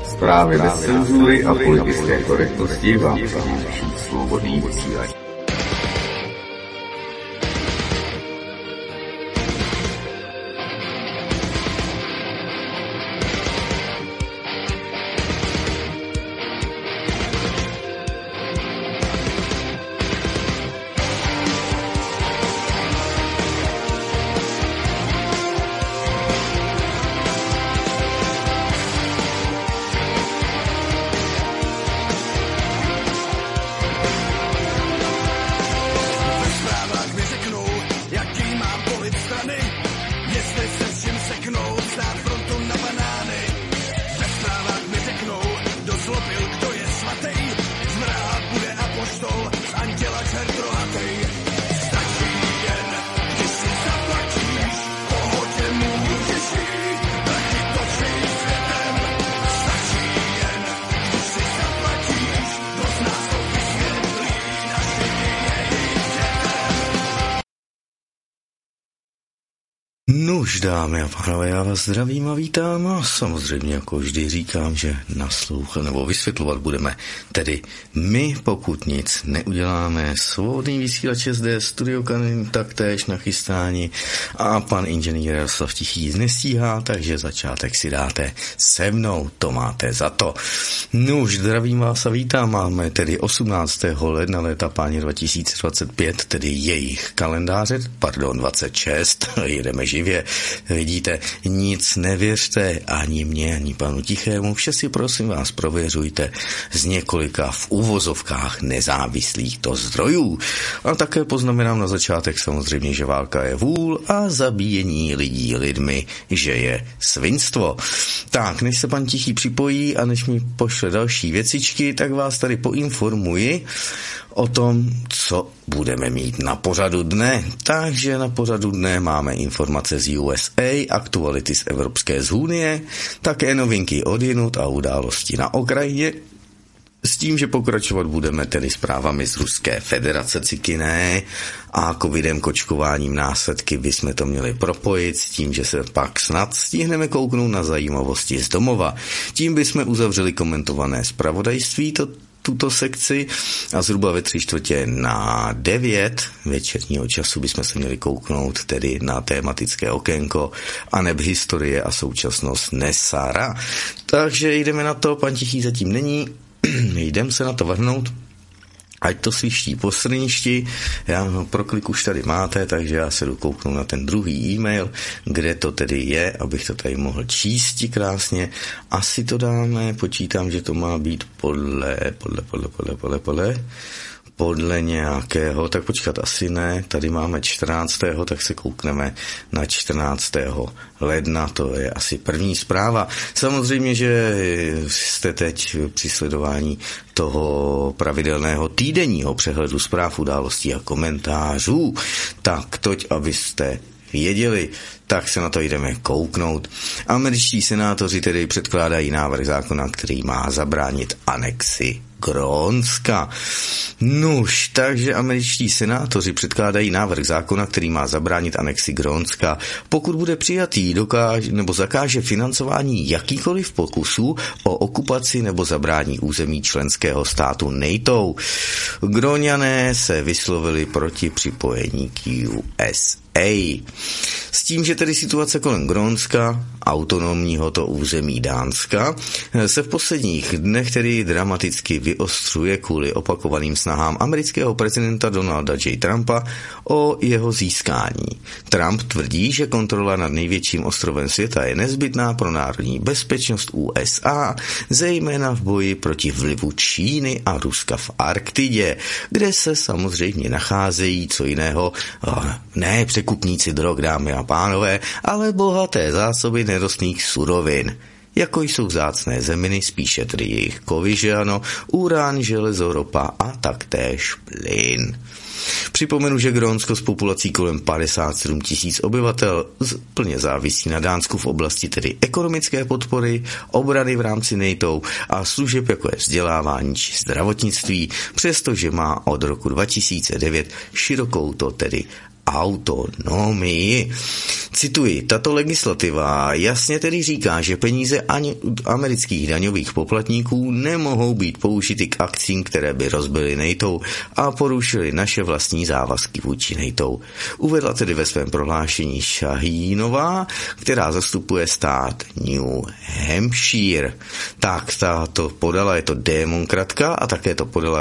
Zprávy bez cenzury a politické korektnosti vám přináší Svobodný vysílač. Nuž, dámy a pánové, já vás zdravím a vítám a samozřejmě jako vždy říkám, že naslouchat nebo vysvětlovat budeme tedy my, pokud nic neuděláme. Svobodný vysílač zde, Studio Kanin taktéž nachystání a pan inženýr Jaroslav Tichý nestíhá, takže začátek si dáte se mnou, to máte za to. Nuž, zdravím vás a vítám, máme tedy 18. ledna léta páně 2025, tedy jejich kalendáře, 26, jedeme živě. Vidíte, nic nevěřte, ani mě, ani panu Tichému, vše si prosím vás prověřujte z několika v uvozovkách nezávislých to zdrojů. A také poznamenám na začátek samozřejmě, že válka je vůl a zabíjení lidí lidmi, že je svinstvo. Tak, než se pan Tichý připojí a než mi pošle další věcičky, tak vás tady poinformuji o tom, co budeme mít na pořadu dne. Takže na pořadu dne máme informace z USA, aktuality z Evropské unie, také novinky odjinud a události na Ukrajině. S tím, že pokračovat budeme tedy zprávami z Ruské federace cikiné a covidem, kočkováním následky bychom to měli propojit s tím, že se pak snad stihneme kouknout na zajímavosti z domova. Tím bychom uzavřeli komentované zpravodajství tuto sekci a zhruba ve 8:45 večerního času bychom se měli kouknout tedy na tématické okénko aneb historie a současnost Nesara. Takže jdeme na to, pan Tichý zatím není, jdeme se na to vrhnout. Ať to sviští po strništi, já proklik už tady máte, takže já se jdu kouknout na ten druhý e-mail, kde to tedy je, abych to tady mohl číst krásně. Asi to dáme, počítám, že to má být podle nějakého, tak počkat, asi ne, tady máme 14., tak se koukneme na 14. ledna, to je asi první zpráva. Samozřejmě, že jste teď při sledování toho pravidelného týdenního přehledu zpráv, událostí a komentářů, tak toť, abyste věděli, tak se na to jdeme kouknout. Američtí senátoři tedy předkládají návrh zákona, který má zabránit anexi Grónska. Nuž, takže američtí senátoři předkládají návrh zákona, který má zabránit anexi Grónska. Pokud bude přijatý, zakáže financování jakýkoliv pokusů o okupaci nebo zabrání území členského státu NATO. Gróňané se vyslovili proti připojení k USA. S tím, že tedy situace kolem Grónska, autonomního to území Dánska, se v posledních dnech tedy dramaticky vyostřuje kvůli opakovaným snahám amerického prezidenta Donalda J. Trumpa o jeho získání. Trump tvrdí, že kontrola nad největším ostrovem světa je nezbytná pro národní bezpečnost USA, zejména v boji proti vlivu Číny a Ruska v Arktidě, kde se samozřejmě nacházejí co jiného, ne překupníci drog, dámy a pánové, ale bohaté zásoby nerostných surovin, jako jsou vzácné zeminy, spíše tedy jejich kovy, že ano, urán, železo, ropa a taktéž plyn. Připomenu, že Grónsko s populací kolem 57 000 obyvatel plně závisí na Dánsku v oblasti tedy ekonomické podpory, obrany v rámci NATO a služeb jako je vzdělávání či zdravotnictví, přestože má od roku 2009 širokou to tedy autonomii. Cituji, tato legislativa jasně tedy říká, že peníze ani amerických daňových poplatníků nemohou být použity k akcím, které by rozbily NATO a porušily naše vlastní závazky vůči NATO. Uvedla tedy ve svém prohlášení Šahínová, která zastupuje stát New Hampshire. Tak, ta to podala, je to demokratka a také to podala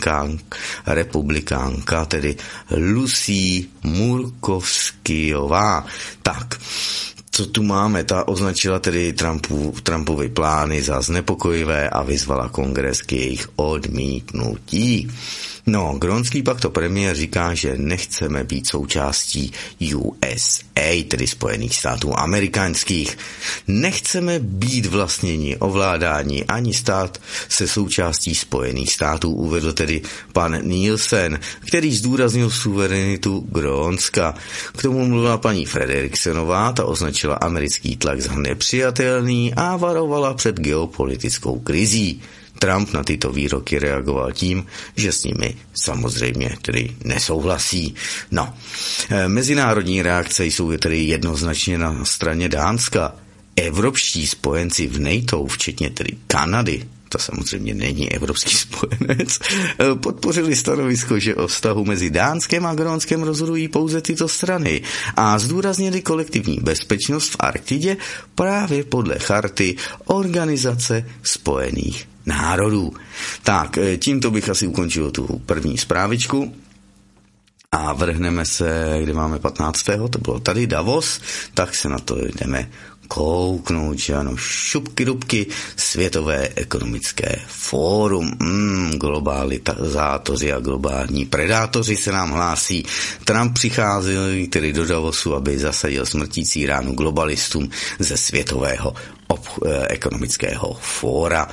republikánka, tedy Lucy Murkowskiová. Tak, co tu máme? Ta označila tedy Trumpovy plány za znepokojivé a vyzvala kongres k jejich odmítnutí. No, grónský pak to premiér říká, že nechceme být součástí USA, tedy Spojených států amerických. Nechceme být vlastněni, ovládáni ani stát se součástí Spojených států, uvedl tedy pan Nielsen, který zdůraznil suverenitu Grónska. K tomu mluvila paní Frederiksenová, ta označila americký tlak za nepřijatelný a varovala před geopolitickou krizí. Trump na tyto výroky reagoval tím, že s nimi samozřejmě tedy nesouhlasí. No, mezinárodní reakce jsou tedy jednoznačně na straně Dánska. Evropští spojenci v NATO, včetně tedy Kanady, to samozřejmě není evropský spojenec, podpořili stanovisko, že o vztahu mezi Dánskem a Grónskem rozhodují pouze tyto strany a zdůraznili kolektivní bezpečnost v Arktidě právě podle charty Organizace spojených národů. Tak, tímto bych asi ukončil tu první zprávičku a vrhneme se, kde máme 15. to bylo tady Davos, tak se na to jdeme kouknout, že ano, šupky dubky, Světové ekonomické fórum, globalizátoři a globální predátoři se nám hlásí. Trump přichází tedy do Davosu, aby zasadil smrtící ránu globalistům ze Světového ekonomického fóra.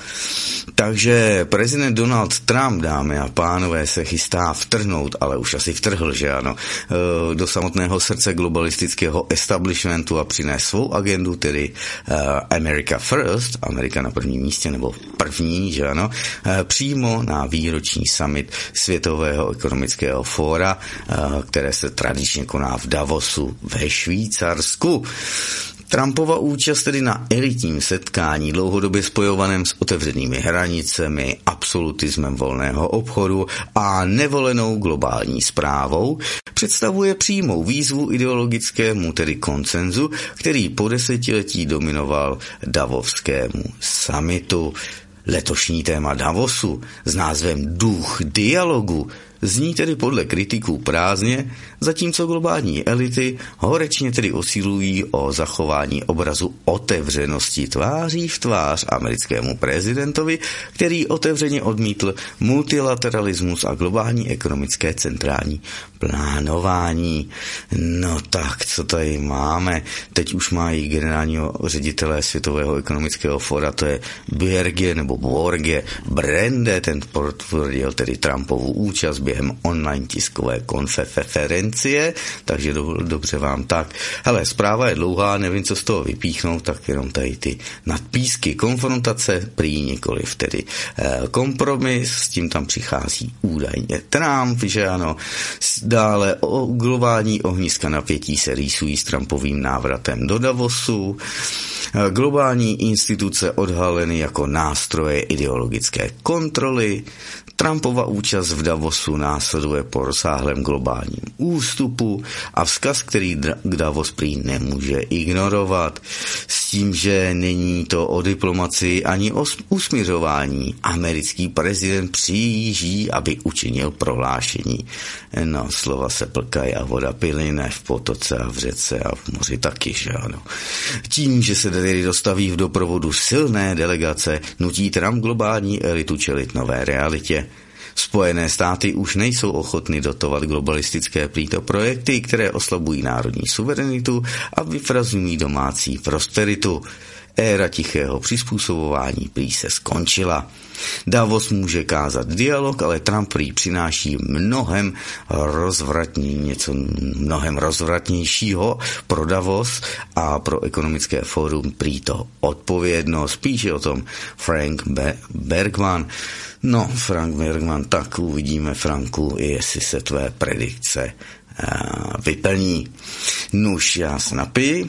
Takže prezident Donald Trump, dámy a pánové, se chystá vtrhnout, ale už asi vtrhl, že ano, do samotného srdce globalistického establishmentu a přinést svou agendu, tedy America First, Amerika na prvním místě, nebo první, že ano, přímo na výroční summit Světového ekonomického fóra, které se tradičně koná v Davosu ve Švýcarsku. Trumpova účast tedy na elitním setkání, dlouhodobě spojovaném s otevřenými hranicemi, absolutismem volného obchodu a nevolenou globální správou, představuje přímou výzvu ideologickému, tedy konsenzu, který po desetiletí dominoval davovskému summitu. Letošní téma Davosu s názvem Duch dialogu zní tedy podle kritiků prázdně, zatímco globální elity horečně tedy usilují o zachování obrazu otevřenosti tváří v tvář americkému prezidentovi, který otevřeně odmítl multilateralismus a globální ekonomické centrální plánování. No tak, co tady máme? Teď už mají generálního ředitele Světového ekonomického fóra, to je Borge Brende, ten potvrdil tedy Trumpovu účast během online tiskové konferencie, takže dobře vám tak. Hele, zpráva je dlouhá, nevím, co z toho vypíchnout, tak jenom tady ty nadpísky. Konfrontace, prý nikoliv tedy kompromis, s tím tam přichází údajně Trump, že ano. Dále globální ohniska napětí se rýsují s Trumpovým návratem do Davosu. Globální instituce odhaleny jako nástroje ideologické kontroly. Trumpova účast v Davosu následuje po rozsáhlém globálním ústupu a vzkaz, který Davos prý nemůže ignorovat. S tím, že není to o diplomacii ani o usmiřování. Americký prezident přijíždí, aby učinil prohlášení. No, slova se plkají a voda plyne v potoce a v řece a v moři taky, že ano. Tím, že se tedy dostaví v doprovodu silné delegace, nutí Trump globální elitu čelit nové realitě. Spojené státy už nejsou ochotny dotovat globalistické projekty, které oslabují národní suverenitu a vyprazdňují domácí prosperitu. Éra tichého přizpůsobování prý se skončila. Davos může kázat dialog, ale Trump prý přináší něco mnohem rozvratnějšího pro Davos a pro ekonomické fórum prý to odpovědnost. Píše o tom Frank Bergman. No, Frank Bergman, tak uvidíme, Franku, jestli se tvé predikce vyplní. Nuž, já se napiju.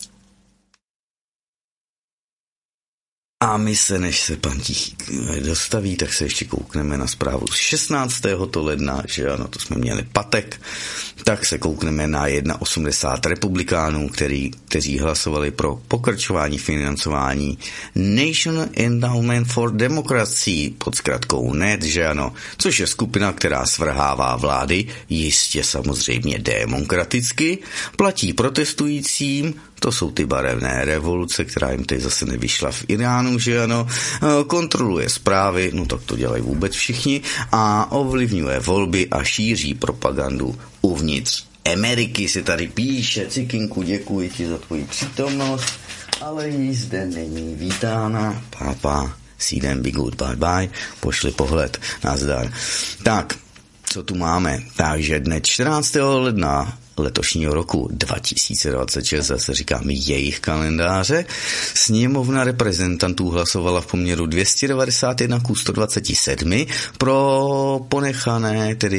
A my se, než se pan Tichý dostaví, tak se ještě koukneme na zprávu z 16. ledna, že ano, to jsme měli patek, tak se koukneme na 81 republikánů, kteří hlasovali pro pokračování financování National Endowment for Democracy, pod zkratkou NED, že ano, což je skupina, která svrhává vlády, jistě samozřejmě demokraticky, platí protestujícím, to jsou ty barevné revoluce, která jim teď zase nevyšla v Iránu, že ano, kontroluje zprávy, no tak to dělají vůbec všichni, a ovlivňuje volby a šíří propagandu uvnitř Ameriky. Se tady píše, Cikinku, děkuji ti za tvoji přítomnost, ale jí zde není vítána, pápa, see them, be good, bye bye, pošli pohled, nazdar. Tak, co tu máme? Takže dne 14. ledna letošního roku 2026, zase říkám jejich kalendáře, sněmovna reprezentantů hlasovala v poměru 291 k 127 pro ponechané tedy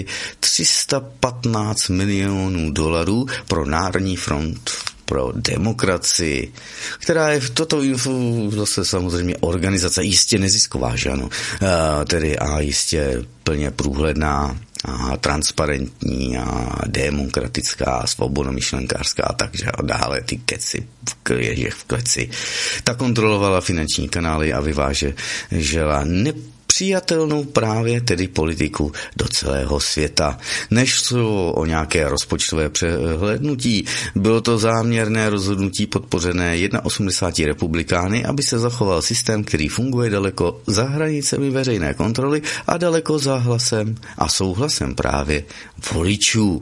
315 milionů dolarů pro Národní front pro demokracii, která je toto zase samozřejmě organizace jistě nezisková, že ano, tedy a jistě plně průhledná a transparentní a demokratická, svobodomyšlenkářská a takže dále ty keci v kleci. Ta kontrolovala finanční kanály a vyvážela přijatelnou právě tedy politiku do celého světa. Než šlo o nějaké rozpočtové přehlédnutí, bylo to záměrné rozhodnutí podpořené 81 republikány, aby se zachoval systém, který funguje daleko za hranicemi veřejné kontroly a daleko za hlasem a souhlasem právě voličů.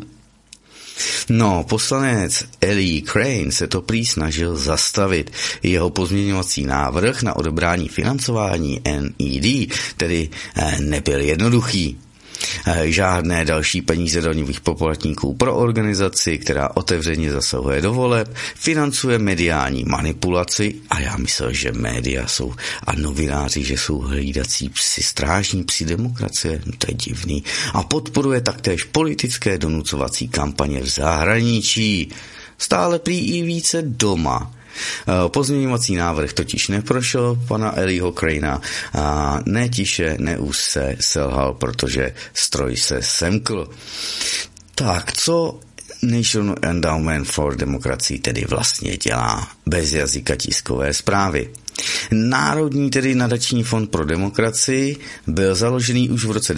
No, poslanec Eli Crane se to prý snažil zastavit. Jeho pozměňovací návrh na odebrání financování NED tedy nebyl jednoduchý. Žádné další peníze daňových poplatníků pro organizaci, která otevřeně zasahuje do voleb, financuje mediální manipulaci a já myslel, že média jsou a novináři, že jsou hlídací psi, strážní psi demokracie, no to je divný, a podporuje taktéž politické donucovací kampaně v zahraničí, stále prý i více doma. Pozměňovací návrh totiž neprošel pana Eliho Cranea a netiše, neúse selhal, protože stroj se semkl. Tak, co National Endowment for Democracy tedy vlastně dělá bez jazyka tiskové zprávy? Národní, tedy nadační fond pro demokracii, byl založený už v roce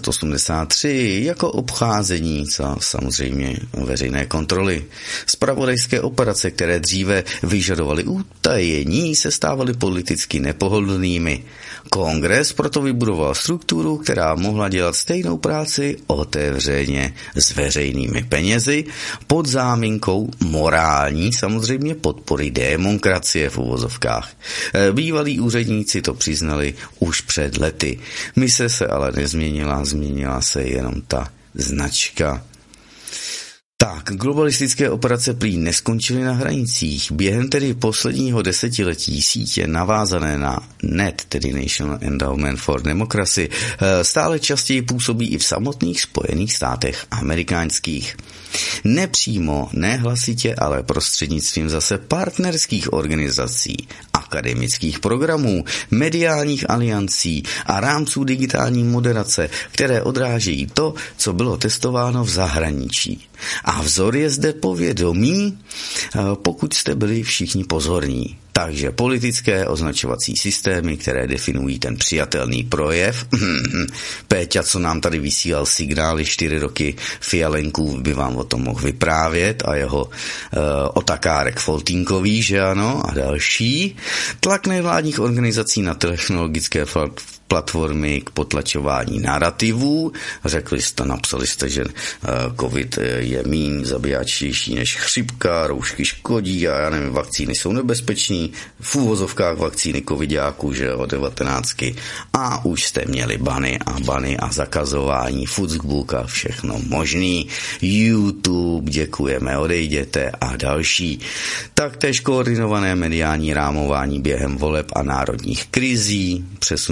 1983 jako obcházení samozřejmě veřejné kontroly. Zpravodajské operace, které dříve vyžadovaly utajení, se stávaly politicky nepohodlnými. Kongres proto vybudoval strukturu, která mohla dělat stejnou práci otevřeně s veřejnými penězi pod záminkou morální samozřejmě podpory demokracie v uvozovkách. Bývalí úředníci to přiznali už před lety. Mise se ale nezměnila, změnila se jenom ta značka. Tak, globalistické operace prý neskončily na hranicích. Během tedy posledního desetiletí sítě navázané na NED, tedy National Endowment for Democracy, stále častěji působí i v samotných Spojených státech amerických. Nepřímo, nehlasitě, ale prostřednictvím zase partnerských organizací, akademických programů, mediálních aliancí a rámců digitální moderace, které odrážejí to, co bylo testováno v zahraničí. A vzor je zde povědomí, pokud jste byli všichni pozorní. Takže politické označovací systémy, které definují ten přijatelný projev. Péťa, co nám tady vysílal signály 4 roky Fialenků, by vám o tom mohl vyprávět a jeho otakárek Foltínkový, že ano, a další. Tlak nevládních organizací na technologické platformy k potlačování narrativů. Řekli jste, napsali jste, že covid je míň zabijáčnější než chřipka, roušky škodí a já nevím, vakcíny jsou nebezpeční. V úvozovkách vakcíny covidáků, že od 19. A už jste měli bany a zakazování, Facebook a všechno možný. YouTube, děkujeme, odejděte a další. Taktéž koordinované mediální rámování během voleb a národních krizí. Přesuňte si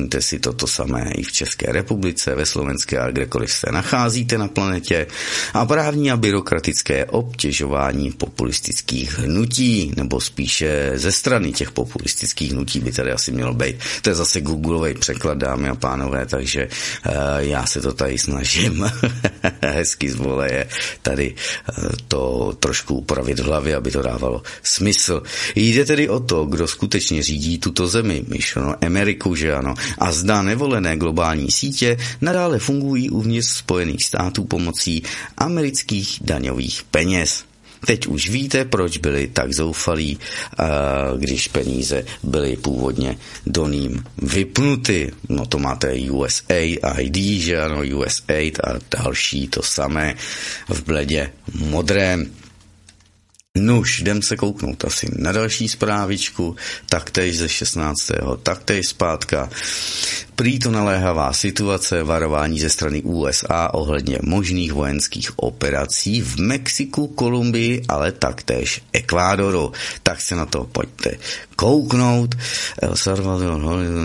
toto samé i v České republice, ve Slovenské a kdekoliv se nacházíte na planetě. A právní a byrokratické obtěžování populistických hnutí, nebo spíše ze strany těch populistických hnutí by tady asi mělo být. To je zase Googlový překlad, dámy a pánové, takže já se to tady snažím hezky z voleje tady to trošku upravit v hlavě, aby to dávalo smysl. Jde tedy o to, kdo skutečně řídí tuto zemi, myšleno Ameriku, že ano, a zda nevolené globální sítě nadále fungují uvnitř Spojených států pomocí amerických daňových peněz. Teď už víte, proč byli tak zoufalí, když peníze byly původně do ním vypnuty. No to máte USAID, že ano, USAID a další to samé v bledě modrém. Nuž, jdem se kouknout asi na další zprávičku, taktéž ze 16. taktéž zpátka. Prý to naléhavá situace, varování ze strany USA ohledně možných vojenských operací v Mexiku, Kolumbii, ale taktéž Ekvádoru. Tak se na to pojďte kouknout. El Salvador,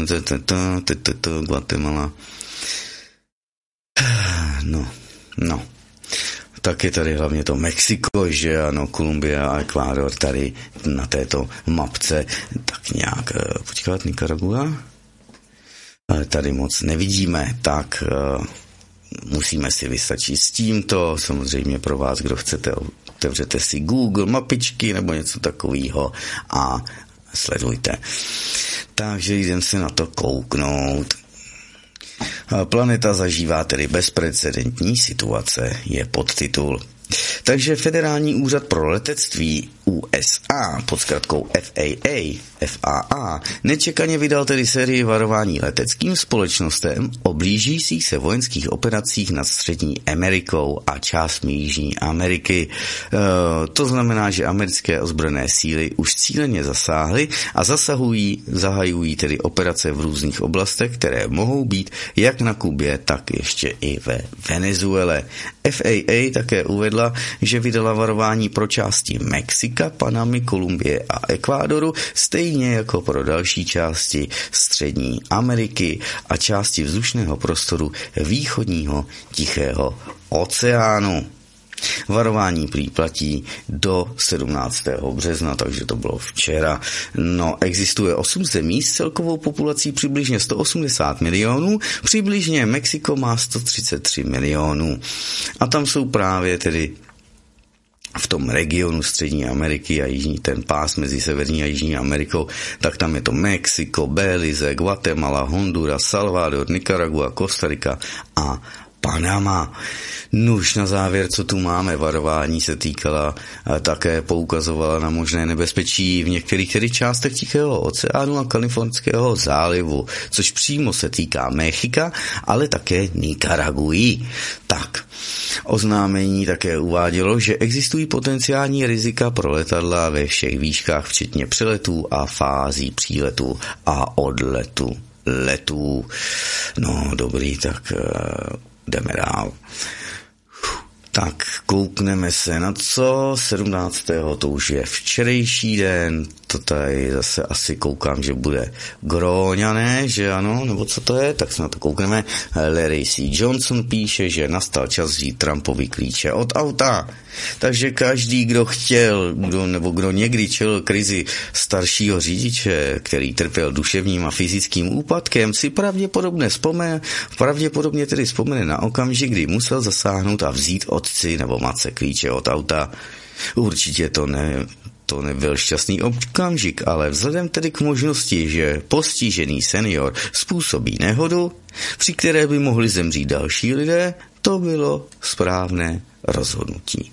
Guatemala. No. Tak je tady hlavně to Mexiko, že ano, Kolumbia a Ekvádor tady na této mapce tak nějak, počkat, Nicaragua? Ale tady moc nevidíme, tak musíme si vystačit s tímto, samozřejmě pro vás, kdo chcete, otevřete si Google mapičky nebo něco takového a sledujte. Takže jdem se na to kouknout. Planeta zažívá tedy bezprecedentní situace, je podtitul. Takže Federální úřad pro letectví USA pod zkratkou FAA nečekaně vydal tedy sérii varování leteckým společnostem o blížících se vojenských operacích nad Střední Amerikou a částmi Jižní Ameriky. To znamená, že americké ozbrojené síly už cíleně zasáhly a zahajují tedy operace v různých oblastech, které mohou být jak na Kubě, tak ještě i ve Venezuele. FAA také uvedla, že vydala varování pro části Mexika, Panamy, Kolumbie a Ekvádoru, stejně jako pro další části Střední Ameriky a části vzdušného prostoru východního Tichého oceánu. Varování prý platí do 17. března, takže to bylo včera. No, existuje 8 zemí s celkovou populací přibližně 180 milionů, přibližně Mexiko má 133 milionů. A tam jsou právě tedy v tom regionu Střední Ameriky a jižní, ten pás mezi Severní a Jižní Amerikou, tak tam je to Mexiko, Belize, Guatemala, Honduras, Salvador, Nicaragua, Kostarika a Panama. Nuž na závěr, co tu máme, varování se týkala a také poukazovala na možné nebezpečí v některých tedy částech Tichého oceánu a Kalifornského zálivu, což přímo se týká Mexika, ale také Nicaraguy. Tak, oznámení také uvádělo, že existují potenciální rizika pro letadla ve všech výškách, včetně přeletů a fází příletu a odletu letů. No, dobrý, tak jdeme dál. Tak koukneme se na co, 17. to už je včerejší den, to tady zase asi koukám, že bude Gróňané, že ano, nebo co to je, tak se na to koukneme. Larry C. Johnson píše, že nastal čas vzít Trumpovi klíče od auta. Takže každý, kdo chtěl, kdo někdy čelil krizi staršího řidiče, který trpěl duševním a fyzickým úpadkem, si pravděpodobně tedy vzpomene na okamžik, kdy musel zasáhnout a vzít otci nebo matce klíče od auta. Určitě to nebyl šťastný okamžik, ale vzhledem tedy k možnosti, že postižený senior způsobí nehodu, při které by mohli zemřít další lidé, to bylo správné rozhodnutí.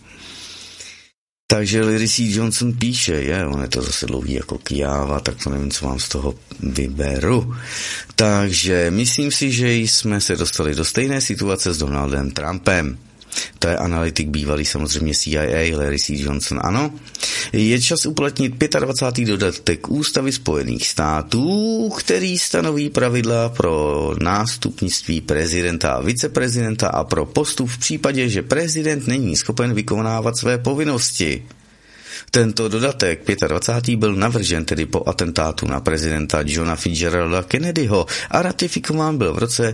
Takže Larry C. Johnson píše, on je to zase dlouhý jako kjáva, tak to nevím, co vám z toho vyberu. Takže myslím si, že jsme se dostali do stejné situace s Donaldem Trumpem. To je analytik bývalý samozřejmě CIA, Larry C. Johnson, ano. Je čas uplatnit 25. dodatek Ústavy Spojených států, který stanoví pravidla pro nástupnictví prezidenta a viceprezidenta a pro postup v případě, že prezident není schopen vykonávat své povinnosti. Tento dodatek 25. byl navržen tedy po atentátu na prezidenta Johna Fitzgeralda Kennedyho a ratifikován byl v roce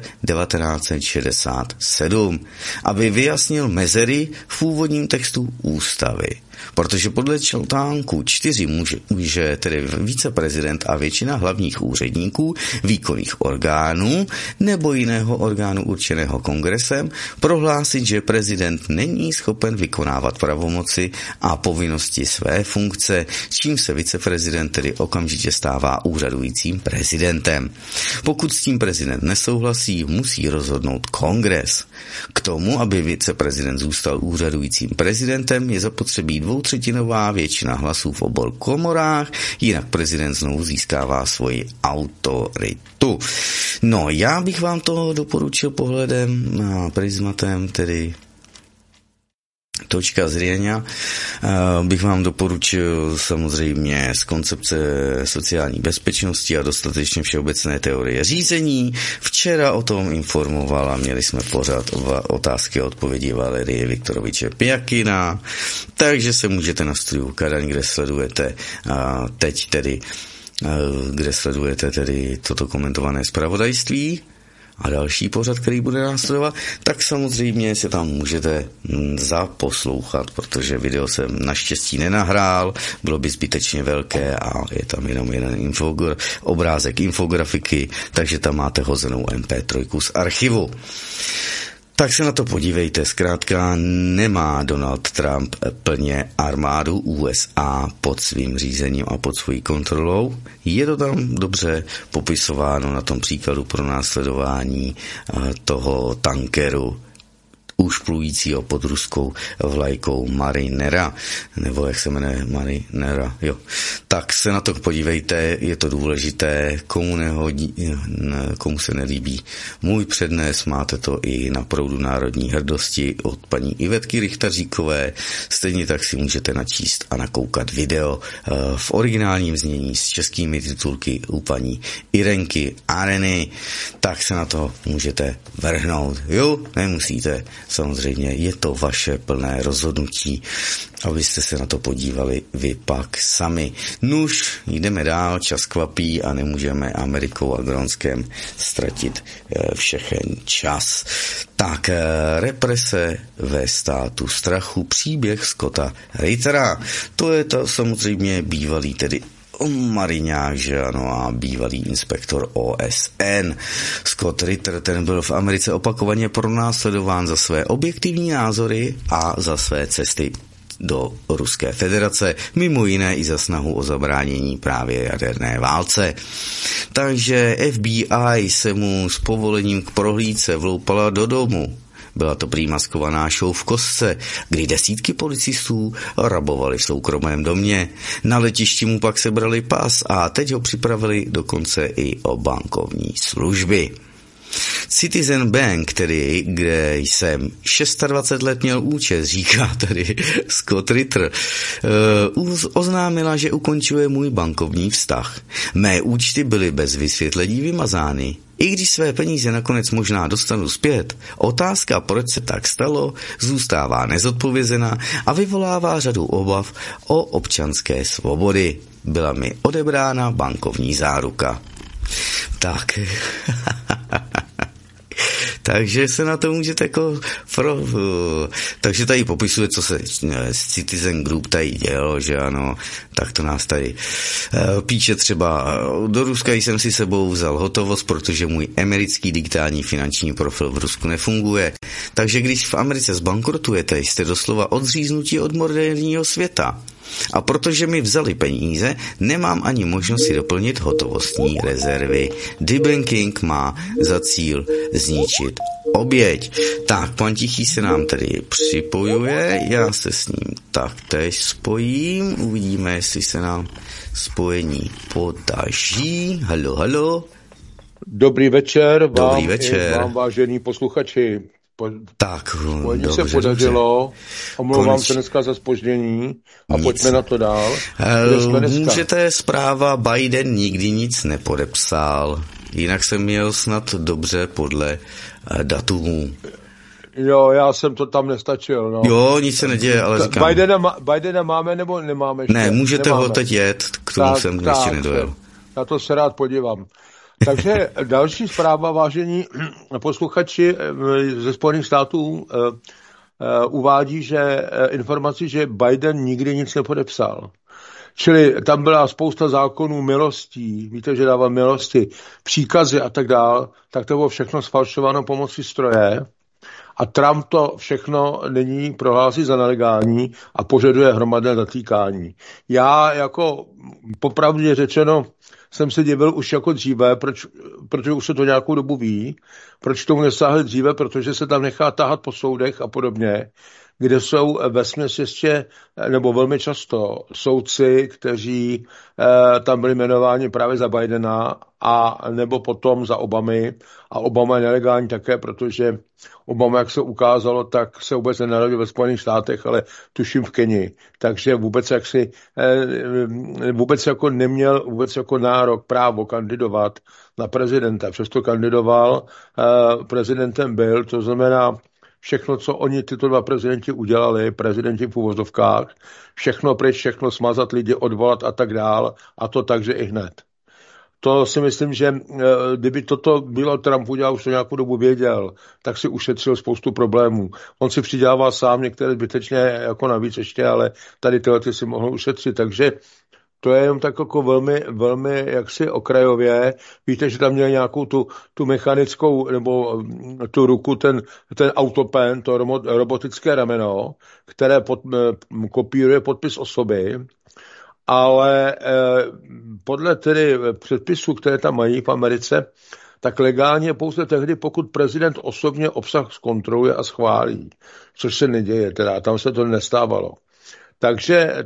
1967, aby vyjasnil mezery v původním textu ústavy. Protože podle článku 4 může tedy viceprezident a většina hlavních úředníků, výkonných orgánů nebo jiného orgánu určeného kongresem prohlásit, že prezident není schopen vykonávat pravomoci a povinnosti své funkce, s čím se viceprezident tedy okamžitě stává úřadujícím prezidentem. Pokud s tím prezident nesouhlasí, musí rozhodnout kongres. K tomu, aby viceprezident zůstal úřadujícím prezidentem, je zapotřebí dvoutřetinová většina hlasů v obou komorách, jinak prezident znovu získává svoji autoritu. No, já bych vám to doporučil pohledem na prismatem, tedy Točka zrieňa, bych vám doporučil samozřejmě z koncepce sociální bezpečnosti a dostatečně všeobecné teorie řízení. Včera o tom informovala, měli jsme pořád otázky a odpovědi Valerie Viktoroviče Pjakina, takže se můžete na studiu Kadaň, kde sledujete teď tedy, toto komentované zpravodajství a další pořad, který bude následovat, tak samozřejmě se tam můžete zaposlouchat, protože video jsem naštěstí nenahrál, bylo by zbytečně velké a je tam jenom jeden obrázek infografiky, takže tam máte hozenou MP3 z archivu. Tak se na to podívejte, zkrátka nemá Donald Trump plně armádu USA pod svým řízením a pod svojí kontrolou. Je to tam dobře popisováno na tom příkladu pro následování toho tankeru už plujícího pod ruskou vlajkou Marinera, nebo jak se jmenuje Marinera, jo. Tak se na to podívejte, je to důležité, komu se nelíbí můj přednes, máte to i na proudu národní hrdosti od paní Ivetky Richtaříkové, stejně tak si můžete načíst a nakoukat video v originálním znění s českými titulky u paní Irenky Areny, tak se na to můžete vrhnout, jo, nemusíte. Samozřejmě je to vaše plné rozhodnutí, abyste se na to podívali vy pak sami. Nuž, jdeme dál, čas kvapí a nemůžeme Amerikou a Grónskem ztratit všechen čas. Tak, represe ve státu strachu, příběh Scotta Rittera. To je to samozřejmě bývalý tedy mariňák, že ano, a bývalý inspektor OSN. Scott Ritter, ten byl v Americe opakovaně pronásledován za své objektivní názory a za své cesty do Ruské federace, mimo jiné i za snahu o zabránění právě jaderné válce. Takže FBI se mu s povolením k prohlídce vloupala do domu. Byla to prý maskovaná show v kostce, kdy desítky policistů rabovali v soukromém domě. Na letišti mu pak sebrali pas a teď ho připravili dokonce i o bankovní služby. Citizen Bank, tedy kde jsem 26 let měl účet, říká tady Scott Ritter, oznámila, že ukončuje můj bankovní vztah. Mé účty byly bez vysvětlení vymazány. I když své peníze nakonec možná dostanu zpět, otázka, proč se tak stalo, zůstává nezodpovězená a vyvolává řadu obav o občanské svobody. Byla mi odebrána bankovní záruka. Tak... Takže se na to můžete takže tady popisuje, co se z Citizen Group tady dělo, že ano, tak to nás tady píše třeba, do Ruska jsem si sebou vzal hotovost, protože můj americký digitální finanční profil v Rusku nefunguje. Takže když v Americe zbankrotujete, jste doslova odříznutí od moderního světa. A protože mi vzali peníze, nemám ani možnost si doplnit hotovostní rezervy. Debanking má za cíl zničit oběť. Tak, pan Tichý se nám tady připojuje, já se s ním taktéž spojím, uvidíme, jestli se nám spojení podaří. Halo, halo. Dobrý večer. Dobrý večer. Vám vážení posluchači. Tak, dobře, se podařilo. Omlouvám se dneska za zpoždění a nic. Pojďme na to dál. Můžete zpráva, Biden nikdy nic nepodepsal. Jinak jsem měl snad dobře podle datumů. Jo, já jsem to tam nestačil, no. Jo, nic se neděje, ale říkám. Bidena máme nebo nemáme ještě? Ne, můžete nemáme. ho teď jet, k tomu jsem ještě nedojel. Na to se rád podívám. Takže další zpráva, vážení posluchači ze Spojených států uvádí, že informaci, že Biden nikdy nic nepodepsal. Čili tam byla spousta zákonů milostí, víte, že dával milosti, příkazy a tak dál, tak to bylo všechno sfalšováno pomocí stroje a Trump to všechno nyní prohlásí za nelegální a požaduje hromadné zatýkání. Já jako popravdě řečeno jsem se divil už jako dříve, protože už se to nějakou dobu ví, proč tomu nesáhli dříve, protože se tam nechá tahat po soudech a podobně, kde jsou vesměs ještě, nebo velmi často, soudci, kteří tam byli jmenováni právě za Bidena a nebo potom za Obamy. A Obama je nelegální také, protože Obama, jak se ukázalo, tak se vůbec nenarodil ve Spojených státech, ale tuším v Keni. Takže vůbec jako neměl vůbec jako nárok, právo kandidovat na prezidenta. Přesto kandidoval, prezidentem byl, to znamená, všechno, co oni tyto dva prezidenti udělali, prezidenti v uvozovkách, všechno pryč, všechno smazat lidi, odvolat a tak dál, a to takže i hned. To si myslím, že kdyby toto bylo Trump udělal, už to nějakou dobu věděl, tak si ušetřil spoustu problémů. On si přidával sám některé zbytečně jako navíc ještě, ale tady tyhle si mohl ušetřit, takže to je jenom tak jako velmi, velmi jaksi okrajově. Víte, že tam měl nějakou tu mechanickou, nebo tu ruku, ten autopen, to robotické rameno, které kopíruje podpis osoby, ale podle tedy předpisů, které tam mají v Americe, tak legálně pouze tehdy, pokud prezident osobně obsah zkontroluje a schválí, což se neděje, teda tam se to nestávalo. Takže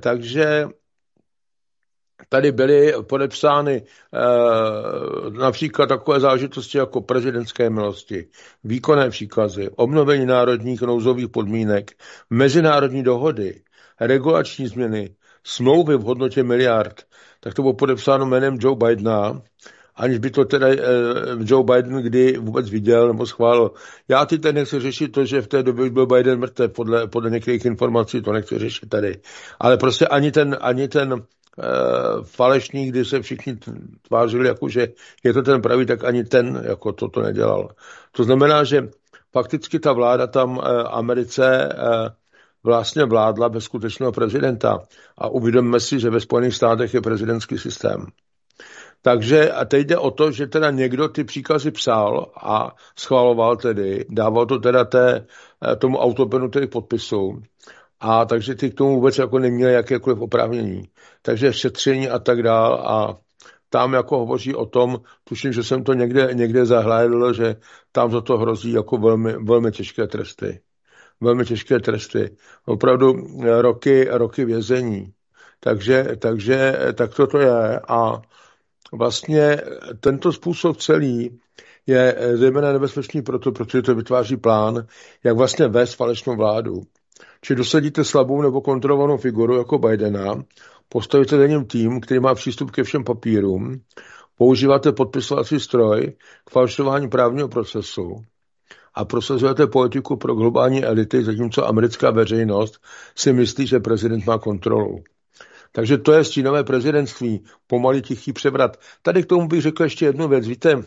tady byly podepsány například takové záležitosti jako prezidentské milosti, výkonné příkazy, obnovení národních nouzových podmínek, mezinárodní dohody, regulační změny, smlouvy v hodnotě miliard. Tak to bylo podepsáno jménem Joe Bidena, aniž by to teda Joe Biden kdy vůbec viděl nebo schválil. Já teď nechci řešit to, že v té době byl Biden mrtev, podle některých informací, to nechci řešit tady. Ale prostě ani ten falešný, kdy se všichni tvářili, jako že je to ten pravý, tak ani ten jako to nedělal. To znamená, že fakticky ta vláda tam Americe vlastně vládla bez skutečného prezidenta. A uvědomme si, že ve Spojených státech je prezidentský systém. Takže a teď jde o to, že teda někdo ty příkazy psal a schvaloval tedy, dával to teda tomu autopenu těch podpisů. A takže ty k tomu vůbec jako neměli jakékoliv oprávnění. Takže šetření a tak dál a tam jako hovoří o tom, tuším, že jsem to někde zahlédl, že tam za to hrozí jako velmi, velmi těžké tresty. Velmi těžké tresty. Opravdu roky vězení. Takže tak to je. A vlastně tento způsob celý je zejména nebezpečný protože to vytváří plán, jak vlastně vést falešnou vládu. Či dosadíte slabou nebo kontrolovanou figuru jako Bidena, postavíte za něm tým, který má přístup ke všem papírům, používáte podpisovací stroj k falšování právního procesu a prosazujete politiku pro globální elity, zatímco americká veřejnost si myslí, že prezident má kontrolu. Takže to je stínové prezidentství, pomalý tichý převrat. Tady k tomu bych řekl ještě jednu věc. Víte,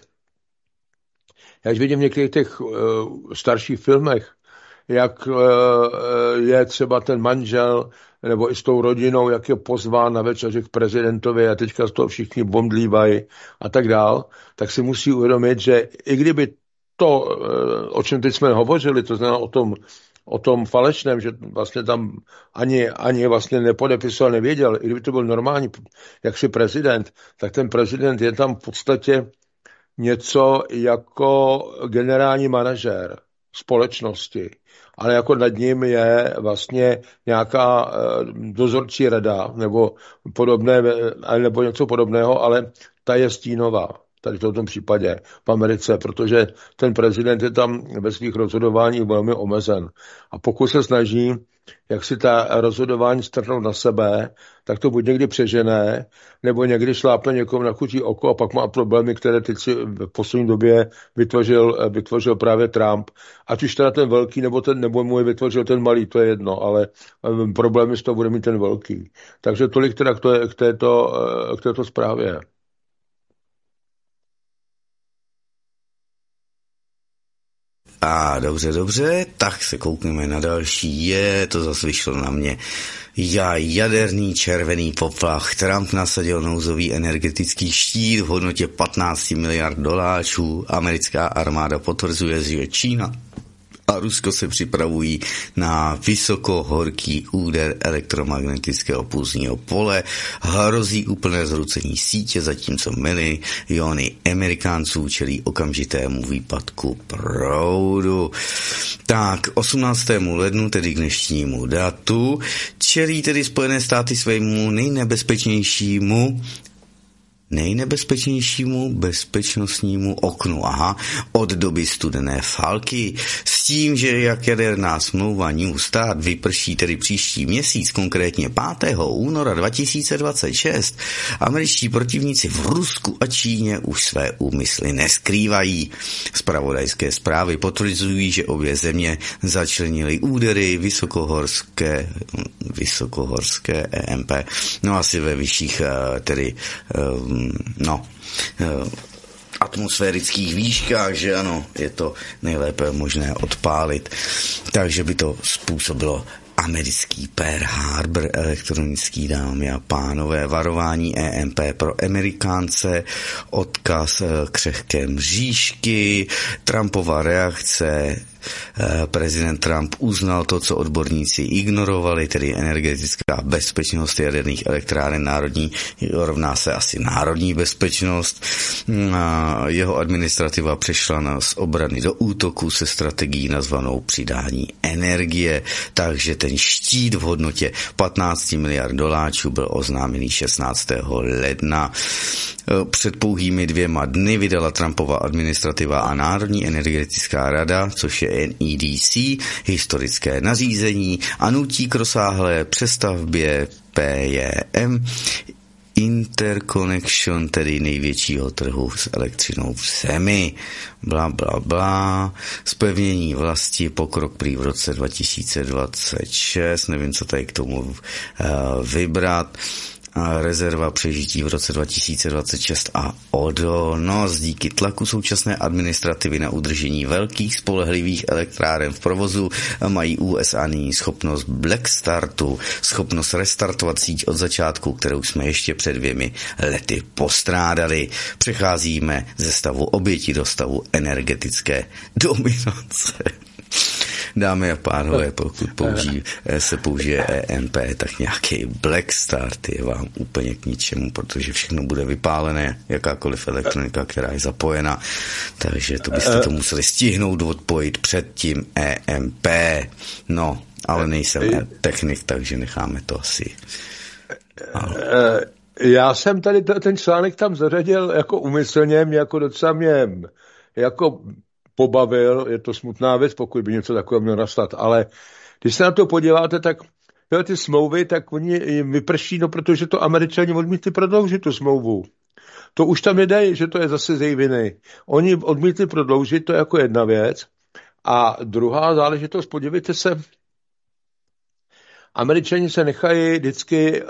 já vidím v některých těch starších filmech, jak je třeba ten manžel nebo i s tou rodinou, jak je pozván na večeři k prezidentovi a teďka z toho všichni bomdlívají a tak dál, tak si musí uvědomit, že i kdyby to, o čem teď jsme hovořili, to znamená o tom falešném, že vlastně tam ani vlastně nepodepisoval, nevěděl, i kdyby to byl normální jaksi prezident, tak ten prezident je tam v podstatě něco jako generální manažér společnosti, ale jako nad ním je vlastně nějaká dozorčí rada nebo podobné, nebo něco podobného, ale ta je stínová. tady v tomto případě v Americe, protože ten prezident je tam ve svých rozhodování velmi omezen. A pokud se snaží, jak si ta rozhodování strhnout na sebe, tak to buď někdy přežené, nebo někdy šlápne někomu na chutí oko a pak má problémy, které teď si v poslední době vytvořil právě Trump. Ať už teda ten velký, nebo mu je vytvořil ten malý, to je jedno, ale problémy z toho bude mít ten velký. Takže tolik teda k této zprávě. A dobře, tak se koukneme na další. Je, to zase vyšlo na mě. Jaderný červený poplach. Trump nasadil nouzový energetický štít v hodnotě 15 miliard doláčů. Americká armáda potvrzuje, že Čína a Rusko se připravují na vysokohorký úder elektromagnetického pulzního pole. Hrozí úplné zhroucení sítě, zatímco miliony Amerikánců čelí okamžitému výpadku proudu. Tak, 18. lednu, tedy k dnešnímu datu, čelí tedy Spojené státy svému nejnebezpečnějšímu bezpečnostnímu oknu, od doby studené války, s tím, že jak jaderná smlouva New Start vyprší tedy příští měsíc, konkrétně 5. února 2026, američtí protivníci v Rusku a Číně už své úmysly neskrývají. Zpravodajské zprávy potvrzují, že obě země začlenily údery vysokohorské EMP, asi ve vyšších atmosférických výškách, že ano, je to nejlépe možné odpálit. Takže by to způsobilo americký Pearl Harbor elektronický, dámy a pánové, varování EMP pro Amerikánce, odkaz křehké mřížky, Trumpova reakce. Prezident Trump uznal to, co odborníci ignorovali, tedy energetická bezpečnost jaderných elektráren národní rovná se asi národní bezpečnost. Jeho administrativa přešla z obrany do útoku se strategií nazvanou přidání energie, takže ten štít v hodnotě 15 miliard doláčů byl oznámený 16. ledna. Před pouhými 2 dny vydala Trumpova administrativa a Národní energetická rada, což je NEDC, historické nařízení a nutí k rozsáhlé přestavbě PJM, interconnection, tedy největšího trhu s elektřinou v zemi. Zpevnění vlasti, pokrok prý v roce 2026, nevím, co tady k tomu vybrat. Rezerva přežití v roce 2026 a odolnost. Díky tlaku současné administrativy na udržení velkých spolehlivých elektráren v provozu mají USA nyní schopnost black startu, schopnost restartovat síť od začátku, kterou jsme ještě před 2 lety postrádali. Přecházíme ze stavu oběti do stavu energetické dominace. Dámy a pánové, pokud se použije EMP, tak nějaký black start je vám úplně k ničemu, protože všechno bude vypálené, jakákoliv elektronika, která je zapojena, takže to byste to museli stihnout odpojit před tím EMP. No, ale nejsem technik, takže necháme to asi. Já jsem tady ten článek tam zařadil jako úmyslně, jako pobavil, je to smutná věc, pokud by něco takového mělo nastat, ale když se na to podíváte, tak ty smlouvy, tak oni vyprší, protože to Američani odmítli prodloužit tu smlouvu. To už tam nejde, že to je zase z její viny. Oni odmítli prodloužit, to je jako jedna věc. A druhá záležitost, podívejte se, Američani se nechají vždycky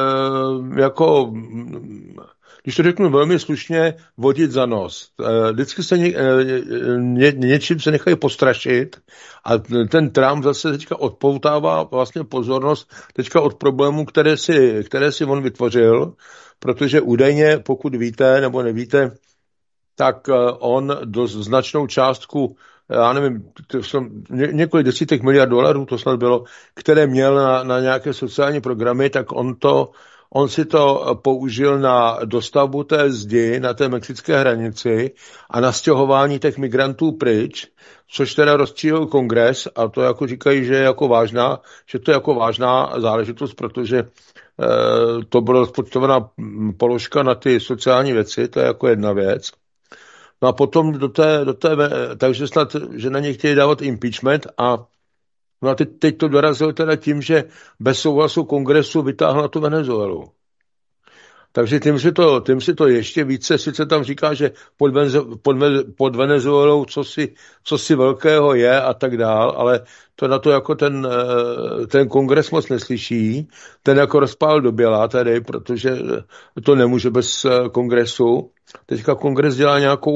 když to řeknu velmi slušně, vodit za nos. Vždycky se něčím se nechají postrašit a ten Trump zase teďka odpoutává vlastně pozornost teďka od problémů, které si on vytvořil, protože údajně, pokud víte nebo nevíte, tak on značnou částku, já nevím, několik desítek miliard dolarů, to snad bylo, které měl na nějaké sociální programy, tak on si to použil na dostavbu té zdi na té mexické hranici a na stěhování těch migrantů pryč, což teda rozčílil kongres a to jako říkají, že to je jako vážná záležitost, protože to byla rozpočtovaná položka na ty sociální věci, to je jako jedna věc. No a potom takže snad, že na ně chtějí dávat impeachment no a teď to dorazilo teda tím, že bez souhlasu kongresu vytáhl na tu Venezuelu. Takže tím si to ještě více, sice tam říká, že pod Venezuelou co si velkého je a tak dál, ale to na to jako ten kongres moc neslyší, ten jako rozpál do běla tady, protože to nemůže bez kongresu. Teďka kongres dělá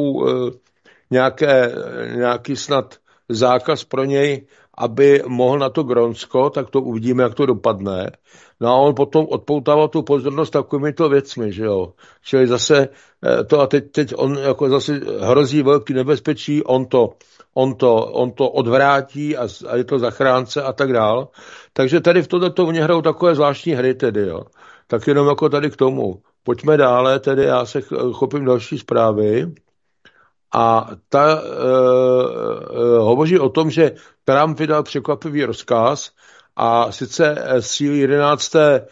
nějaký snad zákaz pro něj, aby mohl na to Grónsko, tak to uvidíme, jak to dopadne. No a on potom odpoutával tu pozornost takovýmito věcmi, že jo. Čili zase to a teď on jako zase hrozí velký nebezpečí, on to odvrátí a je to zachránce a tak dál. Takže tady v tohleto oni hrajou takové zvláštní hry tedy, jo. Tak jenom jako tady k tomu. Pojďme dále, tedy já se chopím další zprávy. A ta hovoří o tom, že Trump vydal překvapivý rozkaz a sice síly 11.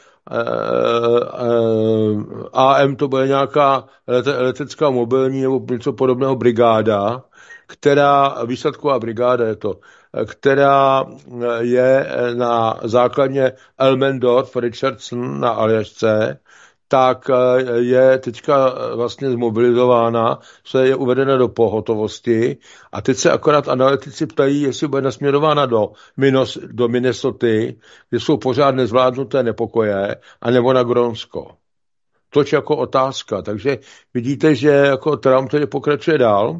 AM, to bude nějaká letecká mobilní nebo něco podobného brigáda, výsadková brigáda je to, která je na základně Elmendorf Richardson na Aljašce, tak je teďka vlastně zmobilizována, se je uvedena do pohotovosti a teď se akorát analytici ptají, jestli bude nasměrována do Minnesoty, kde jsou pořád nezvládnuté nepokoje, anebo na Grónsko. Toč jako otázka. Takže vidíte, že jako Trump tedy pokračuje dál.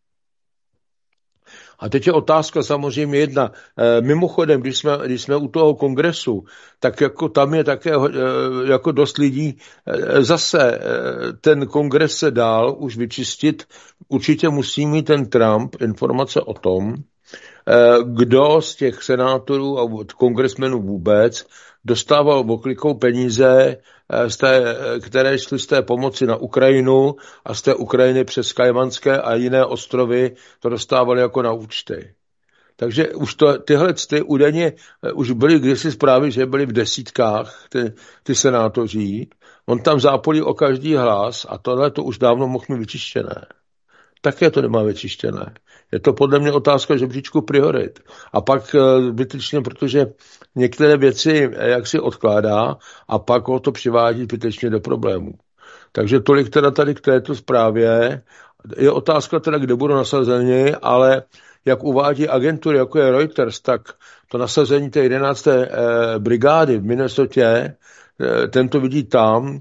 A teď je otázka samozřejmě jedna. Mimochodem, když jsme u toho kongresu, tak jako tam je také jako dost lidí. Zase ten kongres se dál už vyčistit. Určitě musí mít ten Trump informace o tom, kdo z těch senátorů a kongresmenů vůbec dostával oklikou peníze, které šly z té pomoci na Ukrajinu a z té Ukrajiny přes Kajmanské a jiné ostrovy to dostávali jako na účty. Takže už tyhle údajně už byly kdysi zprávy, že byly v desítkách ty senátoři. On tam zápolí o každý hlas a tohle to už dávno mohl mít vyčištěné. Také to nemá vyčištěné. Je to podle mě otázka žebříčku priorit. A pak zbytečně, protože některé věci jak si odkládá a pak ho to přivádí zbytečně do problémů. Takže tolik teda tady k této zprávě. Je otázka teda, kde budou nasazeni, ale jak uvádí agentury, jako je Reuters, tak to nasazení té 11. brigády v Minnesotě, ten to vidí tam.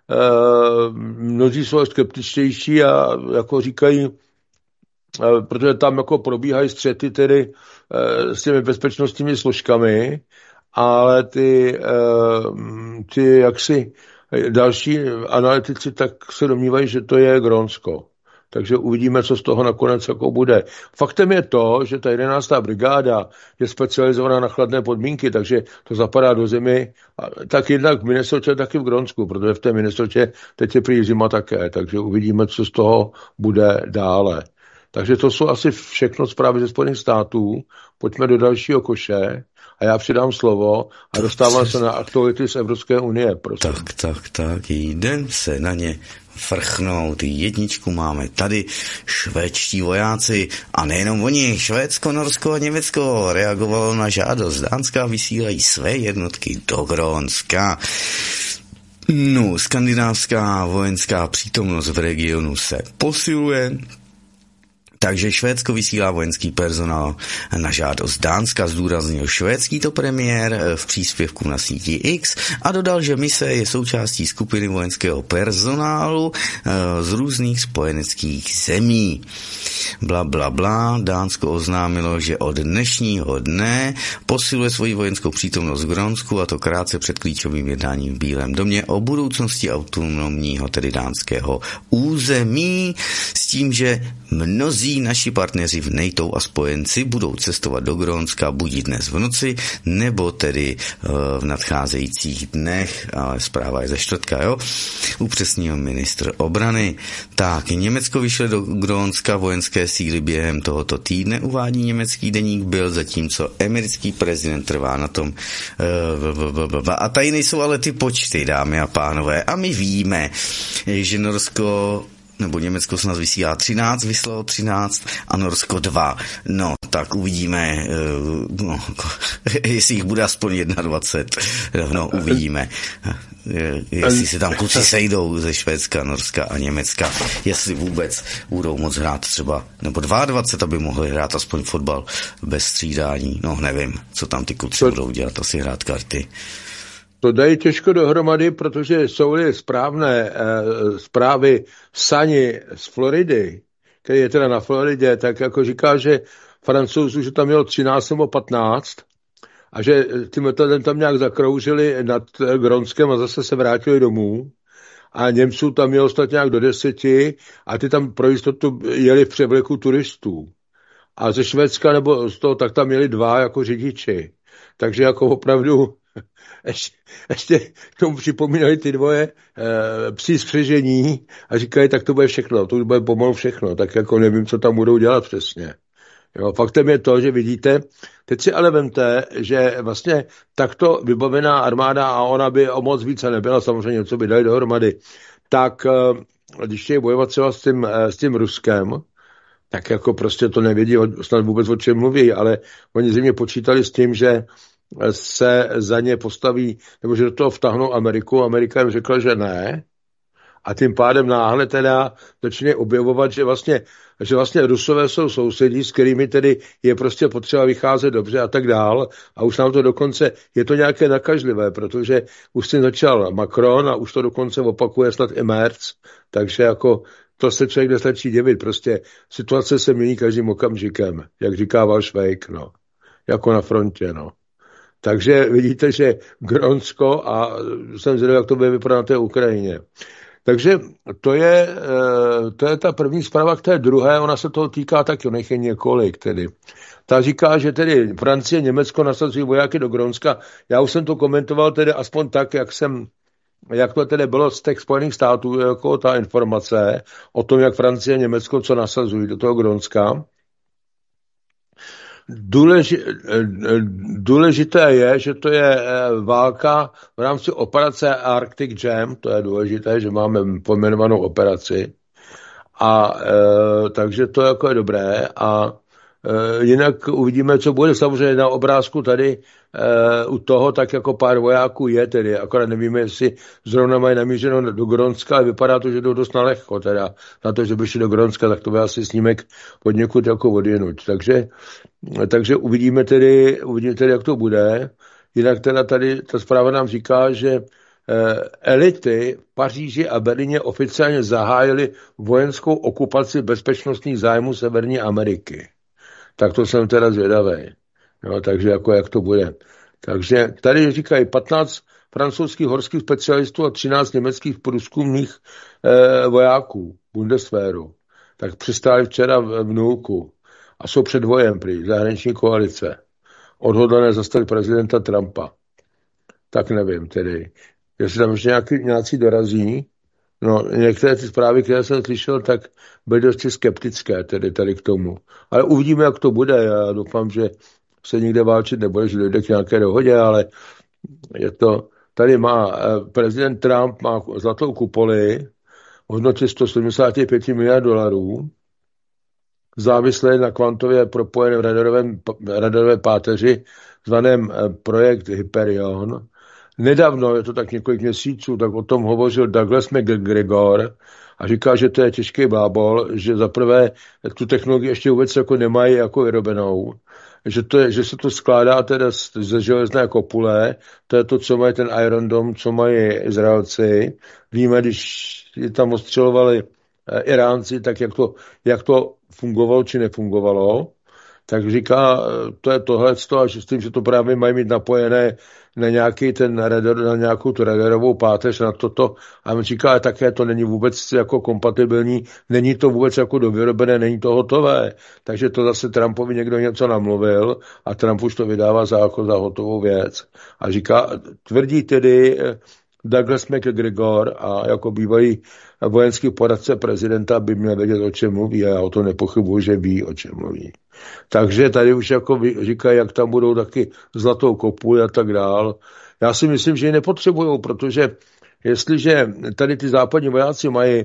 Mnozí jsou skeptičtější a jako říkají, protože tam jako probíhají střety tedy s těmi bezpečnostními složkami, ale ty jaksi další analytici tak se domnívají, že to je Grónsko. Takže uvidíme, co z toho nakonec jako bude. Faktem je to, že ta 11. brigáda je specializovaná na chladné podmínky, takže to zapadá do zimy, tak jednak v Minnesotě, tak i v Grónsku, protože v té Minnesotě teď je prý zima také, takže uvidíme, co z toho bude dále. Takže to jsou asi všechno zprávy ze Spojených států. Pojďme do dalšího koše a já přidám slovo a dostávám se na aktuality z Evropské unie. Prosím. Tak, jdem se na ně vrchnout. Jedničku máme tady. Švédští vojáci a nejenom oni, Švédsko, Norsko a Německo reagovalo na žádost. Dánska vysílají své jednotky do Grónska. No, skandinávská vojenská přítomnost v regionu se posiluje. Takže Švédsko vysílá vojenský personál na žádost Dánska, zdůraznil švédský to premiér v příspěvku na síti X a dodal, že mise je součástí skupiny vojenského personálu z různých spojeneckých zemí. Bla. Dánsko oznámilo, že od dnešního dne posiluje svoji vojenskou přítomnost v Grónsku, a to krátce před klíčovým jednáním v Bílém domě o budoucnosti autonomního, tedy dánského území, s tím, že mnozí Někteří naši partneři v NATO a spojenci budou cestovat do Grónska buď dnes v noci, nebo tedy v nadcházejících dnech, ale zpráva je ze čtvrtka, jo? Upřesnil ministr obrany. Tak, Německo vyšle do Grónska vojenské síly během tohoto týdne, uvádí německý deník Bild, zatímco americký prezident trvá na tom. A tady nejsou ale ty počty, dámy a pánové. A my víme, že Norsko nebo Německo se nás vysílá 13, vyslalo 13 a Norsko 2. No, tak uvidíme, jestli jich bude aspoň 21. No, uvidíme. Jestli se tam kluci sejdou ze Švédska, Norska a Německa, jestli vůbec budou moc hrát třeba, nebo 22, aby mohli hrát aspoň fotbal bez střídání. No, nevím, co tam ty kluci budou dělat, asi hrát karty. To dají těžko dohromady, protože jsou-li správné zprávy Sani z Floridy, který je teda na Floridě, tak jako říká, že Francouzů, že tam mělo 13 nebo 15 a že tím metodem tam nějak zakroužili nad Grónskem a zase se vrátili domů a Němců tam mělo stát nějak do 10 a ty tam pro jistotu jeli v převleku turistů. A ze Švédska nebo z toho tak tam měli 2 jako řidiči. Takže jako opravdu ještě k tomu připomínali ty dvoje psí skřežení a říkali, tak to bude všechno, to bude pomalu všechno, tak jako nevím, co tam budou dělat přesně. Jo, faktem je to, že vidíte, teď si ale vemte, že vlastně takto vybavená armáda, a ona by o moc více nebyla, samozřejmě něco by dali dohromady, tak když chtějí bojovat třeba s tím Ruskem, tak jako prostě to nevědí snad vůbec o čem mluví, ale oni zřejmě počítali s tím, že se za ně postaví, nebo že do toho vtáhnou Ameriku. Amerika jim řekla, že ne. A tím pádem náhle teda začne objevovat, že vlastně Rusové jsou sousedí, s kterými tedy je prostě potřeba vycházet dobře a tak dál. A už nám to dokonce, je to nějaké nakažlivé, protože už si začal Macron a už to dokonce opakuje snad i Merz. Takže jako to se člověk nestačí divit. Prostě situace se mění každým okamžikem, jak říká Valšvejk, no. Jako na frontě, no. Takže vidíte, že Grónsko a jsem zvědavý, jak to bude vypadat na té Ukrajině. Takže to je ta první zpráva k té druhé, ona se toho týká taky, nech je několik tedy. Ta říká, že tedy Francie, Německo nasazují vojáky do Grónska. Já už jsem to komentoval tedy aspoň tak, jak to tedy bylo z těch Spojených států, jako ta informace o tom, jak Francie a Německo co nasazují do toho Grónska. Důležité je, že to je válka v rámci operace Arctic Jam, to je důležité, že máme pojmenovanou operaci, a takže to jako je dobré a jinak uvidíme, co bude. Samozřejmě na obrázku tady u toho tak jako pár vojáků je tedy, akorát nevíme, jestli zrovna mají namířeno do Grónska, ale vypadá to, že jdou dost nalehko teda na to, že by šli do Grónska, tak to bude asi snímek od někud jako odjinuť. Takže uvidíme tedy, jak to bude. Jinak teda tady ta zpráva nám říká, že elity v Paříži a Berlíně oficiálně zahájily vojenskou okupaci bezpečnostních zájmů Severní Ameriky. Tak to jsem teda zvědavý. No, takže jako jak to bude. Takže tady říkají 15 francouzských horských specialistů a 13 německých průzkumných vojáků Bundeswehru. Tak přistáli včera v Nulku a jsou před bojem prý zahraniční koalice. Odhodlané zastavit prezidenta Trumpa. Tak nevím tedy. Jestli tam ještě nějací dorazí. No, některé ty zprávy, které jsem slyšel, tak byly dosti skeptické tedy tady k tomu. Ale uvidíme, jak to bude. Já doufám, že se nikde válčit nebude, že dojde k nějaké dohodě, ale je to... Tady má prezident Trump má zlatou kupoli v hodnotě 175 miliard dolarů, závislé na kvantově propojeném radarové páteři, zvaném projekt Hyperion. Nedávno, je to tak několik měsíců, tak o tom hovořil Douglas McGregor a říká, že to je těžký blábol, že zaprvé tu technologii ještě vůbec jako nemají jako vyrobenou, že se to skládá teda ze železné kopule, to je to, co mají ten Iron Dome, co mají Izraelci. Víme, když tam ostřelovali Iránci, tak jak to fungovalo či nefungovalo. tak říká, to je tohleto a že s tím, že to právě mají mít napojené na nějaký na nějakou tu radarovou páteř na toto. A on říká, ale také to není vůbec jako kompatibilní, není to vůbec jako dovyrobené, není to hotové. Takže to zase Trumpovi někdo něco namluvil a Trump už to vydává za hotovou věc. A říká, tvrdí tedy Douglas McGregor a jako bývalý vojenský poradce prezidenta by měl vědět, o čem mluví a já o to nepochybuji, že ví, o čem mluví. Takže tady už jako říkají, jak tam budou taky zlatou kopu a tak dál. Já si myslím, že ji nepotřebují, protože jestliže tady ty západní vojáci mají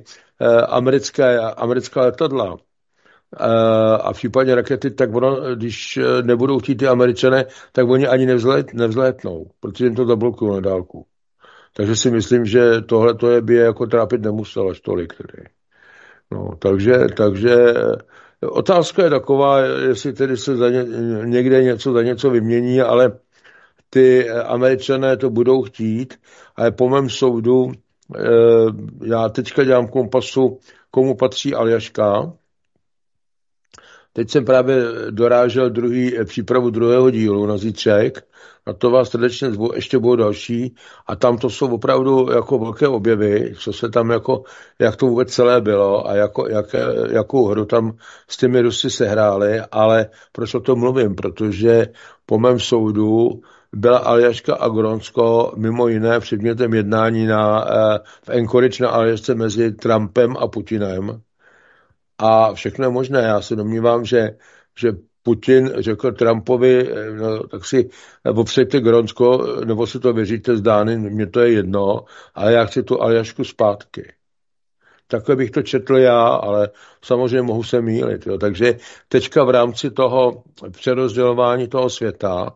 americká letadla a v případě rakety, tak ono, když nebudou chtít ty Američané, tak oni ani nevzlétnou, protože jim to zablokují na dálku. Takže si myslím, že tohle by je jako trápit nemuselo až tolik. Tedy. No, takže otázka je taková, jestli tedy se někde něco za něco vymění, ale ty Američané to budou chtít, ale po mém soudu já teďka dělám kompasu, komu patří Aljaška. Teď jsem právě dorážel přípravu druhého dílu na zítřek, na to vás srdečně zvu, ještě budou další a tam to jsou opravdu jako velké objevy, co se tam jako, jak to vůbec celé bylo a jakou hru tam s těmi Rusy sehráli, ale proč o tom mluvím, protože po mém soudu byla Aljaška a Grónsko mimo jiné předmětem jednání v Anchorage na Aljašce mezi Trumpem a Putinem. A všechno je možné. Já se domnívám, že Putin řekl Trumpovi, no, tak si opřejte Grónsko, nebo si to věříte zdány, mně to je jedno, ale já chci tu Aljašku zpátky. Takhle bych to četl já, ale samozřejmě mohu se mýlit. Jo. Takže teďka v rámci toho přerozdělování toho světa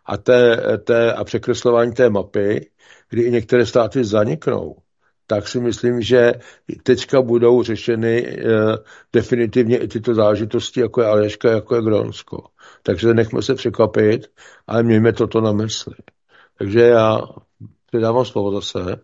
a překreslování té mapy, kdy i některé státy zaniknou, tak si myslím, že teďka budou řešeny definitivně i tyto zážitosti, jako je Aljaška, jako je Grónsko. Takže nechme se překvapit, ale mějme toto na mysli. Takže já předávám slovo zase.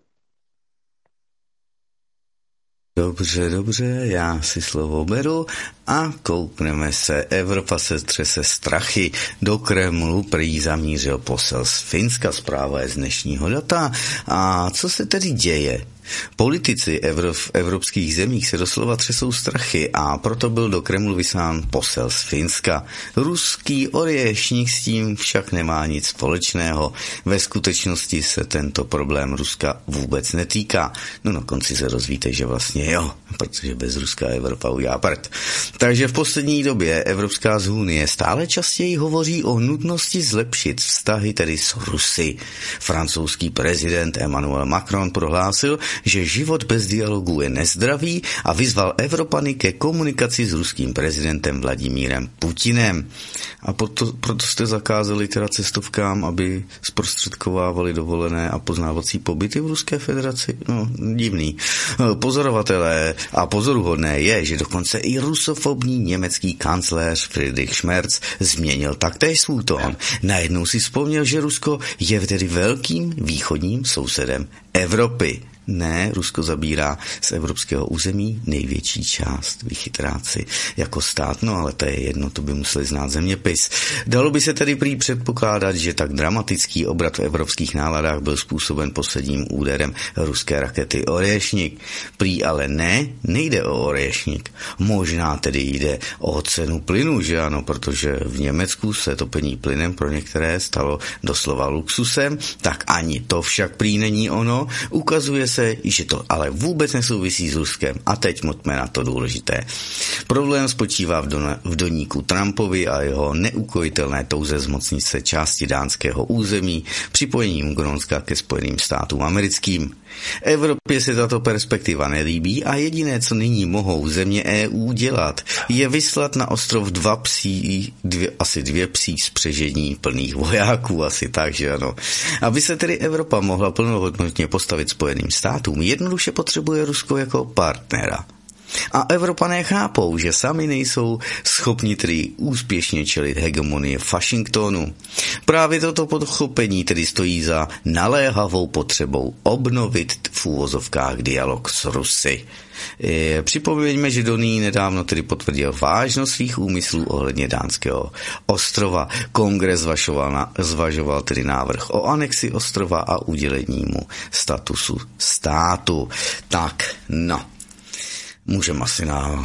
Dobře, já si slovo beru a koukneme se. Evropa se třese strachy. Do Kremlu prý zamířil posel z Finska, zpráva je z dnešního data. A co se tedy děje? Politici v evropských zemích se doslova třesou strachy a proto byl do Kremlu vyslán posel z Finska. Ruský orješník s tím však nemá nic společného. Ve skutečnosti se tento problém Ruska vůbec netýká. No na konci se dozvíte, že vlastně jo, protože bez Ruska Evropa udělá prd. Takže v poslední době Evropská unie stále častěji hovoří o nutnosti zlepšit vztahy tedy s Rusy. Francouzský prezident Emmanuel Macron prohlásil, že život bez dialogu je nezdravý a vyzval Evropany ke komunikaci s ruským prezidentem Vladimírem Putinem. A proto jste zakázali teda cestovkám, aby zprostředkovávali dovolené a poznávací pobyty v Ruské federaci? No, divný. Pozorovatelé a pozoruhodné je, že dokonce i rusofobní německý kancléř Friedrich Schmerz změnil taktéž svůj tón. Najednou si vzpomněl, že Rusko je tedy velkým východním sousedem Evropy. Ne, Rusko zabírá z evropského území největší část, vychytráci jako stát, no ale to je jedno, to by museli znát zeměpis. Dalo by se tedy prý předpokládat, že tak dramatický obrat v evropských náladách byl způsoben posledním úderem ruské rakety Orješník. Prý ale nejde o Orješník. Možná tedy jde o cenu plynu, že ano, protože v Německu se topení plynem pro některé stalo doslova luxusem, tak ani to však prý není ono. Ukazuje se, že to ale vůbec nesouvisí s Ruskem. A teď moďme na to důležité. Problém spočívá v doníku Trumpovi a jeho neukojitelné touze zmocnit se části dánského území připojením Grónska ke Spojeným státům americkým. Evropě se tato perspektiva nelíbí a jediné, co nyní mohou země EU dělat, je vyslat na ostrov asi dvě psí spřežení plných vojáků, asi tak, že ano. Aby se tedy Evropa mohla plnohodnotně postavit Spojeným státům, jednoduše potřebuje Rusko jako partnera. A Evropané chápou, že sami nejsou schopni tedy úspěšně čelit hegemonii Washingtonu. Právě toto pochopení tedy stojí za naléhavou potřebou obnovit v úvozovkách dialog s Rusy. Připomeňme, že Donný nedávno tedy potvrdil vážnost svých úmyslů ohledně Dánského ostrova. Kongres zvažoval tedy návrh o anexi ostrova a udělení mu statusu státu. Tak, no, můžeme asi na...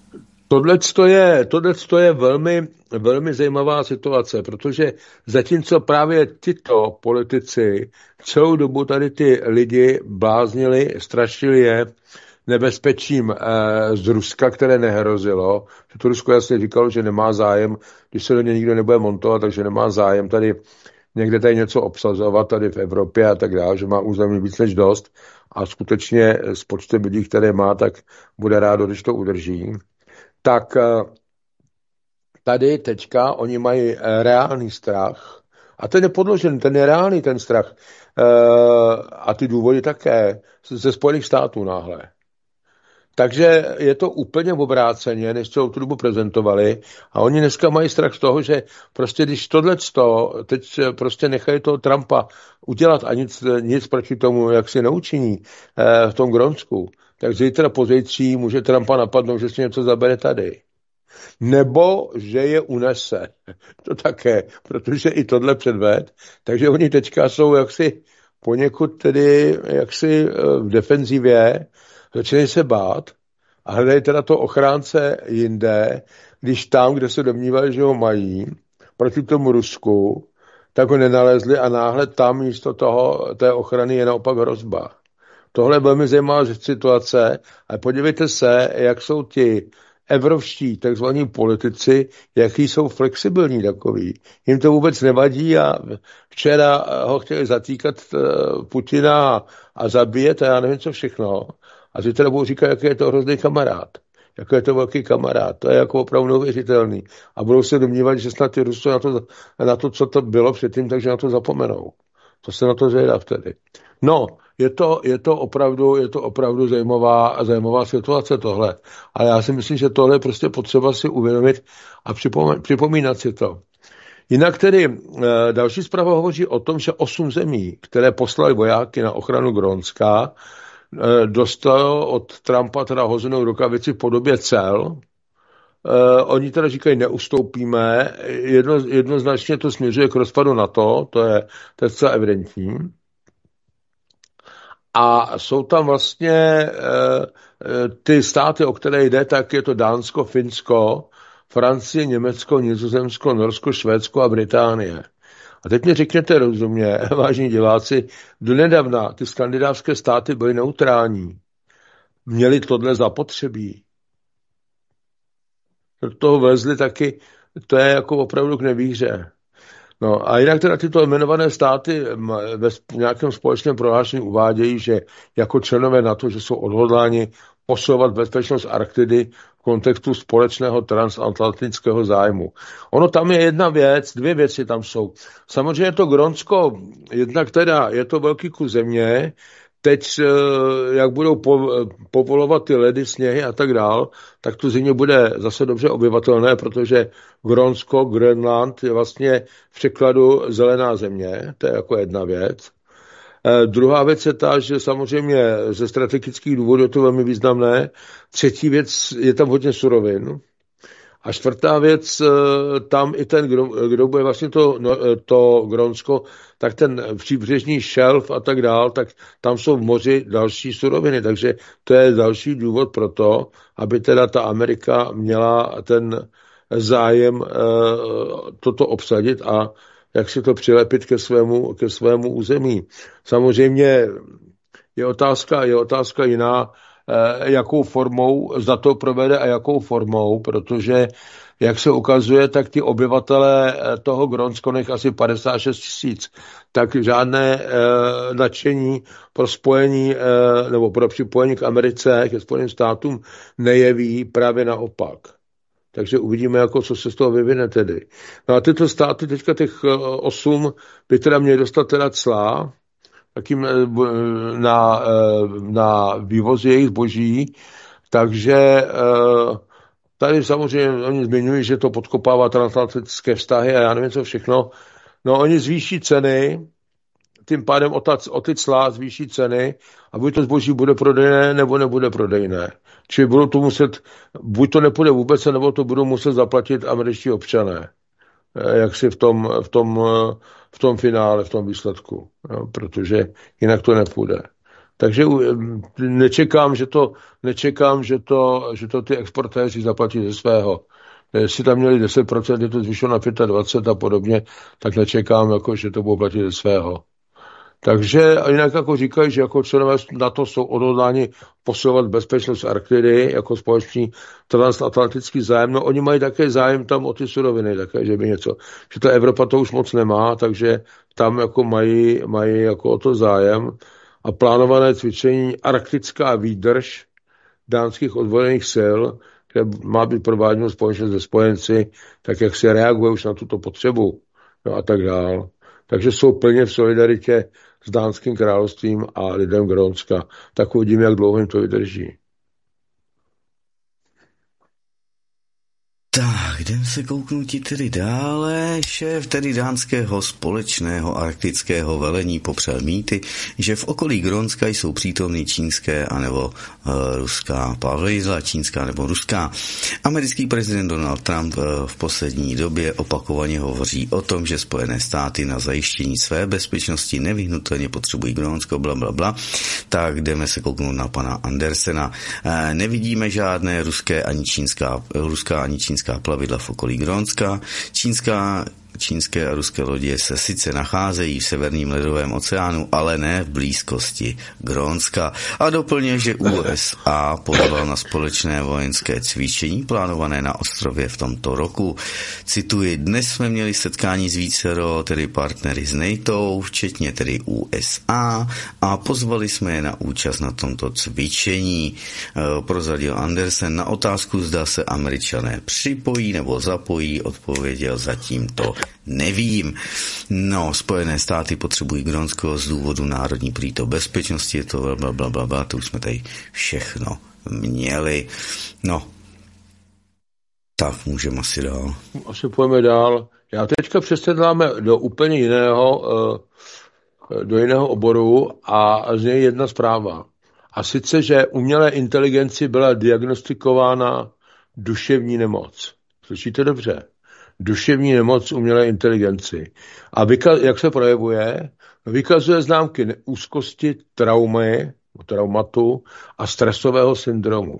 Tohle je velmi, velmi zajímavá situace, protože zatímco právě tyto politici celou dobu tady ty lidi bláznili, strašili je nebezpečím z Ruska, které nehrozilo. To Rusko jasně říkalo, že nemá zájem, když se do něj nikdo nebude montovat, takže nemá zájem tady někde tady něco obsazovat tady v Evropě a tak dále, že má území víc než dost a skutečně s počtem lidí, které má, tak bude rádo, když to udrží. Tak tady teďka oni mají reálný strach a ten je podložený, ten je reálný ten strach a ty důvody také ze Spojených států náhle. Takže je to úplně obráceně, než celou tu dobu prezentovali a oni dneska mají strach z toho, že prostě když tohleto, teď prostě nechají toho Trumpa udělat a nic proti tomu, jak si neučiní v tom Grónsku, tak zítra pozítří může Trumpa napadnout, že si něco zabere tady. Nebo že je unese. To také, protože i tohle předved. Takže oni teďka jsou jaksi poněkud tedy jaksi v defenzivě, začínají se bát a hledají teda to ochránce jinde, když tam, kde se domnívali, že ho mají, proti tomu Rusku, tak ho nenalezli a náhle tam místo té ochrany je naopak hrozba. Tohle je velmi zajímavá situace, ale podívejte se, jak jsou ti evropští takzvaní politici, jaký jsou flexibilní takový. Jim to vůbec nevadí a včera ho chtěli zatýkat Putina a zabíjet a já nevím co všechno. A zítra budou říkat, jaký je to hrozný kamarád. Jaký je to velký kamarád. To je jako opravdu neuvěřitelný. A budou se domnívat, že snad ty Rusy na to, co to bylo předtím, takže na to zapomenou. To se na to zvědav tedy. No, je to opravdu zajímavá situace tohle. Ale já si myslím, že tohle je prostě potřeba si uvědomit a připomínat si to. Jinak tedy další zpráva hovoří o tom, že 8 zemí, které poslali vojáky na ochranu Grónska, dostalo od Trumpa teda hozenou rukavici v podobě cel. Oni teda říkají, neustoupíme. Jednoznačně to směřuje k rozpadu NATO, to je zcela evidentní. A jsou tam vlastně ty státy, o které jde, tak je to Dánsko, Finsko, Francie, Německo, Nizozemsko, Norsko, Švédsko a Británie. A teď mi řekněte rozumně, vážení diváci, donedávna ty skandinávské státy byly neutrální. Měli tohle zapotřebí. Do toho vezli taky, to je jako opravdu k nevíře. No a jinak teda tyto jmenované státy ve nějakém společném prohlášení uvádějí, že jako členové NATO, že jsou odhodláni posilovat bezpečnost Arktidy v kontextu společného transatlantického zájmu. Ono tam je jedna věc, 2 věci tam jsou. Samozřejmě to Grónsko, jednak teda je to velký kus země, teď, jak budou povolovat ty ledy, sněhy a tak dál, tak tu zimě bude zase dobře obyvatelné, protože Grónsko, Grönland je vlastně v překladu zelená země, to je jako jedna věc. Druhá věc je ta, že samozřejmě ze strategických důvodů je to velmi významné. Třetí věc, je tam hodně surovin. A čtvrtá věc, tam i ten, kdo bude vlastně to Grónsko, tak ten příbřežní šelf a tak dál, tak tam jsou v moři další suroviny. Takže to je další důvod pro to, aby teda ta Amerika měla ten zájem toto obsadit a jak si to přilepit ke svému území. Samozřejmě je otázka jiná, jakou formou za to provede a jakou formou, protože jak se ukazuje, tak ty obyvatelé toho Grónska, nech asi 56 000, tak žádné nadšení pro spojení nebo pro připojení k Americe, ke Spojeným státům nejeví, právě naopak. Takže uvidíme, jako co se z toho vyvine tedy. No a tyto státy, teďka těch 8, by teda měly dostat teda cla takým na vývoz jejich zboží, Takže tady samozřejmě oni zmiňují, že to podkopává transatlantické vztahy a já nevím, co všechno. No, oni zvýší ceny, tím pádem o ty cla zvýší ceny a buď to zboží bude prodejné, nebo nebude prodejné. Čili budou to muset, buď to nepůjde vůbec, nebo to budou muset zaplatit američtí občané. Jak si v tom finále, v tom výsledku. Jo, protože jinak to nepůjde. Takže nečekám, že to ty exportéři zaplatí ze svého. Jestli tam měli 10%, je to zvyšlo na 25% a podobně, tak nečekám, jako, že to budou platit ze svého. Takže jinak jako říkají, že jako členové NATO jsou odhodláni posilovat bezpečnost Arktidy jako společný transatlantický zájem. No oni mají také zájem tam o ty suroviny, také, že by něco. Že ta Evropa to už moc nemá, takže tam jako mají jako o to zájem. A plánované cvičení Arktická výdrž dánských ozbrojených sil, které má být prováděno společně se spojenci, tak jak se reaguje už na tuto potřebu, no a tak dál. Takže jsou plně v solidaritě s Dánským královstvím a lidem Grónska. Tak uvidíme, jak dlouho jim to vydrží. Tak, jdem se kouknutí tedy dále. Šéf tedy dánského společného arktického velení popřel mýty, že v okolí Grónska jsou přítomny čínské anebo ruská plavidla, čínská nebo ruská. Americký prezident Donald Trump v poslední době opakovaně hovoří o tom, že Spojené státy na zajištění své bezpečnosti nevyhnutelně potřebují Grónsko, blablabla. Tak jdeme se kouknout na pana Andersena. Nevidíme žádné ruská ani čínská plavidla v okolí Grónska. Čínské a ruské lodě se sice nacházejí v severním ledovém oceánu, ale ne v blízkosti Grónska. A doplně, že USA pozval na společné vojenské cvičení plánované na ostrově v tomto roku. Cituji, dnes jsme měli setkání s vícero tedy partnery z NATO, včetně tedy USA, a pozvali jsme je na účast na tomto cvičení. Prozradil Andersen. Na otázku, zda se Američané připojí nebo zapojí, odpověděl, zatím to nevím. No, Spojené státy potřebují Grónsko z důvodu národní prýto bezpečnosti, je to blablabla, to už jsme tady všechno měli. No, tak můžeme asi dál. Asi půjdeme dál. Já teďka přesedláme do úplně jiného oboru a z něj jedna zpráva. A sice, že umělé inteligenci byla diagnostikována duševní nemoc. Slyšíte dobře? Duševní nemoc umělé inteligenci. A jak se projevuje? Vykazuje známky úzkosti, traumatu a stresového syndromu.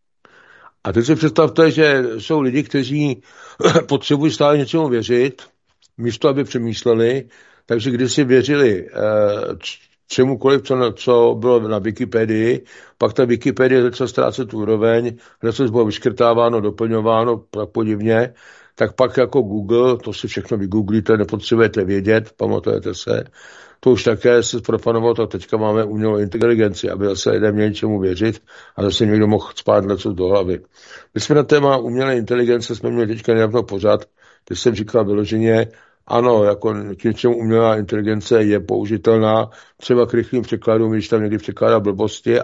A teď si představte, že jsou lidi, kteří potřebují stále něčemu věřit, místo aby přemýšleli, takže když si věřili čemukoliv, co bylo na Wikipedii, pak ta Wikipedie začala ztrácet úroveň, něco bylo vyškrtáváno, doplňováno, tak podivně, tak pak jako Google, to si všechno vygooglíte, nepotřebujete vědět, pamatujete se, to už také se zprofanovalo, tak teďka máme umělou inteligenci, aby zase lidé měli čemu věřit a zase někdo mohl spát něco do hlavy. My jsme na téma umělé inteligence jsme měli teďka nedávno pořád, když jsem říkal vyloženě, ano, jako k něčemu umělá inteligence je použitelná, třeba k rychlým překladům, když tam někdy překládá blbosti,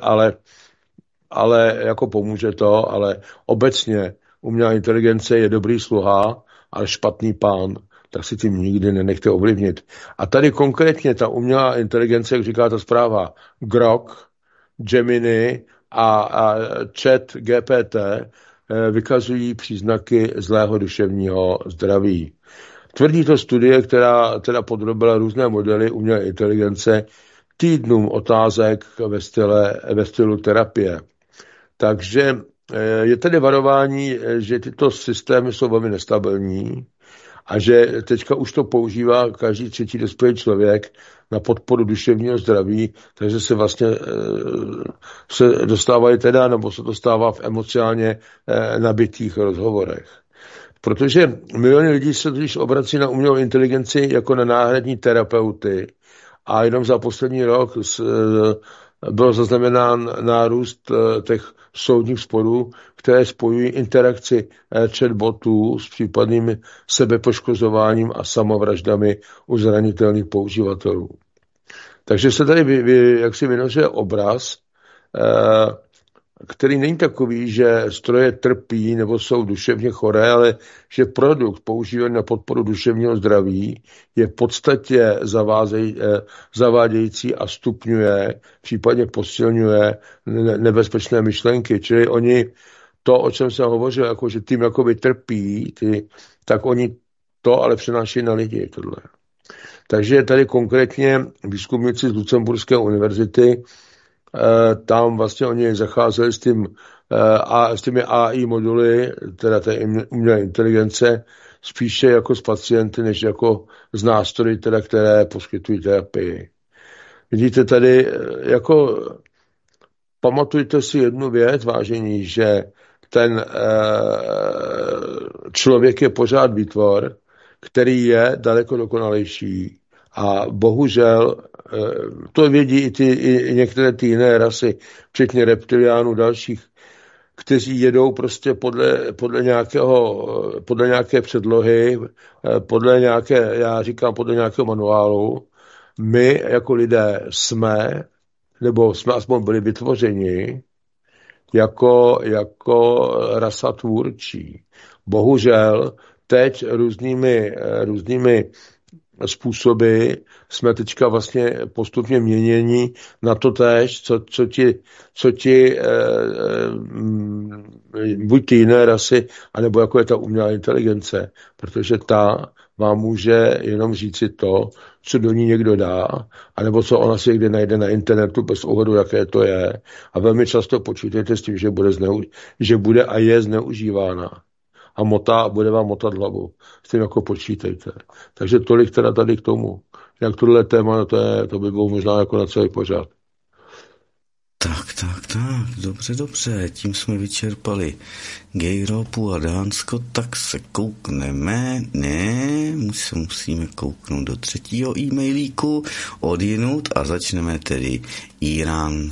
ale jako pomůže to, ale obecně umělá inteligence je dobrý sluha, ale špatný pán, tak si tím nikdy nenechte ovlivnit. A tady konkrétně ta umělá inteligence, jak říká ta zpráva, Grok, Gemini a Chat GPT vykazují příznaky zlého duševního zdraví. Tvrdí to studie, která teda podrobila různé modely umělé inteligence týdnům otázek ve stylu terapie. Takže je tady varování, že tyto systémy jsou velmi nestabilní a že teďka už to používá každý třetí dospělý člověk na podporu duševního zdraví, takže se vlastně se dostávají teda, nebo se dostává v emocionálně nabitých rozhovorech. Protože miliony lidí se totiž obrací na umělou inteligenci jako na náhradní terapeuty a jenom za poslední rok byl zaznamenán nárůst těch soudních sporů, které spojují interakci chatbotů s případným sebepoškozováním a samovraždami u zranitelných používatelů. Takže se tady jaksi vynořuje obraz který není takový, že stroje trpí nebo jsou duševně choré, ale že produkt používaný na podporu duševního zdraví je v podstatě zavádějící a stupňuje, případně posilňuje nebezpečné myšlenky. Čili oni to, o čem jsem hovořil, jako že tím jakoby trpí, tak oni to ale přenáší na lidi, tohle. Takže tady konkrétně výzkumníci z Lucemburské univerzity, tam vlastně oni zacházeli s těmi AI moduly, teda té umělé inteligence, spíše jako s pacienty, než jako z nástroji, teda, které poskytují terapii. Vidíte tady, jako pamatujte si jednu věc, vážení, že ten člověk je pořád výtvor, který je daleko dokonalejší. A bohužel to vědí i některé ty jiné rasy, včetně reptiliánů dalších, kteří jedou prostě podle nějaké předlohy, podle nějakého manuálu. My jako lidé jsme aspoň byli vytvořeni jako rasa tvůrčí. Bohužel teď různými způsoby jsme teďka vlastně postupně měněni na to též, co ti buď ty jiné rasy, anebo jako je ta umělá inteligence, protože ta vám může jenom říci to, co do ní někdo dá, anebo co ona si někde najde na internetu bez ohledu, jaké to je. A velmi často počítejte s tím, že bude a je zneužívána. A bude vám motat hlavu. S tím jako počítejte. Takže tolik teda tady k tomu. Jak tohle téma, to by bylo možná jako na celý pořád. Tak, dobře, tím jsme vyčerpali Gejropu a Dánsko, tak se koukneme, musíme kouknout do třetího e-mailíku odjinud a začneme tedy Irán.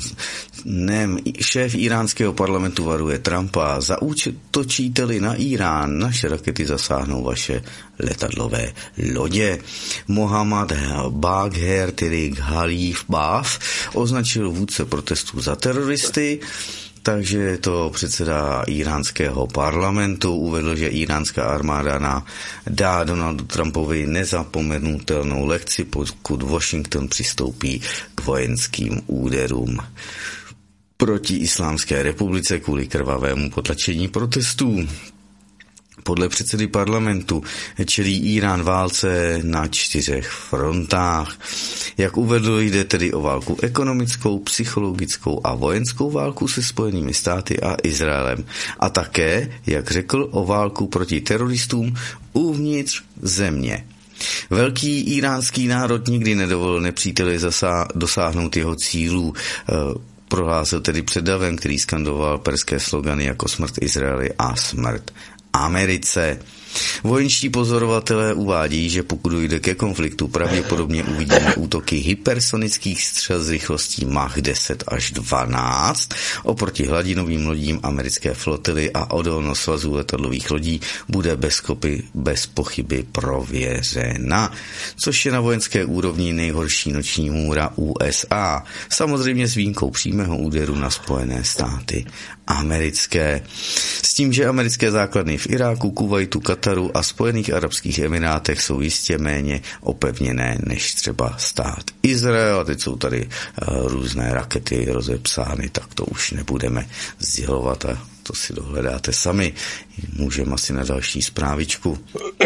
Šéf iránského parlamentu varuje Trumpa, zaútočíte-li na Irán, naše rakety zasáhnou vaše letadlové lodě. Mohammad Bagher, tedy Khalif Baf, označil vůdce protestů za teroristy, takže to předseda iránského parlamentu uvedl, že iránská armáda dá Donaldu Trumpovi nezapomenutelnou lekci, pokud Washington přistoupí k vojenským úderům proti Islámské republice kvůli krvavému potlačení protestů. Podle předsedy parlamentu čelí Irán válce na 4 frontách. Jak uvedl, jde tedy o válku ekonomickou, psychologickou a vojenskou válku se Spojenými státy a Izraelem. A také, jak řekl, o válku proti teroristům uvnitř země. Velký iránský národ nikdy nedovolil nepříteli dosáhnout jeho cílů, prohlásil tedy před davem, který skandoval perské slogany jako smrt Izraeli a smrt Americe. Vojenští pozorovatelé uvádí, že pokud dojde ke konfliktu, pravděpodobně uvidíme útoky hypersonických střel s rychlostí Mach 10 až 12 oproti hladinovým lodím americké flotily a odolnost svazů letadlových lodí bude bez pochyby prověřena, což je na vojenské úrovni nejhorší noční můra USA. Samozřejmě s výjimkou přímého úderu na Spojené státy americké. S tím, že americké základny v Iráku, Kuvajtu, Kataru a Spojených arabských emirátech jsou jistě méně opevněné než třeba stát Izrael. A teď jsou tady různé rakety rozepsány, tak to už nebudeme sdělovat a to si dohledáte sami. Můžeme asi na další zprávičku.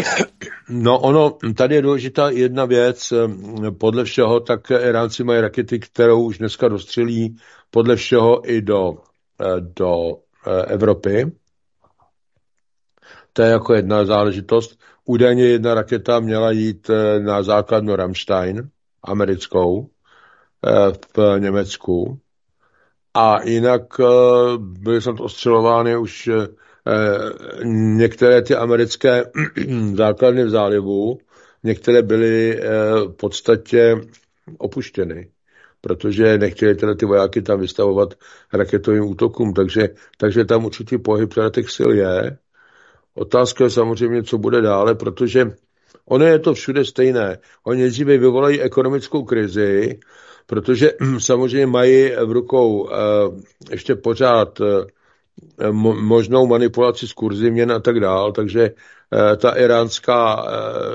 No tady je důležitá jedna věc. Podle všeho, tak Iránci mají rakety, kterou už dneska dostřelí podle všeho i do Evropy. To je jako jedna záležitost. Údajně jedna raketa měla jít na základnu Ramstein, americkou, v Německu. A jinak byly snad ostřelovány už některé ty americké základny v zálivu, některé byly v podstatě opuštěny, protože nechtěli teda ty vojáky tam vystavovat raketovým útokům, takže tam určitý pohyb těch sil je. Otázka je samozřejmě, co bude dále, protože ono je to všude stejné. Oni nejdříve vyvolají ekonomickou krizi, protože samozřejmě mají v rukou ještě pořád možnou manipulaci s kurzy měn a tak dál, takže ta iránská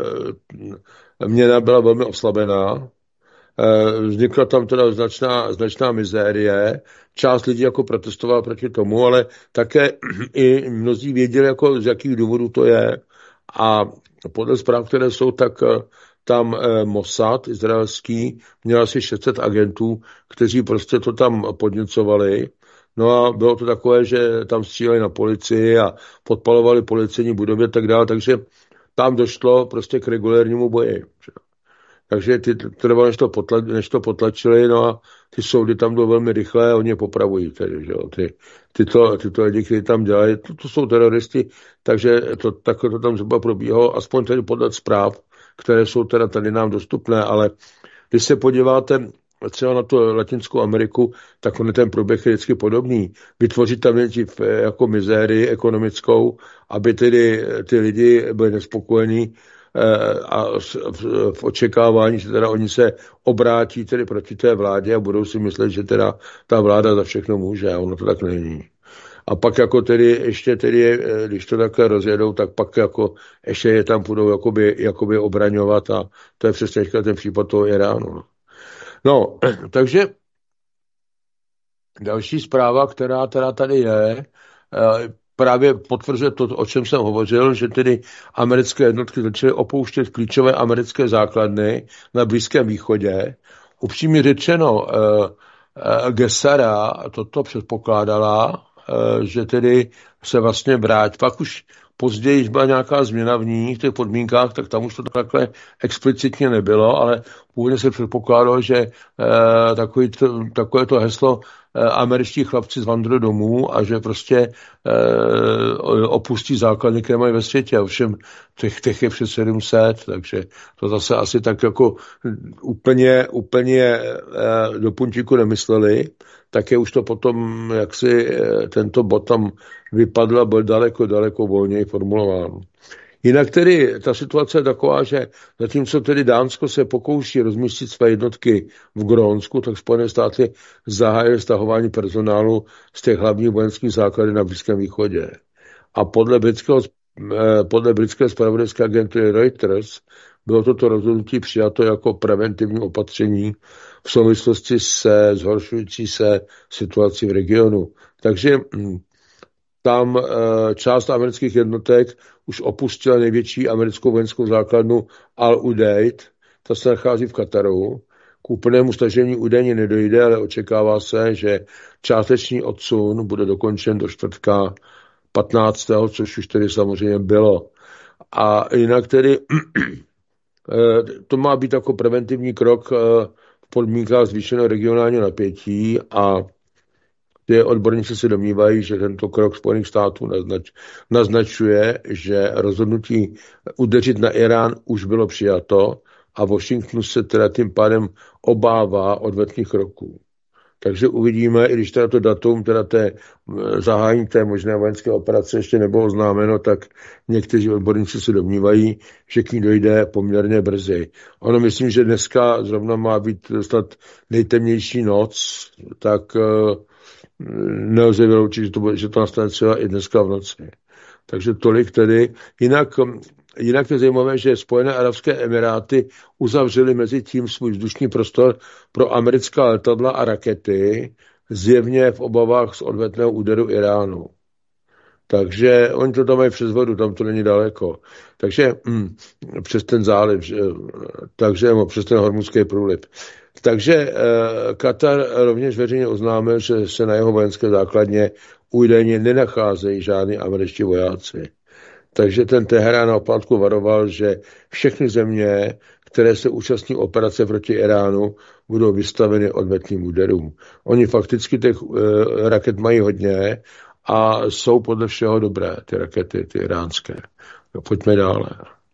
měna byla velmi oslabená. Vznikla tam teda značná mizérie. Část lidí jako protestovala proti tomu, ale také i mnozí věděli, jako z jakých důvodů to je. A podle zpráv, které jsou, tak tam Mossad izraelský měl asi 600 agentů, kteří prostě to tam podněcovali. No a bylo to takové, že tam stříleli na policii a podpalovali policejní budovy a tak dále, takže tam došlo prostě k regulérnímu boji. Takže ty trvalo, než to potlačili, no a ty soudy tam jdou velmi rychle a oni je popravují. Tedy, že jo. Tyto lidi, kteří tam dělají, to jsou teroristi, takže takhle to tam zhruba probíhalo, aspoň tedy podle zpráv, které jsou teda tady nám dostupné, ale když se podíváte třeba na tu Latinskou Ameriku, tak on ten průběh je vždycky podobný. Vytvořit tam nejdřív jako mizérii ekonomickou, aby tedy ty lidi byli nespokojení a v očekávání, že teda oni se obrátí tedy proti té vládě a budou si myslet, že teda ta vláda za všechno může a ono to tak není. A pak jako tedy ještě tedy, když to takhle rozjedou, tak pak jako ještě je tam budou jakoby obraňovat a to je přesně ten případ toho Iránu. No, takže další zpráva, která teda tady je, právě potvrzuje to, o čem jsem hovořil, že tedy americké jednotky začaly opouštět klíčové americké základny na Blízkém východě. Upřímně řečeno, Gesara toto předpokládala, že tedy se vlastně vrátí. Pak už později, když byla nějaká změna v těch podmínkách, tak tam už to takhle explicitně nebylo, ale původně se předpokládalo, že takové to heslo američtí chlapci zvandrují domů a že prostě opustí základny, které mají ve světě. Ovšem těch je přes 700, takže to zase asi tak jako úplně do puntíku nemysleli. Také už to potom, jak si tento bod tam vypadl a byl daleko volněji formulován. Jinak tedy ta situace je taková, že zatímco tedy Dánsko se pokouší rozmístit své jednotky v Grónsku, tak Spojené státy zahájily stahování personálu z těch hlavních vojenských základů na Blízkém východě. A podle britské zpravodajské agentury Reuters bylo toto rozhodnutí přijato jako preventivní opatření v souvislosti se zhoršující se situací v regionu. Takže tam část amerických jednotek už opustila největší americkou vojenskou základnu Al-Udeid, ta se nachází v Kataru. K úplnému stažení údajně nedojde, ale očekává se, že částečný odsun bude dokončen do čtvrtka 15., což už tedy samozřejmě bylo. A jinak tedy to má být jako preventivní krok v podmínkách zvýšeného regionálního napětí a ty odborníci se domnívají, že tento krok Spojených států naznačuje, že rozhodnutí udeřit na Irán už bylo přijato a Washington se teda tím pádem obává odvetných kroků. Takže uvidíme, i když teda to datum, teda zahájení té možné vojenské operace ještě nebylo oznámeno, tak někteří odborníci se domnívají, že k ní dojde poměrně brzy. Ono myslím, že dneska zrovna má být snad nejtemnější noc, tak nelze vyloučit, že to nastane třeba i dneska v noci. Takže tolik tedy. Jinak je zajímavé, že Spojené arabské emiráty uzavřely mezi tím svůj vzdušný prostor pro americká letadla a rakety, zjevně v obavách z odvetného úderu Iránu. Takže oni to tam mají přes vodu, tam to není daleko. Takže přes ten záliv, takže přes ten Hormuzský průliv. Takže Katar rovněž veřejně oznámil, že se na jeho vojenské základně údajně nenacházejí žádní američtí vojáci. Takže ten Teherán na oplátku varoval, že všechny země, které se účastní operace proti Iránu, budou vystaveny odvetným úderům. Oni fakticky těch raket mají hodně a jsou podle všeho dobré, ty rakety, ty iránské. Pojďme dále.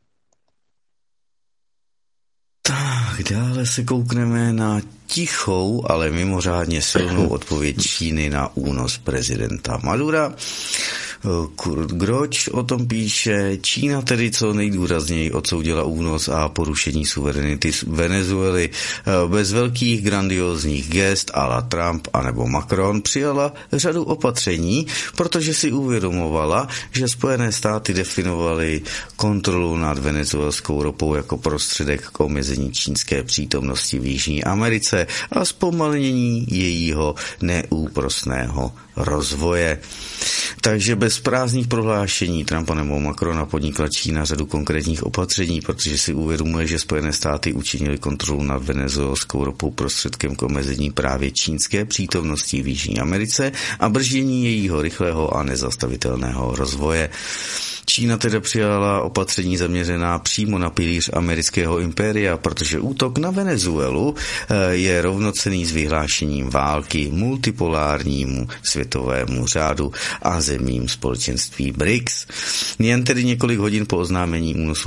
Tak, dále se koukneme na tichou, ale mimořádně silnou odpověď Číny na únos prezidenta Madura. Kurt Groch o tom píše, Čína tedy co nejdůrazněji odsoudila únos a porušení suverenity Venezuely. Bez velkých grandiózních gest a la Trump anebo Macron přijala řadu opatření, protože si uvědomovala, že Spojené státy definovaly kontrolu nad venezuelskou ropou jako prostředek k omezení čínské přítomnosti v Jižní Americe a zpomalnění jejího neúprosného rozvoje. Takže bez prázdných prohlášení Trumpa nebo Macrona podnikla Čína řadu konkrétních opatření, protože si uvědomuje, že Spojené státy učinily kontrolu nad venezuelskou ropou prostředkem k omezení právě čínské přítomnosti v Jižní Americe a brždění jejího rychlého a nezastavitelného rozvoje. Čína tedy přijala opatření zaměřená přímo na pilíř amerického impéria, protože útok na Venezuelu je rovnocenný s vyhlášením války multipolárnímu světovému řádu a zemím společenství BRICS. Jen tedy několik hodin po oznámení únosu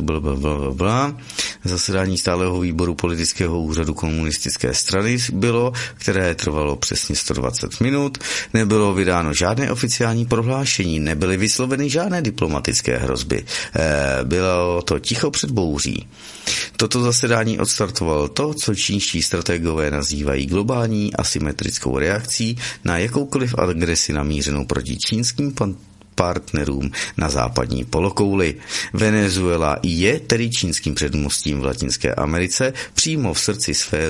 zasedání stálého výboru politického úřadu komunistické strany bylo, které trvalo přesně 120 minut, nebylo vydáno žádné oficiální prohlášení, nebyly vysloveny žádné diplomatické hrozby. Bylo to ticho před bouří. Toto zasedání odstartovalo to, co čínští strategové nazývají globální asymetrickou reakcí na jakoukoliv agresi namířenou proti čínským partnerům na západní polokouli. Venezuela je tedy čínským předmostím v Latinské Americe přímo v srdci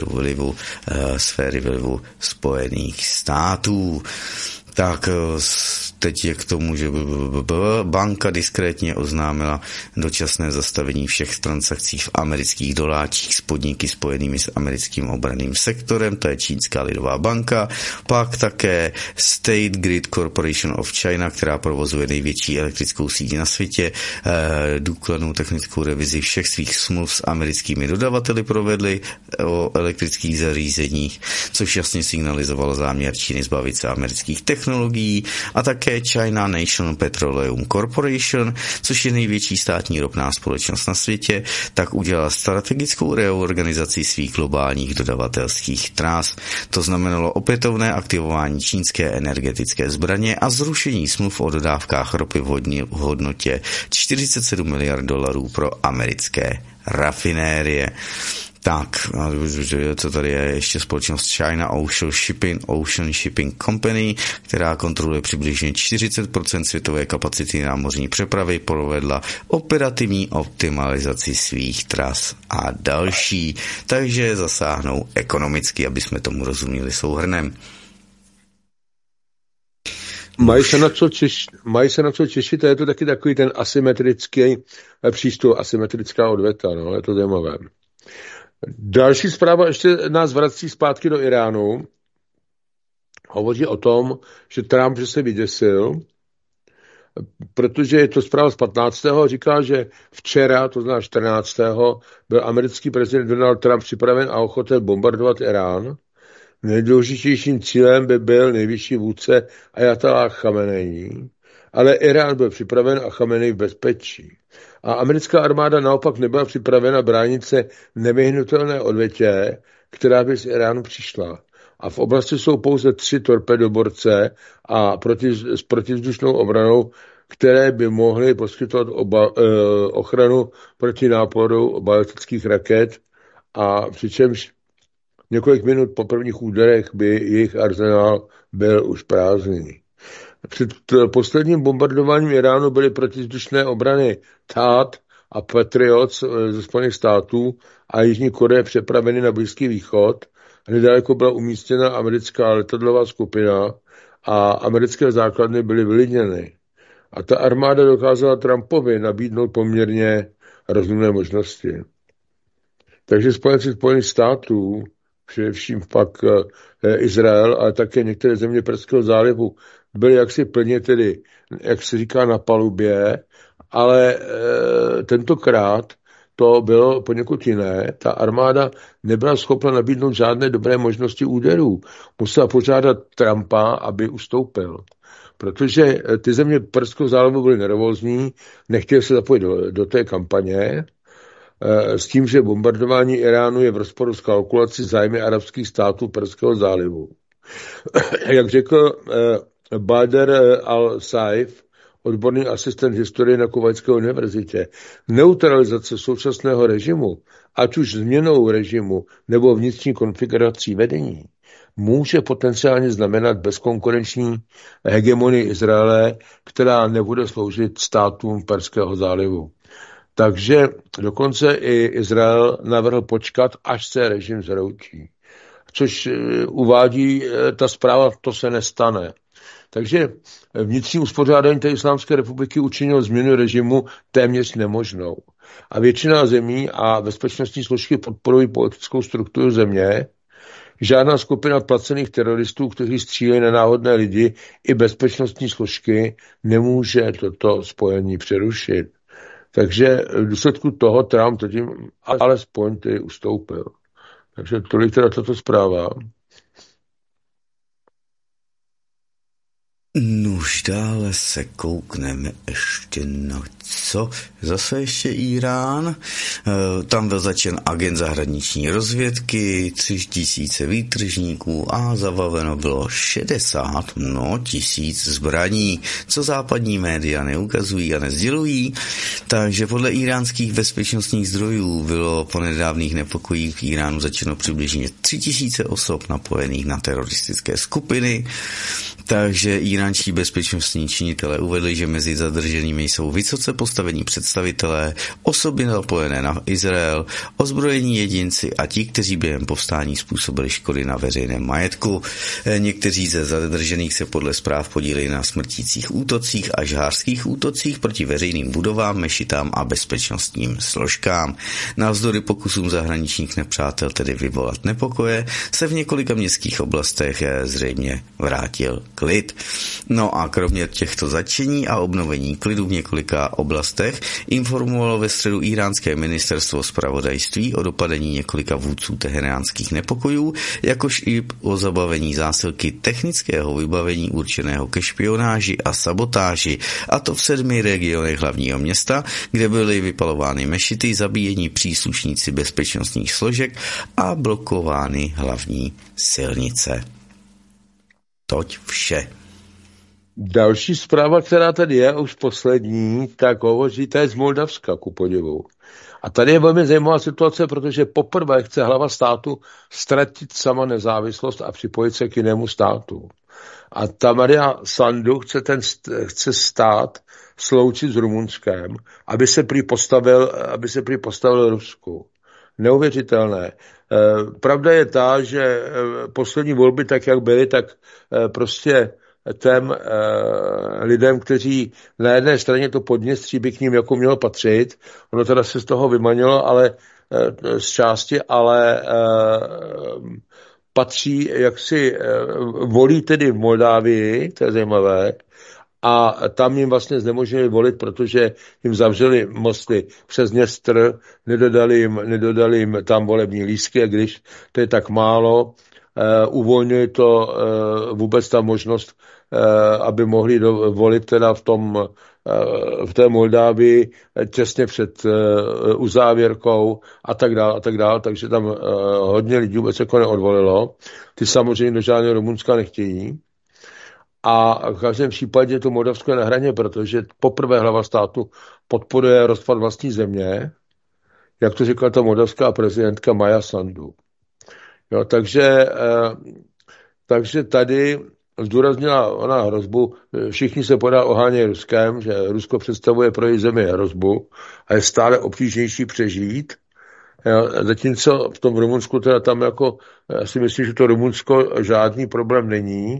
sféry vlivu Spojených států. Tak teď je k tomu, že banka diskrétně oznámila dočasné zastavení všech transakcí v amerických doláčích s podniky spojenými s americkým obranným sektorem, to je Čínská lidová banka, pak také State Grid Corporation of China, která provozuje největší elektrickou síť na světě, důkladnou technickou revizi všech svých smluv s americkými dodavateli provedly o elektrických zařízeních, což jasně signalizovalo záměr Číny zbavit se amerických technologií, a také China National Petroleum Corporation, což je největší státní ropná společnost na světě, tak udělala strategickou reorganizaci svých globálních dodavatelských tras. To znamenalo opětovné aktivování čínské energetické zbraně a zrušení smluv o dodávkách ropy v hodnotě 47 miliard dolarů pro americké rafinérie. Tak, co tady je ještě společnost China Ocean Shipping Company, která kontroluje přibližně 40% světové kapacity námořní přepravy, provedla operativní optimalizaci svých tras a další. Takže zasáhnou ekonomicky, aby jsme tomu rozuměli souhrnem. Mají se na co těšit, a je to taky takový ten asymetrický přístup, asymetrická odveta, no, je to zajímavé. Další zpráva ještě nás vrací zpátky do Iránu. Hovoří o tom, že Trump že se vyděsil, protože je to zpráva z 15. říká, že včera, to znamená 14. byl americký prezident Donald Trump připraven a ochoten bombardovat Irán. Nejdůležitějším cílem by byl nejvyšší vůdce Ajatolláh Chameneí, ale Irán byl připraven a Chameneí v bezpečí. A americká armáda naopak nebyla připravena bránit se nevyhnutelné odvetě, která by z Iránu přišla. A v oblasti jsou pouze 3 torpedoborce a s protivzdušnou obranou, které by mohly poskytovat ochranu proti náporu balistických raket, a přičemž několik minut po prvních úderech by jejich arzenál byl už prázdný. Před posledním bombardováním Iránu byly protivzdušné obrany THAAD a Patriot ze Spojených států a Jižní Koreje přepraveny na Blízký východ. Nedaleko byla umístěna americká letadlová skupina a americké základny byly vylidněny. A ta armáda dokázala Trumpovi nabídnout poměrně rozumné možnosti. Takže spojenci Spojených států, především pak Izrael, ale také některé země Perského zálivu, byly jaksi plně tedy, jak se říká, na palubě, ale tentokrát to bylo poněkud jiné. Ta armáda nebyla schopna nabídnout žádné dobré možnosti úderů. Musela požádat Trumpa, aby ustoupil. Protože ty země Perského zálivu byly nervózní, nechtěli se zapojit do té kampaně, s tím, že bombardování Iránu je v rozporu s kalkulací zájmy arabských států Perského zálivu. Jak řekl Badr al-Saif, odborný asistent historie na Kuvajské univerzitě. Neutralizace současného režimu, ať už změnou režimu nebo vnitřní konfigurací vedení, může potenciálně znamenat bezkonkurenční hegemonii Izraele, která nebude sloužit státům Perského zálivu. Takže dokonce i Izrael navrhl počkat, až se režim zhroutí. Což uvádí ta zpráva, to se nestane. Takže vnitřní uspořádání té Islámské republiky učinilo změnu režimu téměř nemožnou. A většina zemí a bezpečnostní složky podporují politickou strukturu země. Žádná skupina placených teroristů, kteří střílejí na náhodné lidi, i bezpečnostní složky nemůže toto spojení přerušit. Takže v důsledku toho Trump tím alespoň ustoupil. Takže tolik teda tato zpráva. Nuž dále se koukneme ještě na co? Zase ještě Irán. Tam byl začen agent zahraniční rozvědky, 3000 výtržníků a zabaveno bylo 60 tisíc zbraní, co západní média neukazují a nezdělují. Takže podle iránských bezpečnostních zdrojů bylo po nedávných nepokojích v Iránu začeno přibližně 3000 osob napojených na teroristické skupiny. Takže iránští bezpečnostní činitelé uvedli, že mezi zadrženými jsou vysoce postavení představitelé, osoby napojené na Izrael, ozbrojení jedinci a ti, kteří během povstání způsobili škody na veřejném majetku. Někteří ze zadržených se podle zpráv podíleli na smrtících útocích a žhářských útocích proti veřejným budovám, mešitám a bezpečnostním složkám. Navzdory pokusům zahraničních nepřátel tedy vyvolat nepokoje, se v několika městských oblastech zřejmě vrátil klid. No a kromě těchto zatčení a obnovení klidu v několika oblastech informovalo ve středu iránské ministerstvo zpravodajství o dopadení několika vůdců teheránských nepokojů, jakož i o zabavení zásilky technického vybavení určeného ke špionáži a sabotáži, a to v 7 regionech hlavního města, kde byly vypalovány mešity, zabíjení příslušníci bezpečnostních složek a blokovány hlavní silnice. Toť vše. Další zpráva, která tady je, už poslední, tak hovoří, ta je z Moldavska, ku podivu. A tady je velmi zajímavá situace, protože poprvé chce hlava státu ztratit sama nezávislost a připojit se k jinému státu. A ta Maria Sandu chce stát sloučit s Rumunskem, aby se prý postavil Rusku. Neuvěřitelné. Pravda je ta, že poslední volby, tak jak byly, tak prostě těm lidem, kteří na jedné straně to Podněstří by k ním jako mělo patřit, ono teda se z toho vymanilo, ale z části, ale patří, jak si volí tedy v Moldávii, to je zajímavé, a tam jim vlastně znemožnili volit, protože jim zavřeli mosty přes Dněstr, nedodali jim tam volební lístky, a když to je tak málo, uvolnili to vůbec ta možnost, aby mohli volit teda v té Moldávii těsně před uzávěrkou a tak dále, takže tam hodně lidí vůbec jako neodvolilo. Ty samozřejmě do žádného Rumunska nechtějí. A v každém případě to Moldavsko je na hraně, protože poprvé hlava státu podporuje rozpad vlastní země, jak to říkala ta moldavská prezidentka Maja Sandu. Jo, takže tady zdůraznila ona hrozbu, všichni se podá ohánějí Ruskem, že Rusko představuje pro její zemi hrozbu a je stále obtížnější přežít. Jo, zatímco v tom Rumunsku teda tam jako, já si myslím, že to Rumunsko žádný problém není,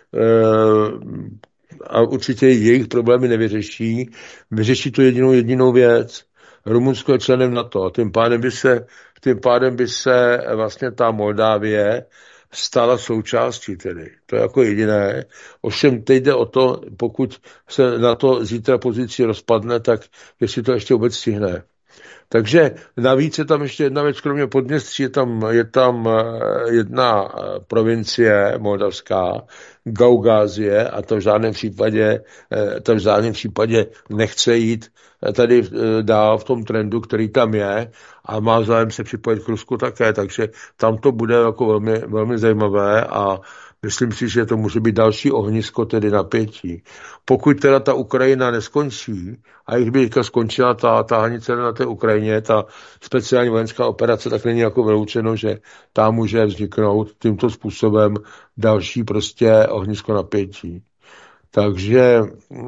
a určitě jejich problémy nevyřeší. Vyřeší to jedinou věc. Rumunsko je členem NATO. Tím pádem by se vlastně ta Moldávie stala součástí tedy. To je jako jediné. Ovšem teď jde o to, pokud se na to zítra pozici rozpadne, tak jestli to ještě vůbec stihne. Takže navíc je tam ještě jedna věc, kromě Podněstří, je tam jedna provincie moldavská, Gaugázie, a to v žádném případě nechce jít tady dál v tom trendu, který tam je, a má zájem se připojit k Rusku také, takže tam to bude jako velmi, velmi zajímavé a Myslím si, že to může být další ohnisko tedy napětí. Pokud teda ta Ukrajina neskončí, a když by teďka skončila ta tahanice na té Ukrajině, ta speciální vojenská operace, tak není jako vyloučeno, že tam může vzniknout tímto způsobem další prostě ohnisko napětí. Takže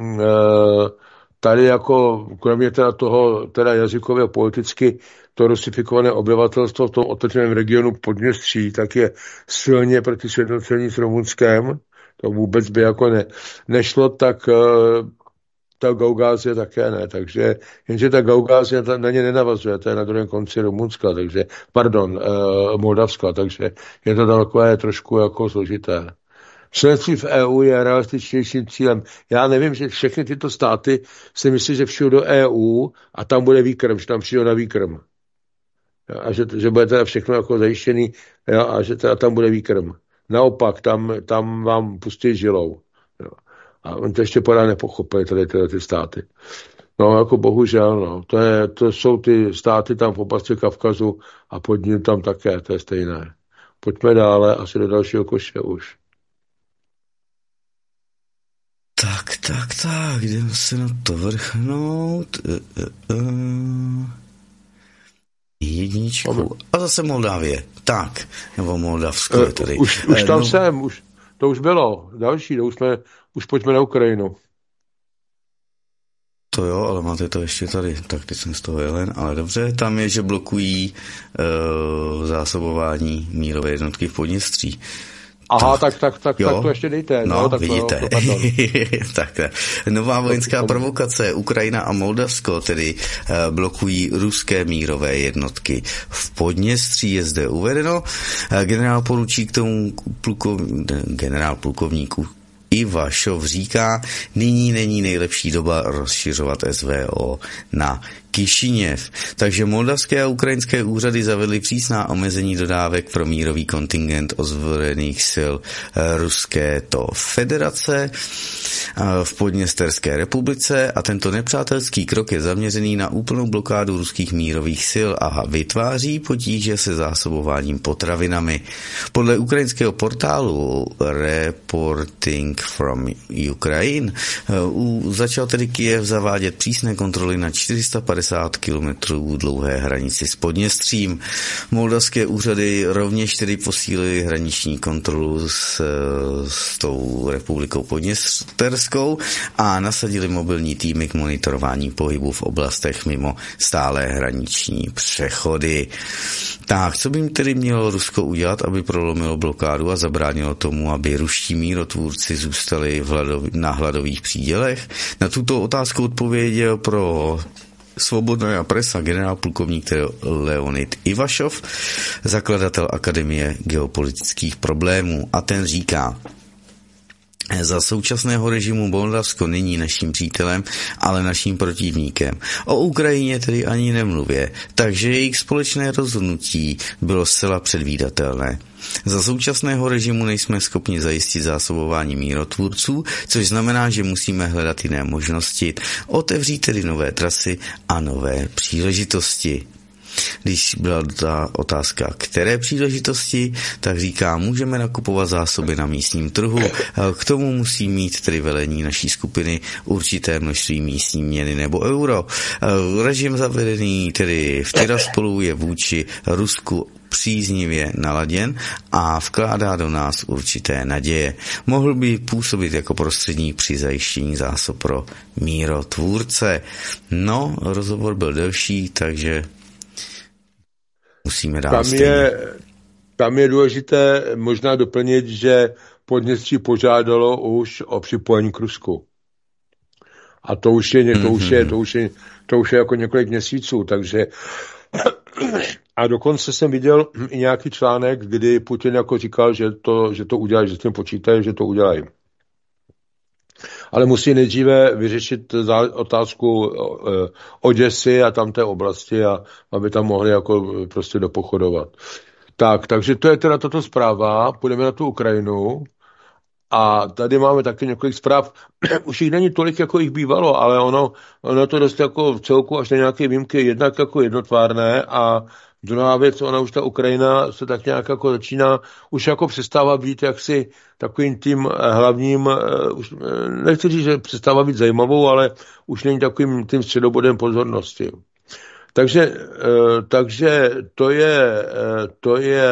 tady jako kromě teda toho teda jazykově politicky to rusifikované obyvatelstvo v tom otevřeném regionu Podněstří tak je silně proti sjednocení s Rumunskem. To vůbec by jako nešlo, tak ta Gaugázie také ne. Takže jenže ta Gaugázie na ně nenavazuje, to je na druhém konci Rumunska, takže, Moldavska, takže je to takové trošku jako složité. Členství v EU je realističnějším cílem. Já nevím, že všechny tyto státy si myslí, že všude do EU a tam bude výkrm, že tam přijde na výkrm. A že bude teda všechno jako zajištěný a že teda tam bude výkrm. Naopak, tam vám pustí žilou. Jo. A on to ještě pořád nepochopili, tady tyhle ty státy. No, jako bohužel, no. To jsou ty státy tam v oblasti Kavkazu a pod ním tam také, to je stejné. Pojďme dále, asi do dalšího koše už. Tak, jdeme se na to vrchnout. Jedničku. A zase Moldávie. Tak, nebo Moldavsko je tady. Už tam jsem, to už bylo. Další, už pojďme na Ukrajinu. To jo, ale máte to ještě tady. Tak teď jsem z toho jelen, ale dobře. Tam je, že blokují zásobování mírové jednotky v Podněstří. Aha, tak to ještě dejte. No, tak vidíte. Tak. Nová vojenská provokace. Ukrajina a Moldavsko tedy blokují ruské mírové jednotky. V Podněstří je zde uvedeno. Generál plukovníku Ivašov říká, nyní není nejlepší doba rozšiřovat SVO na Kišiněv. Takže moldavské a ukrajinské úřady zavedly přísná omezení dodávek pro mírový kontingent ozbrojených sil Ruské federace v Podněsterské republice a tento nepřátelský krok je zaměřený na úplnou blokádu ruských mírových sil a vytváří potíže se zásobováním potravinami. Podle ukrajinského portálu Reporting from Ukraine začal tedy Kyjev zavádět přísné kontroly na 450 kilometrů dlouhé hranici s Podněstřím. Moldavské úřady rovněž tedy posílily hraniční kontrolu s tou republikou Podněsterskou a nasadili mobilní týmy k monitorování pohybu v oblastech mimo stálé hraniční přechody. Tak, co by jim tedy mělo Rusko udělat, aby prolomilo blokádu a zabránilo tomu, aby ruští mírotvůrci zůstali na hladových přídělech? Na tuto otázku odpověděl pro Svobodná presa generál plukovník Leonid Ivašov, zakladatel Akademie geopolitických problémů, a ten říká: za současného režimu Moldavsko není naším přítelem, ale naším protivníkem. O Ukrajině tedy ani nemluvě, takže jejich společné rozhodnutí bylo zcela předvídatelné. Za současného režimu nejsme schopni zajistit zásobování mírotvůrců, což znamená, že musíme hledat jiné možnosti, otevřít tedy nové trasy a nové příležitosti. Když byla ta otázka, které příležitosti, tak říká, můžeme nakupovat zásoby na místním trhu, k tomu musí mít tedy velení naší skupiny určité množství místní měny nebo euro. Režim zavedený tedy v Tiraspolu je vůči Rusku příznivě naladěn a vkládá do nás určité naděje. Mohl by působit jako prostředník při zajištění zásob pro mírotvůrce. No, rozhovor byl delší, takže musíme dát tam je důležité možná doplnit, že Podněstří požádalo už o připojení k Rusku. A to už je jako několik měsíců, takže a dokonce jsem viděl i nějaký článek, kdy Putin jako říkal, že to udělají, že s tím počítají, že to udělají. Ale musí nejdříve vyřešit otázku Oděsy a tamté oblasti, a aby tam mohli jako prostě dopochodovat. Takže to je teda tato zpráva. Půjdeme na tu Ukrajinu A tady máme taky několik zpráv, už jich není tolik, jako jich bývalo, ale ono to dost jako v celku až na nějaké výjimky jednak jako jednotvárné a druhá věc, ona už ta Ukrajina se tak nějak jako začíná, už jako přestává být jaksi takovým tím hlavním, už, nechci říct, že přestává být zajímavou, ale už není takovým tím středobodem pozornosti. Takže to je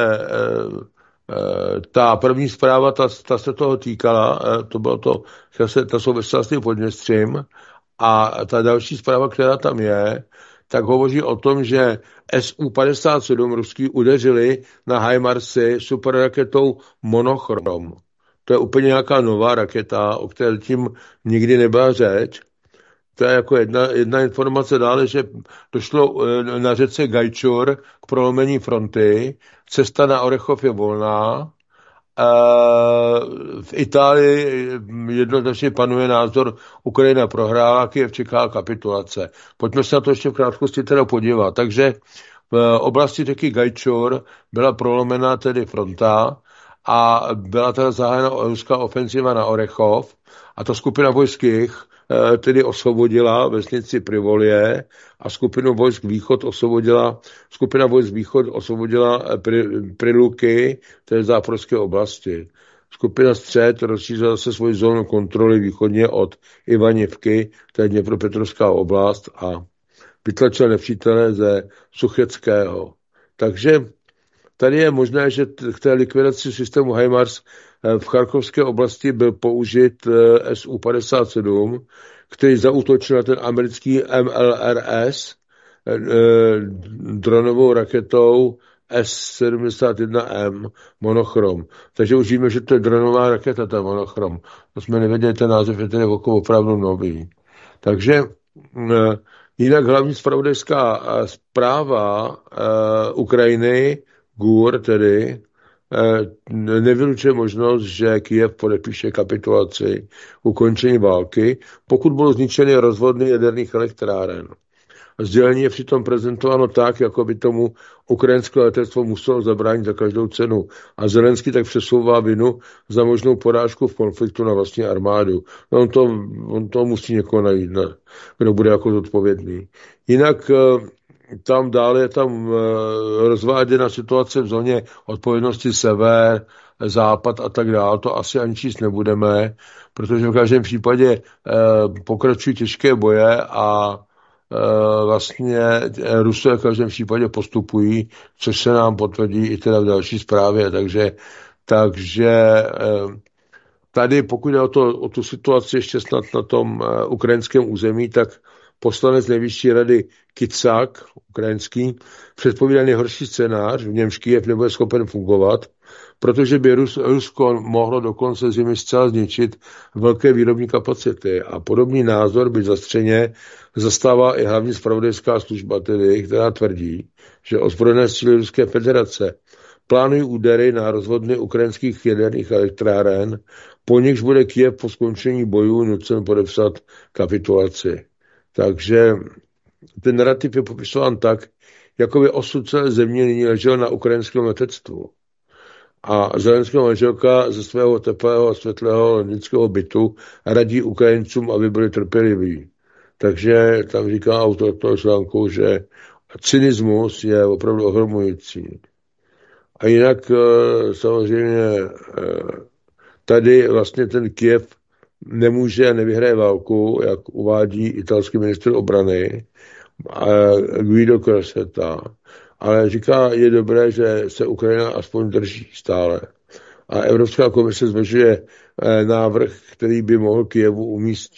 ta první zpráva, ta se toho týkala, to bylo to, ta souvisela s tím Podněstřím a ta další zpráva, která tam je, tak hovoří o tom, že Su-57 ruský udeřili na HIMARSy superraketou Monochrom. To je úplně nějaká nová raketa, o které tím nikdy nebyla řeč. To je jako jedna informace dále, že došlo na řece Gajčur k prolomení fronty, cesta na Orechov je volná. V Itálii jednoznačně panuje názor, Ukrajina prohrála, Kyjev čeká kapitulace. Pojďme se na to ještě v krátkosti teda podívat. Takže v oblasti řeky Gajčur byla prolomena tedy fronta a byla teda zahájena ruská ofenziva na Orechov a ta skupina vojských tedy osvobodila vesnici Privolie a skupina vojsk východ osvobodila Priluky, to je záporské oblasti. Skupina střed rozšířila se svoji zónu kontroly východně od Ivaněvky, to je Dněpropetrovská oblast, a vytlačila nepřítele ze Sucheckého. Takže tady je možné, že k té likvidaci systému HIMARS v Charkovské oblasti byl použit Su-57, který zaútočil na ten americký MLRS dronovou raketou S-71M Monochrom. Takže už víme, že to je dronová raketa, ta Monochrom. To jsme nevěděli, ten název je tedy opravdu nový. Takže jinak hlavní zpravodajská zpráva Ukrajiny, GUR tedy, nevylučuje možnost, že Kyjev podepíše kapitulaci, ukončení války, pokud budou zničeny rozvodny jaderných elektráren. Sdělení je přitom prezentováno tak, jako by tomu ukrajinské letectvo muselo zabránit za každou cenu. A Zelenský tak přesouvá vinu za možnou porážku v konfliktu na vlastní armádu. No, on to musí někoho najít, ne? Kdo bude jako zodpovědný. Jinak tam dále je tam rozváděna situace v zóně odpovědnosti sever, západ a tak dále. To asi ani číst nebudeme, protože v každém případě pokračují těžké boje a vlastně Rusové v každém případě postupují, což se nám potvrdí i teda v další zprávě. Takže tady, pokud je o tu situaci ještě snad na tom ukrajinském území, tak poslanec nejvyšší rady Kicak, ukrajinský, předpovídá nejhorší scénář, v němž Kyjev nebude schopen fungovat, protože by Rusko mohlo dokonce zimy zcela zničit velké výrobní kapacity. A podobný názor by zastřeně zastává i hlavní zpravodajská služba, tedy, která tvrdí, že ozbrojené síly Ruské federace plánují údery na rozvodny ukrajinských jaderných elektráren, po nichž bude Kyjev po skončení bojů nucen podepsat kapitulaci. Takže ten narrativ je popisován tak, jako by osud celé země nyní ležel na ukrajinském letectvu. A Zelenského manželka ze svého teplého a světlého londýnského bytu radí Ukrajincům, aby byli trpěliví. Takže tam říká autor toho článku, že cynismus je opravdu ohromující. A jinak samozřejmě tady vlastně ten Kyjev nemůže a nevyhraje válku, jak uvádí italský ministr obrany Guido Crossetta. Ale říká, je dobré, že se Ukrajina aspoň drží stále. A Evropská komise zvažuje návrh, který by mohl Kyjevu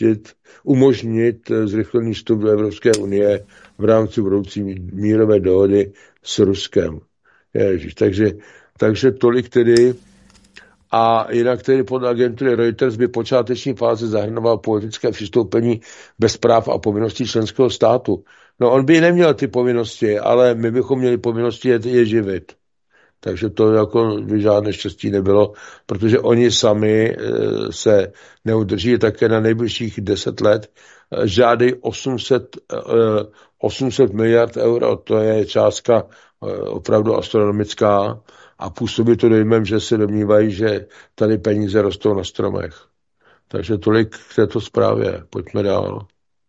umožnit zrychlený vstup do Evropské unie v rámci budoucí mírové dohody s Ruskem. Ježiš, takže tolik tedy. A jinak tedy pod agentury Reuters by počáteční fáze zahrnoval politické přistoupení bez práv a povinností členského státu. No, on by neměl ty povinnosti, ale my bychom měli povinnosti je živit. Takže to jako by žádné štěstí nebylo, protože oni sami se neudrží také na nejbližších 10 let. Žádají 800 miliard euro, to je částka opravdu astronomická. a působí to dojmem, že se domnívají, že tady peníze rostou na stromech. Takže tolik k této zprávě. Pojďme dál.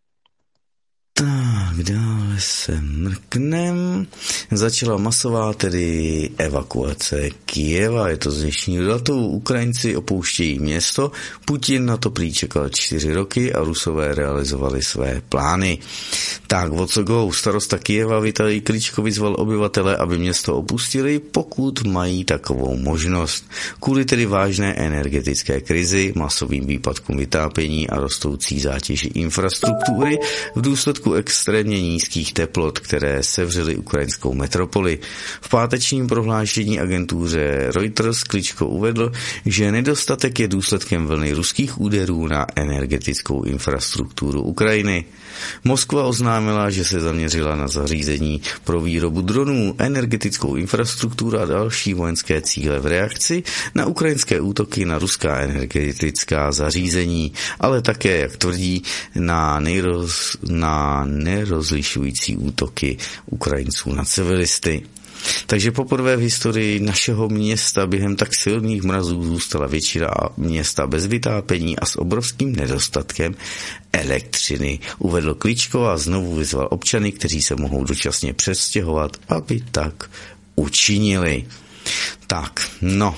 Tak, dále se mrknem. Začala masová tedy evakuace Kyjeva, je to z dnešního datu. Ukrajinci opouštějí město, Putin na to prý čekal 4 roky a Rusové realizovali své plány. Tak, Vocogou, starosta Kyjeva Vitalij Kličko vyzval obyvatele, aby město opustili, pokud mají takovou možnost. Kvůli tedy vážné energetické krizi, masovým výpadkům vytápění a rostoucí zátěži infrastruktury v důsledku extrémně nízkých teplot, které sevřely ukrajinskou metropoli. V pátečním prohlášení agentuře Reuters Kličko uvedl, že nedostatek je důsledkem vlny ruských úderů na energetickou infrastrukturu Ukrajiny. Moskva oznámila, že se zaměřila na zařízení pro výrobu dronů, energetickou infrastrukturu a další vojenské cíle v reakci na ukrajinské útoky na ruská energetická zařízení, ale také, jak tvrdí, na nerozlišující útoky Ukrajinců na civilisty. Takže poprvé v historii našeho města během tak silných mrazů zůstala většina města bez vytápění a s obrovským nedostatkem elektřiny, uvedl Kličko a znovu vyzval občany, kteří se mohou dočasně přestěhovat, aby tak učinili. Tak, no.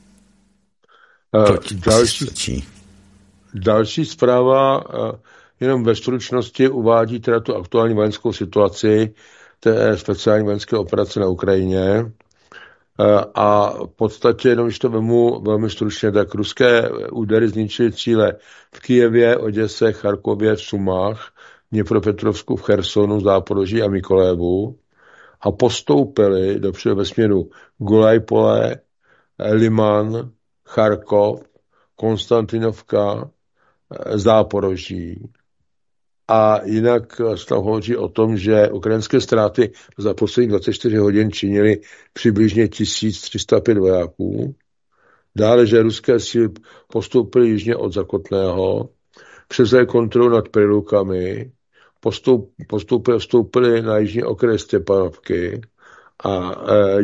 Další zpráva jenom ve stručnosti uvádí teda tu aktuální vojenskou situaci té speciální vojenské operace na Ukrajině. A v podstatě, jenom když to vemu velmi stručně, tak ruské údery zničily cíle v Kyjevě, Oděse, Charkově, v Sumách, Dněpropetrovsku, v Chersonu, Záporoží a Mykolévu a postoupili dopředu ve směru Gulajpole, Liman, Charkov, Konstantinovka, Záporoží. A jinak se tam hovoří o tom, že ukrajinské ztráty za posledních 24 hodin činily přibližně 1305 vojáků. Dále, že ruské síly postoupily jižně od Zakotného, převzali kontrolu nad Prilukami, vstoupili na jižní okraj Stěpanovky a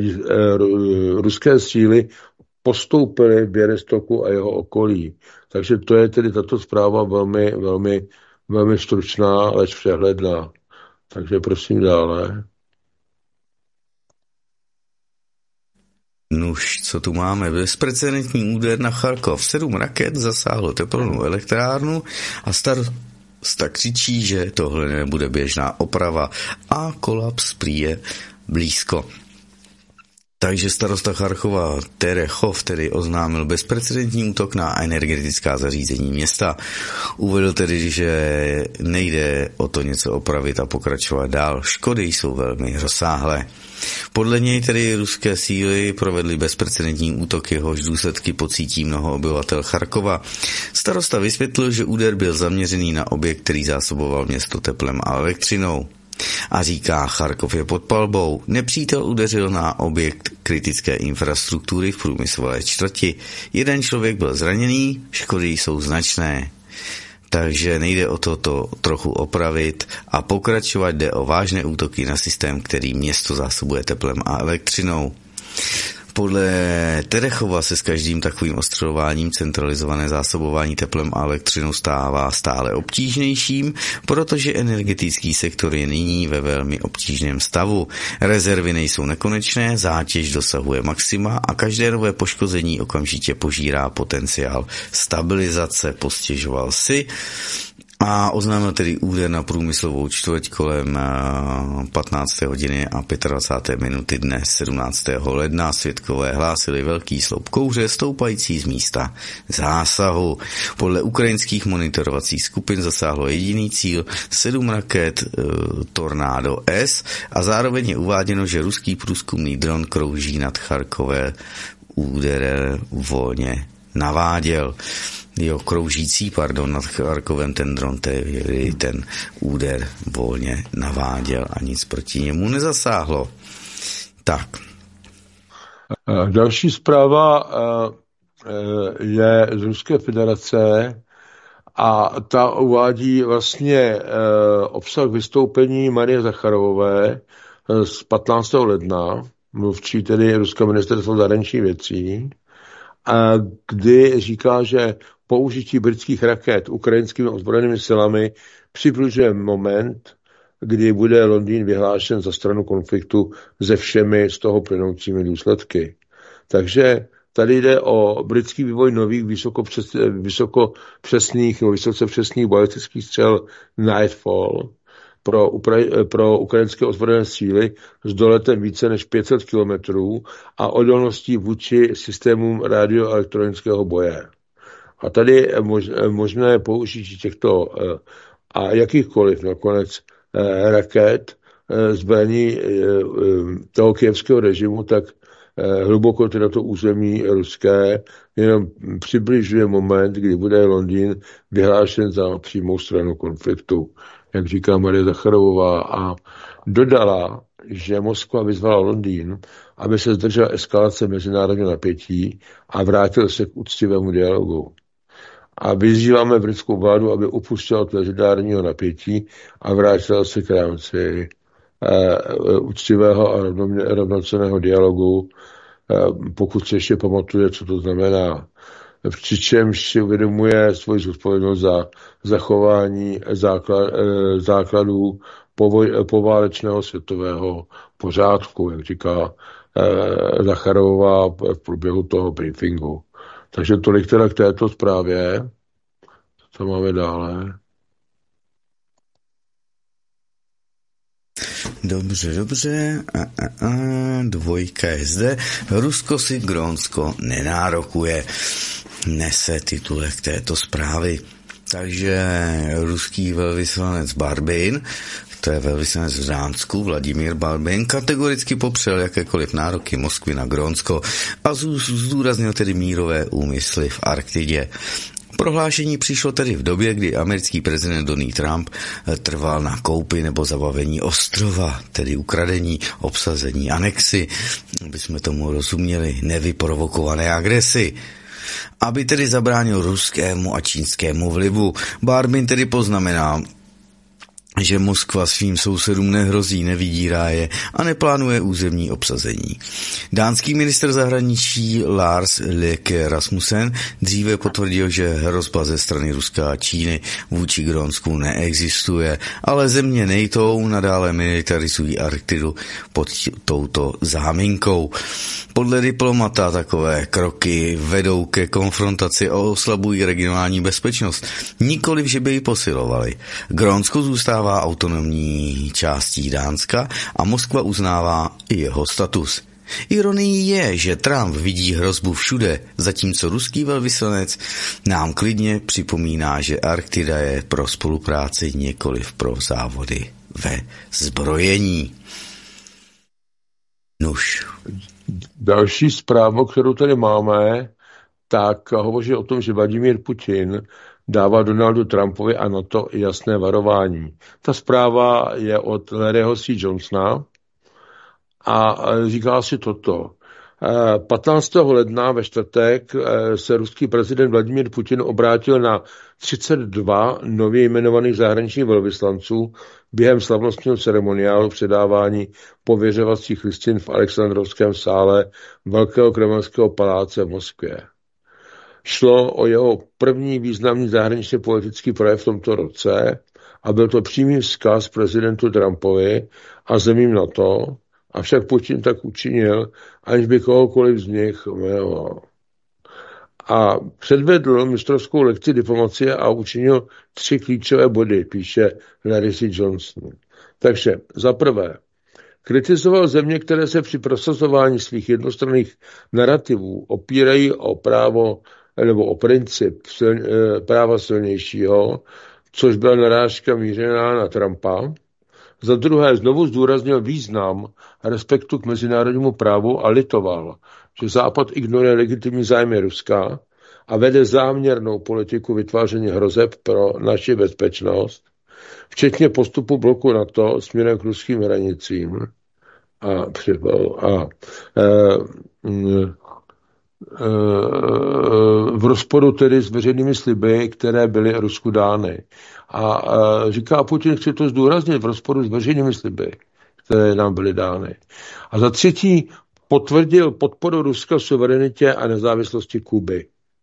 ruské síly postoupily v Běrestoku a jeho okolí. Takže to je tedy tato zpráva velmi stručná, leč přehledná. Takže prosím dále. Nuž, co tu máme? Bezprecedentní úder na Charkov. 7 raket zasáhlo teplnou elektrárnu a starosta křičí, že tohle nebude běžná oprava a kolaps prý je blízko. Takže starosta Charkova Terechov tedy oznámil bezprecedentní útok na energetická zařízení města. Uvedl tedy, že nejde o to něco opravit a pokračovat dál. Škody jsou velmi rozsáhlé. Podle něj tedy ruské síly provedly bezprecedentní útok, jehož důsledky pocítí mnoho obyvatel Charkova. Starosta vysvětlil, že úder byl zaměřený na objekt, který zásoboval město teplem a elektřinou. A říká, Charkov je pod palbou. Nepřítel udeřil na objekt kritické infrastruktury v průmyslové čtvrti. 1 člověk byl zraněný, škody jsou značné. Takže nejde o to trochu opravit a pokračovat, jde o vážné útoky na systém, který město zásobuje teplem a elektřinou. Podle Terechova se s každým takovým ostřelováním centralizované zásobování teplem a elektřinou stává stále obtížnějším, protože energetický sektor je nyní ve velmi obtížném stavu. Rezervy nejsou nekonečné, zátěž dosahuje maxima a každé nové poškození okamžitě požírá potenciál stabilizace, postěžoval si. A oznámil tedy úder na průmyslovou čtvrť kolem 15. hodiny a 25. minuty dne 17. ledna. Svědkové hlásili velký sloup kouře stoupající z místa zásahu. Podle ukrajinských monitorovacích skupin zasáhlo jediný cíl 7 raket Tornado S a zároveň je uváděno, že ruský průzkumný dron krouží nad Charkové úder volně naváděl. Kroužící, nad Charkovem ten dron, ten úder volně naváděl a nic proti němu nezasáhlo. Tak. Další zpráva je z Ruské federace a ta uvádí vlastně obsah vystoupení Marie Zacharovové z 15. ledna mluvčí tedy ruského ministerstva zahraničních věcí, a kdy říká, že použití britských raket ukrajinskými ozbrojenými silami přibližuje moment, kdy bude Londýn vyhlášen za stranu konfliktu se všemi z toho plynoucími důsledky. Takže tady jde o britský vývoj nových vysoce přesných balistických střel Nightfall pro ukrajinské ozbrojené síly s doletem více než 500 kilometrů a odolností vůči systémům radioelektronického boje. A tady je možné použití těchto a jakýchkoliv nakonec raket, zbraní toho kyjevského režimu, tak hluboko na to území ruské jenom přibližuje moment, kdy bude Londýn vyhlášen za přímou stranu konfliktu, jak říká Marie Zacharovová, a dodala, že Moskva vyzvala Londýn, aby se zdržela eskalace mezinárodního napětí a vrátil se k úctivému dialogu. A vyzýváme britskou vládu, aby upustila od mezinárodního napětí a vrátila se k rámci úctivého a rovnocenného dialogu, pokud se ještě pamatuje, co to znamená. Přičemž si uvědomuje svoji zodpovědnost za zachování základů poválečného světového pořádku, jak říká Zacharová v průběhu toho briefingu. Takže tolik teda k této zprávě. Co máme dále? Dobře. Dvojka je zde. Rusko si Grónsko nenárokuje. Nese titulek této zprávy. Takže ruský velvyslanec Barbin, to je velvyslanec v Dánsku, Vladimír Barbin, kategoricky popřel jakékoliv nároky Moskvy na Grónsko a zdůraznil tedy mírové úmysly v Arktidě. Prohlášení přišlo tedy v době, kdy americký prezident Donald Trump trval na koupi nebo zabavení ostrova, tedy ukradení, obsazení, anexi, aby jsme tomu rozuměli, nevyprovokované agresi. Aby tedy zabránil ruskému a čínskému vlivu, Barbin tedy poznamenal, že Moskva svým sousedům nehrozí, nevydírá je a neplánuje územní obsazení. Dánský ministr zahraničí Lars Løkke Rasmussen dříve potvrdil, že hrozba ze strany Ruska a Číny vůči Grónsku neexistuje, ale země NATO nadále militarizují Arktidu pod touto záminkou. Podle diplomata takové kroky vedou ke konfrontaci a oslabují regionální bezpečnost. Nikoliv, že by ji posilovali. Grónsko zůstává autonomní částí Dánska a Moskva uznává i jeho status. Ironií je, že Trump vidí hrozbu všude, zatímco ruský velvyslanec nám klidně připomíná, že Arktida je pro spolupráci, nikoliv pro závody ve zbrojení. Nuž. Další zpráva, kterou tady máme, tak hovoří o tom, že Vladimír Putin dává Donaldu Trumpovi a NATO jasné varování. Ta zpráva je od Larryho C. Johnsona a říká si toto. 15. ledna ve čtvrtek se ruský prezident Vladimír Putin obrátil na 32 nově jmenovaných zahraničních velvyslanců během slavnostního ceremoniálu předávání pověřovacích listin v Alexandrovském sále Velkého kremelského paláce v Moskvě. Šlo o jeho první významný zahraničně politický projev v tomto roce a byl to přímý vzkaz prezidentu Trumpovi a zemím NATO, avšak Putin tak učinil, aniž by kohokoliv z nich jmenoval. A předvedl mistrovskou lekci diplomacie a učinil 3 klíčové body, píše Larry C. Johnson. Takže za prvé, kritizoval země, které se při prosazování svých jednostranných narrativů opírají o právo nebo o princip práva silnějšího, což byla narážka mířená na Trumpa. Za druhé znovu zdůraznil význam respektu k mezinárodnímu právu a litoval, že Západ ignoruje legitimní zájmy Ruska a vede záměrnou politiku vytváření hrozeb pro naši bezpečnost, včetně postupu bloku NATO směrem k ruským hranicím v rozporu tedy s veřejnými sliby, které byly Rusku dány. A říká Putin, chce to zdůraznit, v rozporu s veřejnými sliby, které nám byly dány. A za třetí potvrdil podporu Ruska suverenitě a nezávislosti Kuby.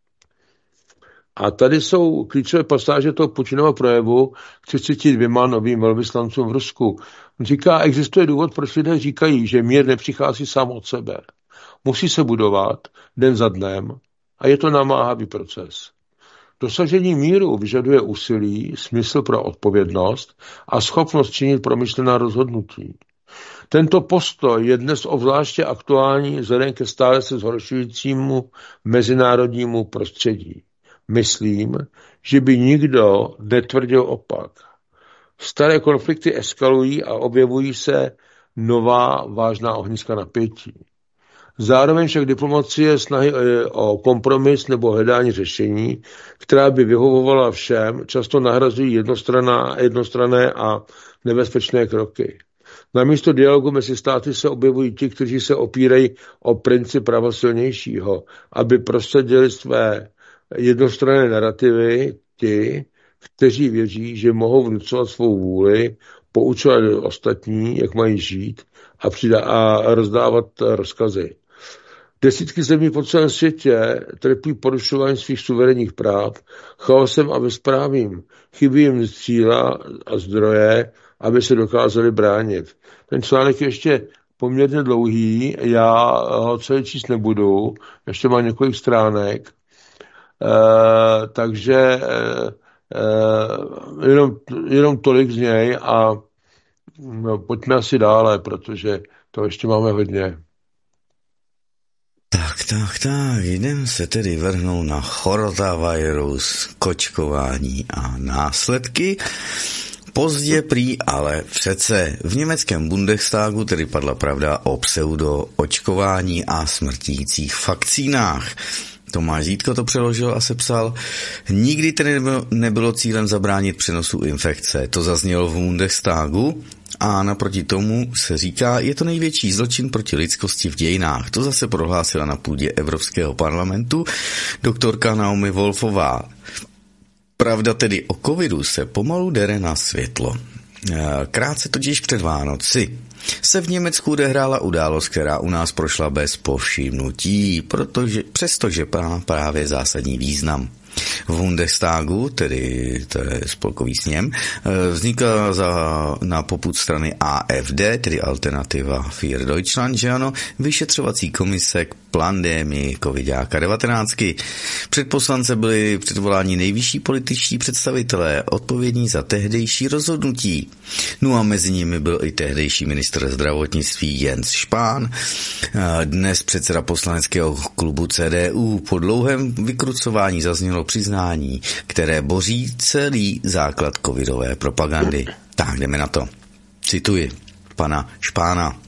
A tady jsou klíčové pasáže toho Putinova projevu k 32 novým velvyslancům v Rusku. On říká, existuje důvod, proč lidé říkají, že mír nepřichází sám od sebe. Musí se budovat den za dnem a je to namáhavý proces. Dosažení míru vyžaduje úsilí, smysl pro odpovědnost a schopnost činit promyšlená rozhodnutí. Tento postoj je dnes obzvláště aktuální vzhledem ke stále se zhoršujícímu mezinárodnímu prostředí. Myslím, že by nikdo netvrdil opak. Staré konflikty eskalují a objevují se nová vážná ohniska napětí. Zároveň však diplomacie snahy o kompromis nebo hledání řešení, která by vyhovovala všem, často nahrazují jednostranné a nebezpečné kroky. Namísto dialogu mezi státy se objevují ti, kteří se opírají o princip prava silnějšího, aby prosadili své jednostranné narrativy, ti, kteří věří, že mohou vnucovat svou vůli, poučovat ostatní, jak mají žít a rozdávat rozkazy. Desítky zemí po celém světě trpí porušování svých suverénních práv, chaosem a bezprávím. Chybí jim síla a zdroje, aby se dokázali bránit. Ten článek je ještě poměrně dlouhý, já ho celý číst nebudu, ještě má několik stránek, takže jenom tolik z něj a pojďme asi dále, protože to ještě máme hodně. Tak, jdem se tedy vrhnout na coronavirus, kočkování a následky. Pozdě prý, ale přece v německém Bundestagu tedy padla pravda o pseudoočkování a smrtících vakcínách. Tomáš Zítko to přeložil a sepsal. Nikdy tedy nebylo cílem zabránit přenosu infekce. To zaznělo v Bundestagu a naproti tomu se říká, je to největší zločin proti lidskosti v dějinách. To zase prohlásila na půdě Evropského parlamentu doktorka Naomi Wolfová. Pravda tedy o covidu se pomalu dere na světlo. Krátce totiž před Vánoci se v Německu odehrála událost, která u nás prošla bez povšimnutí, přestože má právě zásadní význam. V Bundestagu, tedy to je spolkový sněm, vznikla na popud strany AfD, tedy Alternativa für Deutschland, že ano, vyšetřovací komise k pandemii COVID-19. Před poslance byli předvoláni nejvyšší političtí představitelé odpovědní za tehdejší rozhodnutí. No a mezi nimi byl i tehdejší ministr zdravotnictví Jens Spahn, dnes předseda poslaneckého klubu CDU. Po dlouhém vykrucování zaznělo přiznání, které boří celý základ covidové propagandy. Tak jdeme na to. Cituji pana Spahna.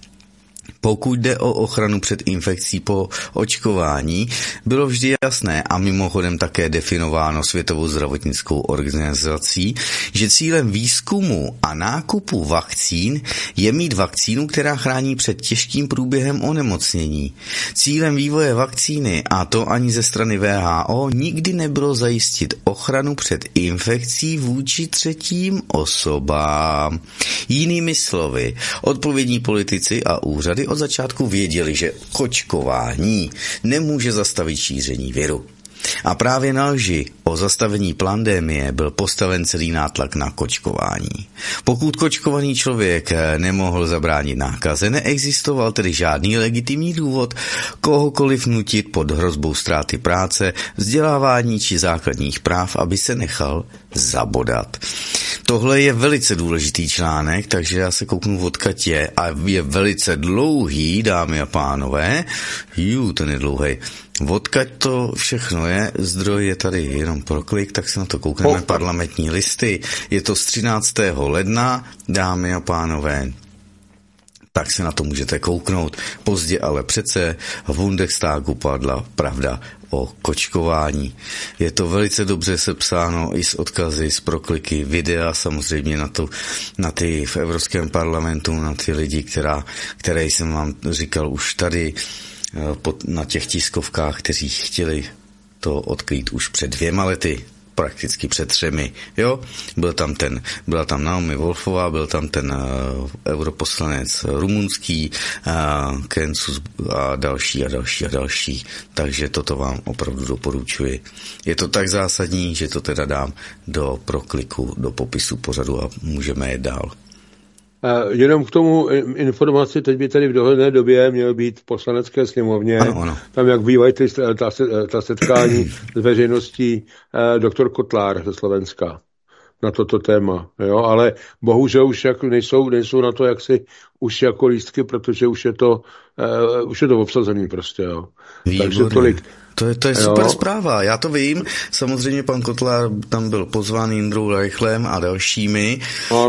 Pokud jde o ochranu před infekcí po očkování, bylo vždy jasné a mimochodem také definováno Světovou zdravotnickou organizací, že cílem výzkumu a nákupu vakcín je mít vakcínu, která chrání před těžkým průběhem onemocnění. Cílem vývoje vakcíny, a to ani ze strany WHO, nikdy nebylo zajistit ochranu před infekcí vůči třetím osobám. Jinými slovy, odpovědní politici a úřady od začátku věděli, že kočkování nemůže zastavit šíření viru. A právě na lži o zastavení pandemie byl postaven celý nátlak na kočkování. Pokud kočkovaný člověk nemohl zabránit nákaze, neexistoval tedy žádný legitimní důvod kohokoliv nutit pod hrozbou ztráty práce, vzdělávání či základních práv, aby se nechal zabodat. Tohle je velice důležitý článek, takže já se kouknu odkud je a je velice dlouhý, dámy a pánové. Ten je dlouhý. Odkud to všechno je, zdroj je tady jenom pro klik, tak se na to koukneme. Parlamentní listy. Je to z 13. ledna, dámy a pánové. Tak se na to můžete kouknout. Pozdě, ale přece v Bundestagu padla pravda o kočkování. Je to velice dobře sepsáno i s odkazy, s prokliky, videa samozřejmě na ty v Evropském parlamentu, na ty lidi, které jsem vám říkal už tady na těch tiskovkách, kteří chtěli to odkrýt už před 2 lety. prakticky před 3. Jo, byla tam Naomi Wolfová, byl tam ten europoslanec rumunský, Kencus a další. Takže toto vám opravdu doporučuji. Je to tak zásadní, že to teda dám do prokliku, do popisu pořadu a můžeme jít dál. Jenom k tomu informaci, teď by tady v dohledné době měl být v poslanecké sněmovně, ano. Tam jak bývají ta setkání s veřejností doktor Kotlár ze Slovenska na toto téma, jo, ale bohužel už jak nejsou na to jaksi už jako lístky, protože už je to obsazený prostě, jo. Výborně. Takže tolik. To je super zpráva, já to vím, samozřejmě pan Kotlár tam byl pozván Jindrou Reichlem a dalšími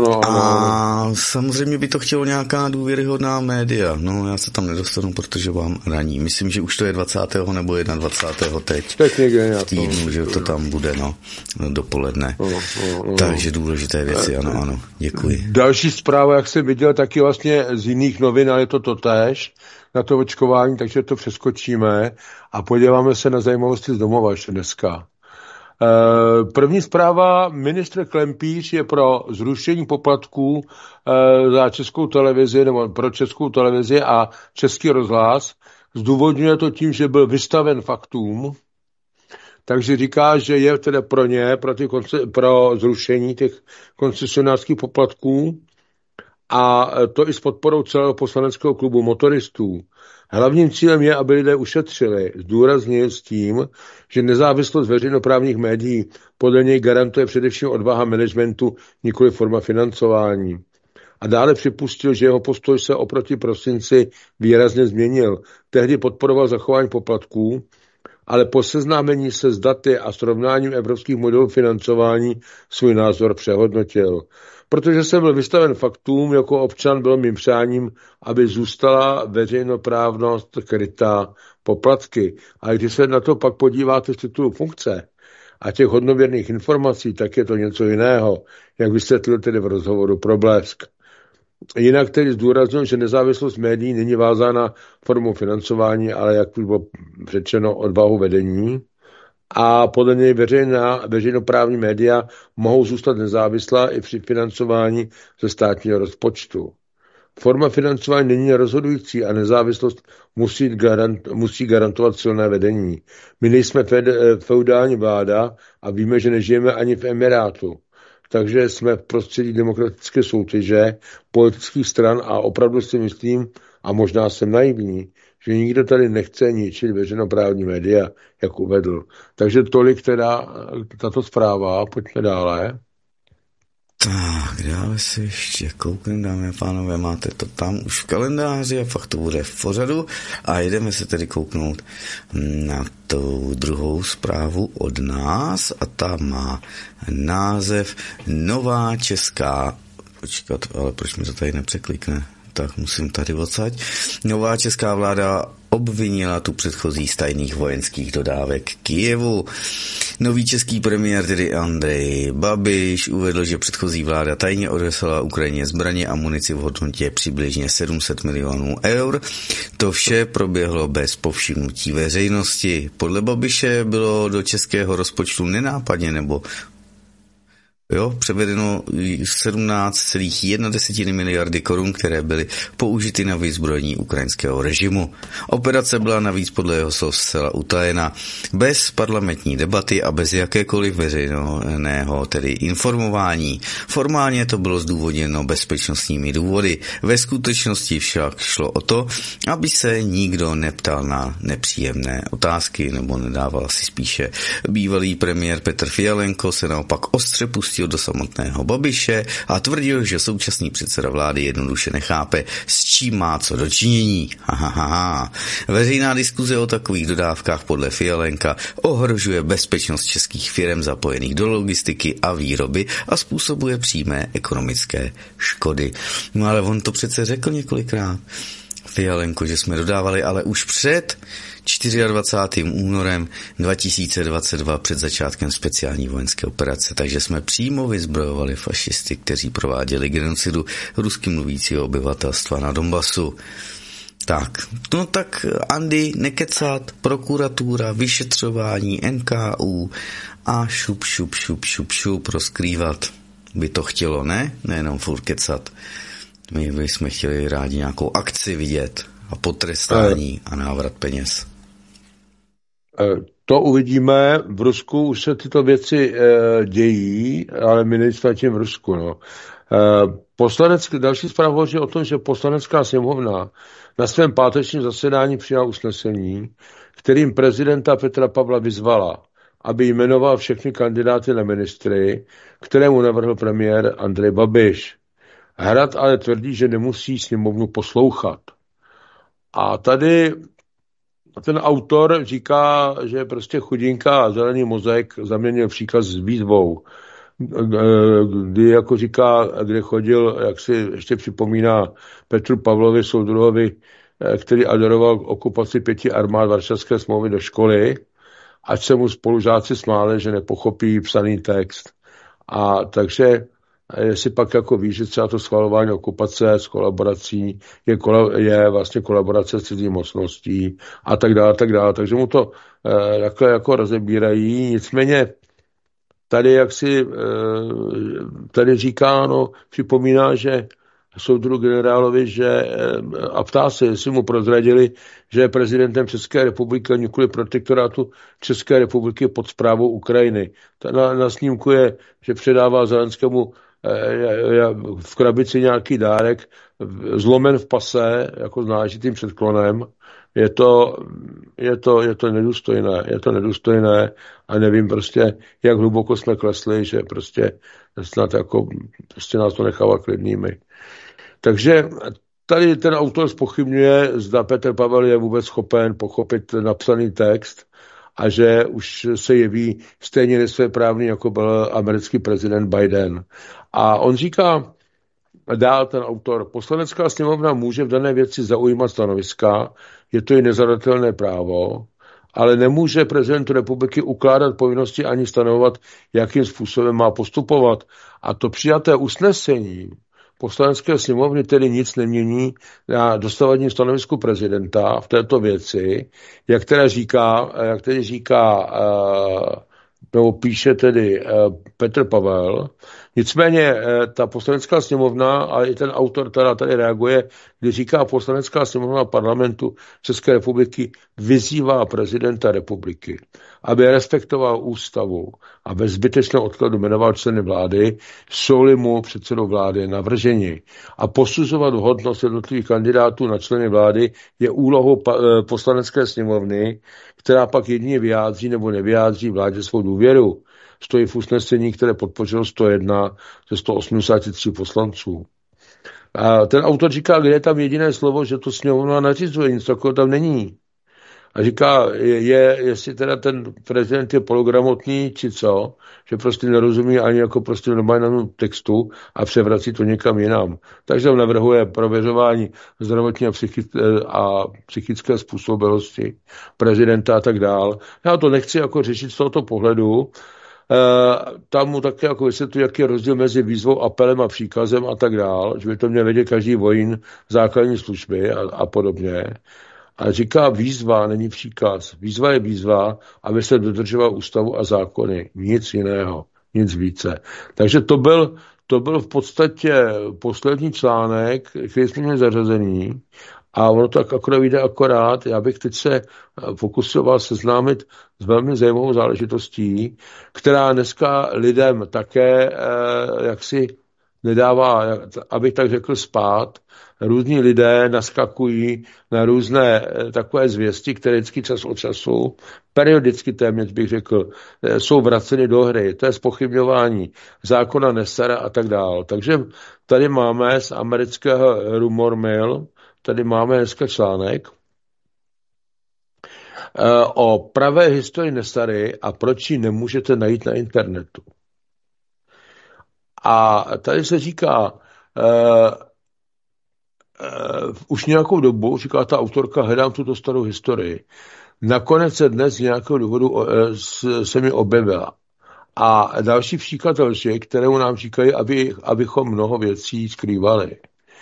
a samozřejmě by to chtělo nějaká důvěryhodná média, no já se tam nedostanu, protože vám raní, myslím, že už to je 20. nebo 21. teď v týdnu, že to tam bude, dopoledne, takže důležité věci, ano, děkuji. Další zpráva, jak jsem viděl, taky vlastně z jiných novin, ale je to totéž, na to očkování, takže to přeskočíme a podíváme se na zajímavosti z domova ještě dneska. První zpráva, ministr Klempíř je pro zrušení poplatků za Českou televizi nebo pro Českou televizi a Český rozhlas. Zdůvodňuje to tím, že byl vystaven faktům, takže říká, že je teda pro zrušení těch koncesionářských poplatků, a to i s podporou celého poslaneckého klubu motoristů. Hlavním cílem je, aby lidé ušetřili, zdůraznil s tím, že nezávislost veřejnoprávních médií podle něj garantuje především odvaha managementu, nikoli forma financování. A dále připustil, že jeho postoj se oproti prosinci výrazně změnil. Tehdy podporoval zachování poplatků, ale po seznámení se s daty a srovnáním evropských modelů financování svůj názor přehodnotil. Protože jsem byl vystaven faktům, jako občan bylo mým přáním, aby zůstala veřejnoprávnost krytá poplatky. A když se na to pak podíváte z titulu funkce a těch hodnověrných informací, tak je to něco jiného, jak vysvětlil tedy v rozhovoru pro Blesk. Jinak tedy zdůraznil, že nezávislost médií není vázána formou financování, ale jak už bylo řečeno odvahu vedení. A podle něj veřejnoprávní média mohou zůstat nezávislá i při financování ze státního rozpočtu. Forma financování není rozhodující a nezávislost musí garantovat silné vedení. My nejsme feudální vláda a víme, že nežijeme ani v Emirátu. Takže jsme v prostředí demokratické soutěže, politických stran a opravdu si myslím, a možná jsem naivní, že nikdo tady nechce ničit veřejnoprávní média, jak uvedl. Takže tolik teda tato zpráva, pojďme dále. Tak, dále si ještě kouknem, dámy a pánové, máte to tam už v kalendáři a fakt to bude v pořadu a jdeme se tedy kouknout na tu druhou zprávu od nás a ta má název Nová česká, počkat, ale proč mi to tady nepřeklikne? Tak musím tady odsaď. Nová česká vláda obvinila tu předchozí z tajných vojenských dodávek Kyjevu. Nový český premiér, tedy Andrej Babiš, uvedl, že předchozí vláda tajně odeslala Ukrajině zbraně a munici v hodnotě přibližně 700 milionů eur. To vše proběhlo bez povšimnutí veřejnosti. Podle Babiše bylo do českého rozpočtu nenápadně nebo převedeno 17,1 miliardy korun, které byly použity na vyzbrojení ukrajinského režimu. Operace byla navíc podle jeho slov zcela utajena, bez parlamentní debaty a bez jakékoliv veřejného, tedy informování. Formálně to bylo zdůvodněno bezpečnostními důvody. Ve skutečnosti však šlo o to, aby se nikdo neptal na nepříjemné otázky, nebo nedával si spíše. Bývalý premiér Petr Fialenko se naopak ostře pustil do samotného Babiše a tvrdil, že současný předseda vlády jednoduše nechápe, s čím má co dočinění. Veřejná diskuze o takových dodávkách podle Fialenka ohrožuje bezpečnost českých firem zapojených do logistiky a výroby a způsobuje přímé ekonomické škody. No ale on to přece řekl několikrát, Fialenko, že jsme dodávali, ale už před 24. únorem 2022 před začátkem speciální vojenské operace, takže jsme přímo vyzbrojovali fašisty, kteří prováděli genocidu rusky mluvícího obyvatelstva na Donbasu. Tak, no tak Andy, nekecat, prokuratura, vyšetřování, NKÚ a šup, rozkrývat by to chtělo, ne? Nejenom furt kecat. My bychom chtěli rádi nějakou akci vidět a potrestání a návrat peněz. To uvidíme. V Rusku už se tyto věci dějí, ale my nejsme tím v Rusku. No. Další zpráva hovoří o tom, že Poslanecká sněmovna na svém pátečním zasedání přijala usnesení, kterým prezidenta Petra Pavla vyzvala, aby jmenoval všechny kandidáty na ministry, kterému navrhl premiér Andrej Babiš. Hrad ale tvrdí, že nemusí sněmovnu poslouchat. A tady ten autor říká, že je prostě chudinka a zelený mozek zaměnil příkaz s výzvou. Kdy jako říká, kde chodil, jak si ještě připomíná Petru Pavlovi Soudruhovi, který adoroval okupaci 5 armád Varšavské smlouvy do školy, ať se mu spolužáci smáli, že nepochopí psaný text. A takže jestli pak jako ví, že třeba to schvalování okupace s kolaborací je vlastně kolaborace s cizí mocností a tak dále, tak dále. Takže mu to takhle jako rozebírají. Nicméně tady říká, připomíná, že soudruhu generálovi, a ptá se, jestli mu prozradili, že je prezidentem České republiky a nikoli protektorátu České republiky pod správou Ukrajiny. Na snímku je, že předává Zelenskému v krabici nějaký dárek, zlomen v pase, jako s náležitým předklonem. Je to nedůstojné a nevím prostě, jak hluboko jsme klesli, že prostě snad jako prostě nás to nechává klidnými. Takže tady ten autor zpochybňuje, zda Petr Pavel je vůbec schopen pochopit napsaný text a že už se jeví stejně nesvéprávný, jako byl americký prezident Biden. A on říká dál ten autor, Poslanecká sněmovna může v dané věci zaujímat stanoviska, je to i nezadatelné právo, ale nemůže prezidentu republiky ukládat povinnosti ani stanovovat, jakým způsobem má postupovat. A to přijaté usnesení Poslanecké sněmovny tedy nic nemění na dosavadním stanovisku prezidenta v této věci, jak tedy říká nebo píše tedy Petr Pavel. Nicméně ta Poslanecká sněmovna a i ten autor tady reaguje, když říká Poslanecká sněmovna parlamentu České republiky vyzývá prezidenta republiky, aby respektoval ústavu a bez zbytečného odkladu jmenoval členy vlády, jsou-li mu předsedou vlády navrženi. A posuzovat vhodnost jednotlivých kandidátů na členy vlády je úlohou Poslanecké sněmovny, která pak jedině vyjádří nebo nevyjádří vládě svou důvěru. Stojí v usnesení, které podpořilo 101 ze 183 poslanců. A ten autor říká, kde je tam jediné slovo, že to sněmovna nařizuje, nic takového tam není. A říká, jestli teda ten prezident je pologramotný, či co, že prostě nerozumí ani jako prostě normálnímu textu a převrací to někam jinam. Takže on navrhuje prověřování zdravotní a psychické způsobilosti prezidenta a tak dál. Já to nechci jako řešit z tohoto pohledu. Tam mu také jako vysvětluje, jaký je rozdíl mezi výzvou, apelem a příkazem a tak dál, že by to měl vědět každý vojín základní služby a podobně. A říká, výzva není příkaz. Výzva je výzva, aby se dodržoval ústavu a zákony. Nic jiného, nic více. Takže to byl v podstatě poslední článek, který jsme měli zařazený. A ono to akorát. Já bych teď se pokusil vás seznámit s velmi zajímavou záležitostí, která dneska lidem také jaksi nedává, abych tak řekl, spát. Různí lidé naskakují na různé takové zvěsti, které vždycky čas od času, periodicky téměř bych řekl, jsou vraceny do hry. To je zpochybňování zákona Nessara a tak dále. Takže tady máme z amerického Rumor Mill, tady máme dneska článek o pravé historii Nessary a proč ji nemůžete najít na internetu. A tady se říká, už nějakou dobu, říká ta autorka, hledám tuto starou historii. Nakonec se dnes z nějakého důvodu se mi objevila. A další příklad lži, kterou nám říkají, abychom mnoho věcí skrývali.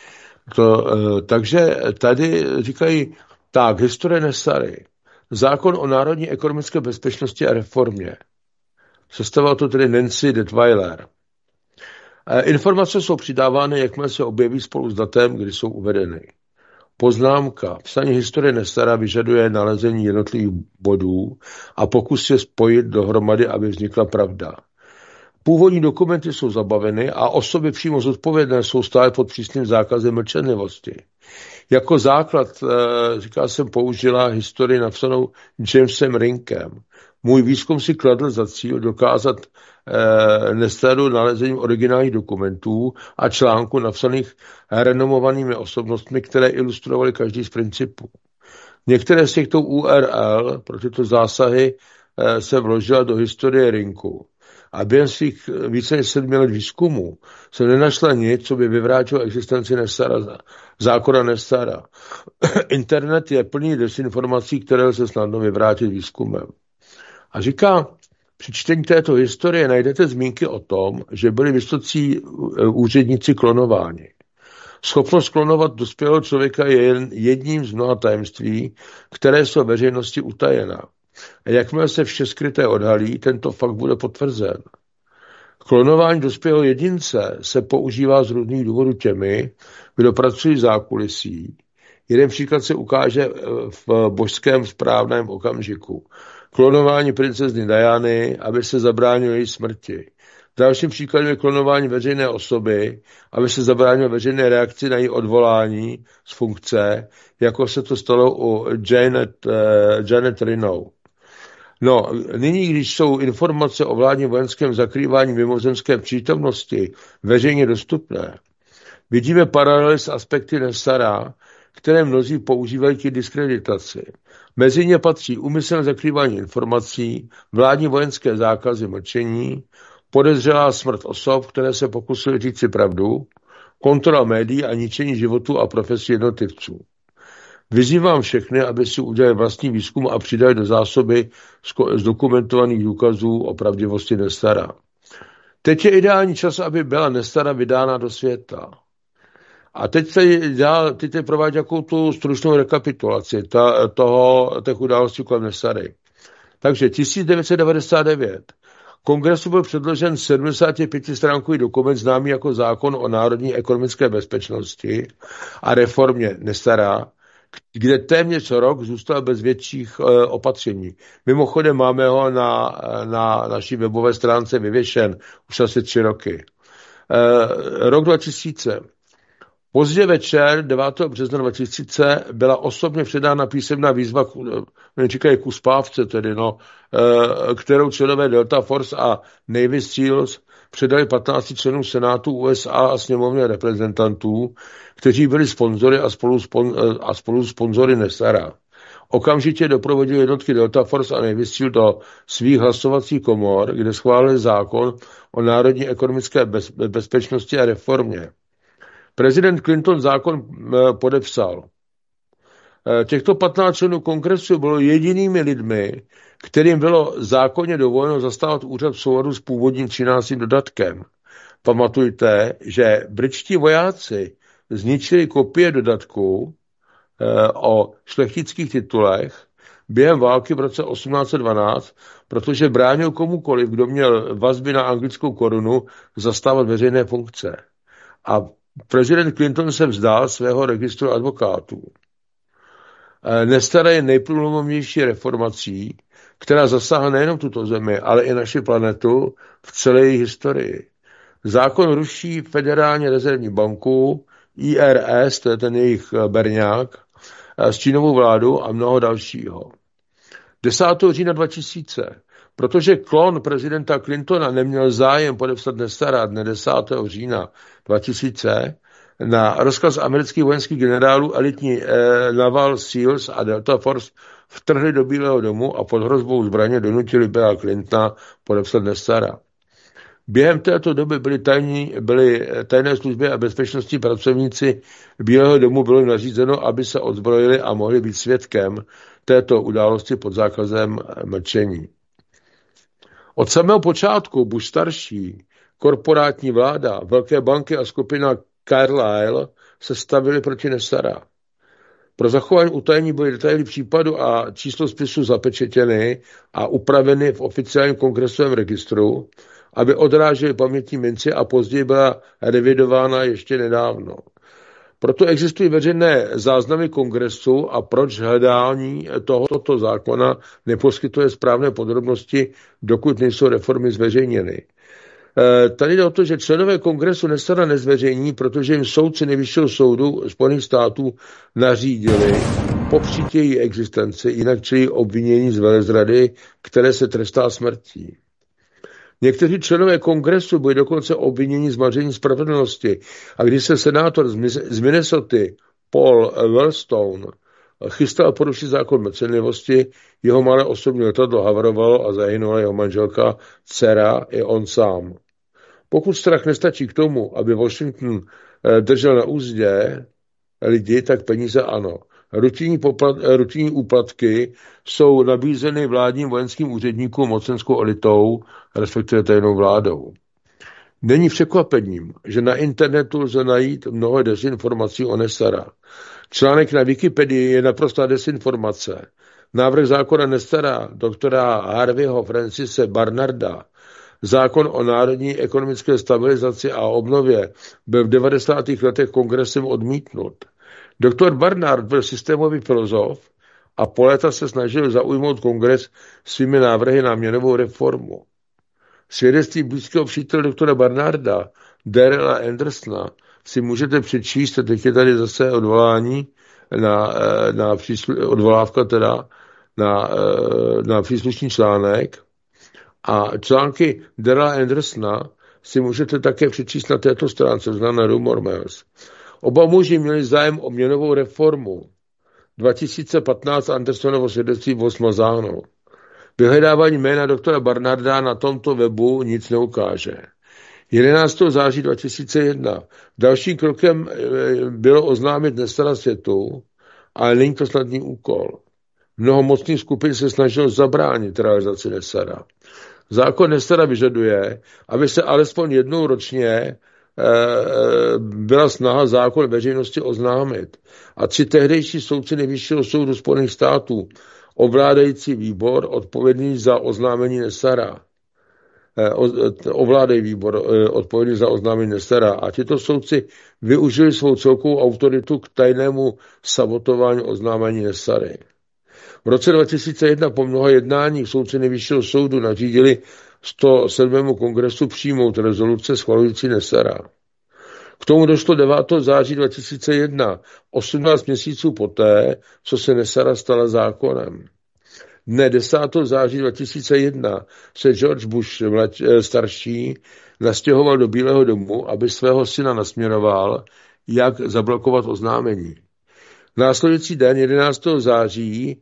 Takže tady říkají, tak, historie Nessary, zákon o národní ekonomické bezpečnosti a reformě. Sestavoval to tedy Nancy Detweiler. Informace jsou přidávány, jakmile se objeví spolu s datem, kdy jsou uvedeny. Poznámka. Psaní historie Nessara vyžaduje nalezení jednotlivých bodů a pokus je spojit dohromady, aby vznikla pravda. Původní dokumenty jsou zabaveny a osoby přímo zodpovědné jsou stále pod přísným zákazem mlčenlivosti. Jako základ, říká jsem, použila historii napsanou Jamesem Rinkem. Můj výzkum si kladl za cíl dokázat Nessaru nalezením originálních dokumentů a článků napsaných renomovanými osobnostmi, které ilustrovaly každý z principů. Některé z těchto URL pro tyto zásahy se vložila do historie Rinku. A během svých více než 7 let výzkumu jsem nenašla nic, co by vyvrátilo existenci zákona Nessara. Internet je plný desinformací, které se snadno vyvrátit výzkumem. A říká, při čtení této historie najdete zmínky o tom, že byli vysocí úředníci klonováni. Schopnost klonovat dospělého člověka je jedním z mnoha tajemství, které jsou veřejnosti utajená. A jakmile se vše skryté odhalí, tento fakt bude potvrzen. Klonování dospělého jedince se používá z různých důvodů těmi, kdo pracují v zákulisí. Jeden příklad se ukáže v božském správném okamžiku. Klonování princezny Diany, aby se zabránilo její smrti. Dalším příkladem je klonování veřejné osoby, aby se zabránilo veřejné reakci na její odvolání z funkce, jako se to stalo u Janet Reno. No, nyní, když jsou informace o vládním vojenském zakrývání mimozemské přítomnosti veřejně dostupné, vidíme paralely s aspekty Nessara, které mnozí používají k diskreditaci. Mezi ně patří úmyslné zakrývání informací, vládní vojenské zákazy mlčení, podezřelá smrt osob, které se pokusily říct si pravdu, kontrola médií a ničení životů a profesí jednotlivců. Vyzývám všechny, aby si udělali vlastní výzkum a přidali do zásoby zdokumentovaných důkazů o pravdivosti Nessara. Teď je ideální čas, aby byla Nessara vydána do světa. A teď se provádí jakou tu stručnou rekapitulaci těch událostí kolem Nessary. Takže 1999. Kongresu byl předložen 75-stránkový dokument známý jako zákon o národní ekonomické bezpečnosti a reformě Nessara, kde téměř rok zůstal bez větších opatření. Mimochodem máme ho na naší webové stránce vyvěšen už asi 3 roky. Rok 2000. Pozdě večer 9. března 2000 byla osobně předána písemná výzva k uspávce, kterou členové Delta Force a Navy SEALs předali 15 členů Senátu USA a sněmovny reprezentantů, kteří byli sponzory a spolu sponzory Nessara. Okamžitě doprovodili jednotky Delta Force a Navy SEALs do svých hlasovacích komor, kde schválili zákon o národní ekonomické bezpečnosti a reformě. Prezident Clinton zákon podepsal. Těchto 15 členů kongresu bylo jedinými lidmi, kterým bylo zákonně dovoleno zastávat úřad v souladu s původním 13. dodatkem. Pamatujte, že britští vojáci zničili kopie dodatku o šlechtických titulech během války v roce 1812, protože bránil komukoliv, kdo měl vazby na anglickou korunu, zastávat veřejné funkce. A prezident Clinton se vzdál svého registru advokátů. Nessara je nejprůlomovější reformací, která zasáhla nejenom tuto zemi, ale i naši planetu v celé její historii. Zákon ruší Federální rezervní banku, IRS, to je ten jejich berňák, s čínovou vládu a mnoho dalšího. 10. října 2000. Protože klon prezidenta Clintona neměl zájem podepsat Nessara dne 10. října 2000, na rozkaz amerických vojenských generálů elitní Naval SEALs a Delta Force vtrhli do Bílého domu a pod hrozbou zbraně donutili Billa Clintona podepsat Nessara. Během této doby byly tajné služby a bezpečnostní pracovníci Bílého domu bylo nařízeno, aby se odzbrojili a mohli být svědkem této události pod zákazem mlčení. Od samého počátku Bush starší, korporátní vláda, velké banky a skupina Carlyle se stavili proti Nassara. Pro zachování utajení byly detaily případu a číslo spisu zapečetěny a upraveny v oficiálním kongresovém registru, aby odrážely pamětní minci a později byla revidována ještě nedávno. Proto existují veřejné záznamy kongresu a proč hledání tohoto zákona neposkytuje správné podrobnosti, dokud nejsou reformy zveřejněny. Tady jde o to, že členové kongresu Nassara nezveřejní, protože jim soudci Nejvyššího soudu Spojených států nařídili popřít její existenci, jinak čelí obvinění z velezrady, které se trestá smrtí. Někteří členové kongresu byli dokonce obviněni z maření spravedlnosti a když se senátor z Minnesoty Paul Wellstone chystal porušit zákon mlčenlivosti, jeho malé osobní letadlo havarovalo a zahynula jeho manželka, dcera i on sám. Pokud strach nestačí k tomu, aby Washington držel na úzdě lidi, tak peníze ano. Rutinní úplatky jsou nabízeny vládním vojenským úředníkům mocenskou elitou, respektive tajnou vládou. Není překvapením, že na internetu lze najít mnoho dezinformací o Nassara. Článek na Wikipedii je naprostá dezinformace. Návrh zákona Nassara doktora Harveyho Francise Barnarda, zákon o národní ekonomické stabilizaci a obnově, byl v 90. letech kongresem odmítnut. Doktor Barnard byl systémový filozof a po léta se snažil zaujmout kongres svými návrhy na měnovou reformu. Svědectví blízkého přítele doktora Barnarda, Darrella Andersona, si můžete přečíst, a teď je tady zase odvolání odvolávka teda na příslušný článek. A články Darrella Andersona si můžete také přečíst na této stránce, známé Rumor Mills. Oba muži měli zájem o měnovou reformu. 2015 Andersonovo svědectví bylo smazáno. Vyhledávání jména doktora Barnarda na tomto webu nic neukáže. 11. září 2001 dalším krokem bylo oznámit Nassara světu, ale není to snadný úkol. Mnoho mocných skupin se snažilo zabránit realizaci Nassara. Zákon Nassara vyžaduje, aby se alespoň jednou ročně byla snaha zákon veřejnosti oznámit. A 3 tehdejší soudci Nejvyššího soudu Spojených států, ovládající výbor odpovědný za oznámení Nassara, a tito soudci využili svou celkovou autoritu k tajnému sabotování oznámení Nassary. V roce 2001 po mnoha jednáních soudci Nejvyššího soudu nařídili 107. kongresu přijmout rezoluce schvalující Nassara. K tomu došlo 9. září 2001, 18 měsíců poté, co se Nassara stala zákonem. Dne 10. září 2001 se George Bush starší nastěhoval do Bílého domu, aby svého syna nasměroval, jak zablokovat oznámení. Následující den 11. září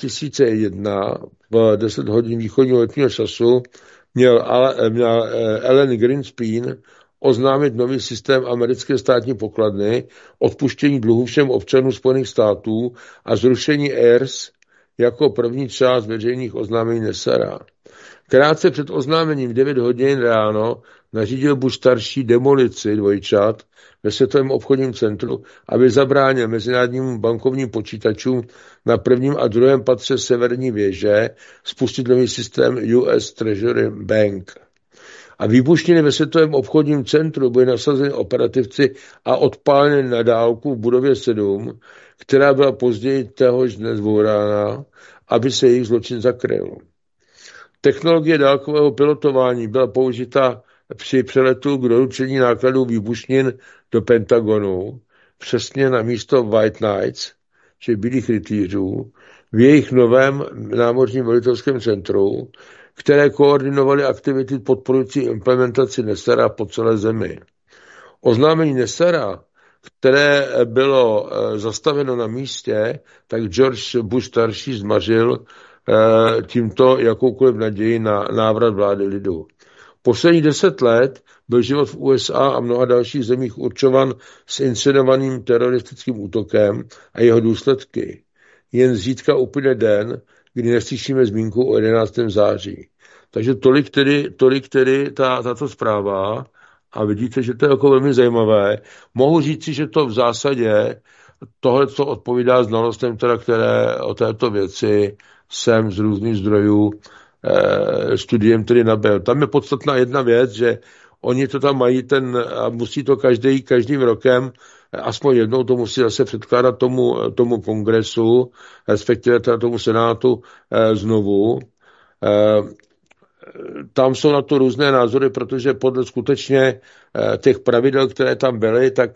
2001 v 10 hodin východního letního času měl Alan Greenspan oznámit nový systém americké státní pokladny, odpuštění dluhu všem občanům Spojených států a zrušení ERS jako první část veřejných oznámení Nassara. Krátce před oznámením 9 hodin ráno nařídil Bush starší demolici dvojčat ve Světovém obchodním centru, aby zabránil mezinárodním bankovním počítačům na prvním a druhém patře severní věže spustit nový systém US Treasury Bank. A výbušniny ve Světovém obchodním centru byly nasazeny operativci a odpáleny na dálku v budově 7, která byla později téhož dne zbourána, aby se jejich zločin zakryl. Technologie dálkového pilotování byla použita při přeletu k doručení nákladů výbušnin do Pentagonu, přesně na místo White Knights, či bílých rytířů, v jejich novém námořním velitelském centru, které koordinovaly aktivity podporující implementaci Nassara po celé zemi. Oznámení Nassara, které bylo zastaveno na místě, tak George Bush starší zmařil tímto jakoukoliv naději na návrat vlády lidu. Posledních 10 let byl život v USA a mnoha dalších zemích určovan s inscenovaným teroristickým útokem a jeho důsledky. Jen zítra uplyne den, kdy neslyšíme zmínku o 11. září. Takže tolik tedy tato zpráva A vidíte, že to je jako velmi zajímavé. Mohu říci, že to v zásadě tohle, co odpovídá znalostem, které o této věci jsem z různých zdrojů studiem tedy nabyl. Tam je podstatná jedna věc, že oni to tam mají a musí to každým rokem, aspoň jednou to musí zase předkládat tomu kongresu, respektive teda tomu senátu znovu. Tam jsou na to různé názory, protože podle skutečně těch pravidel, které tam byly, tak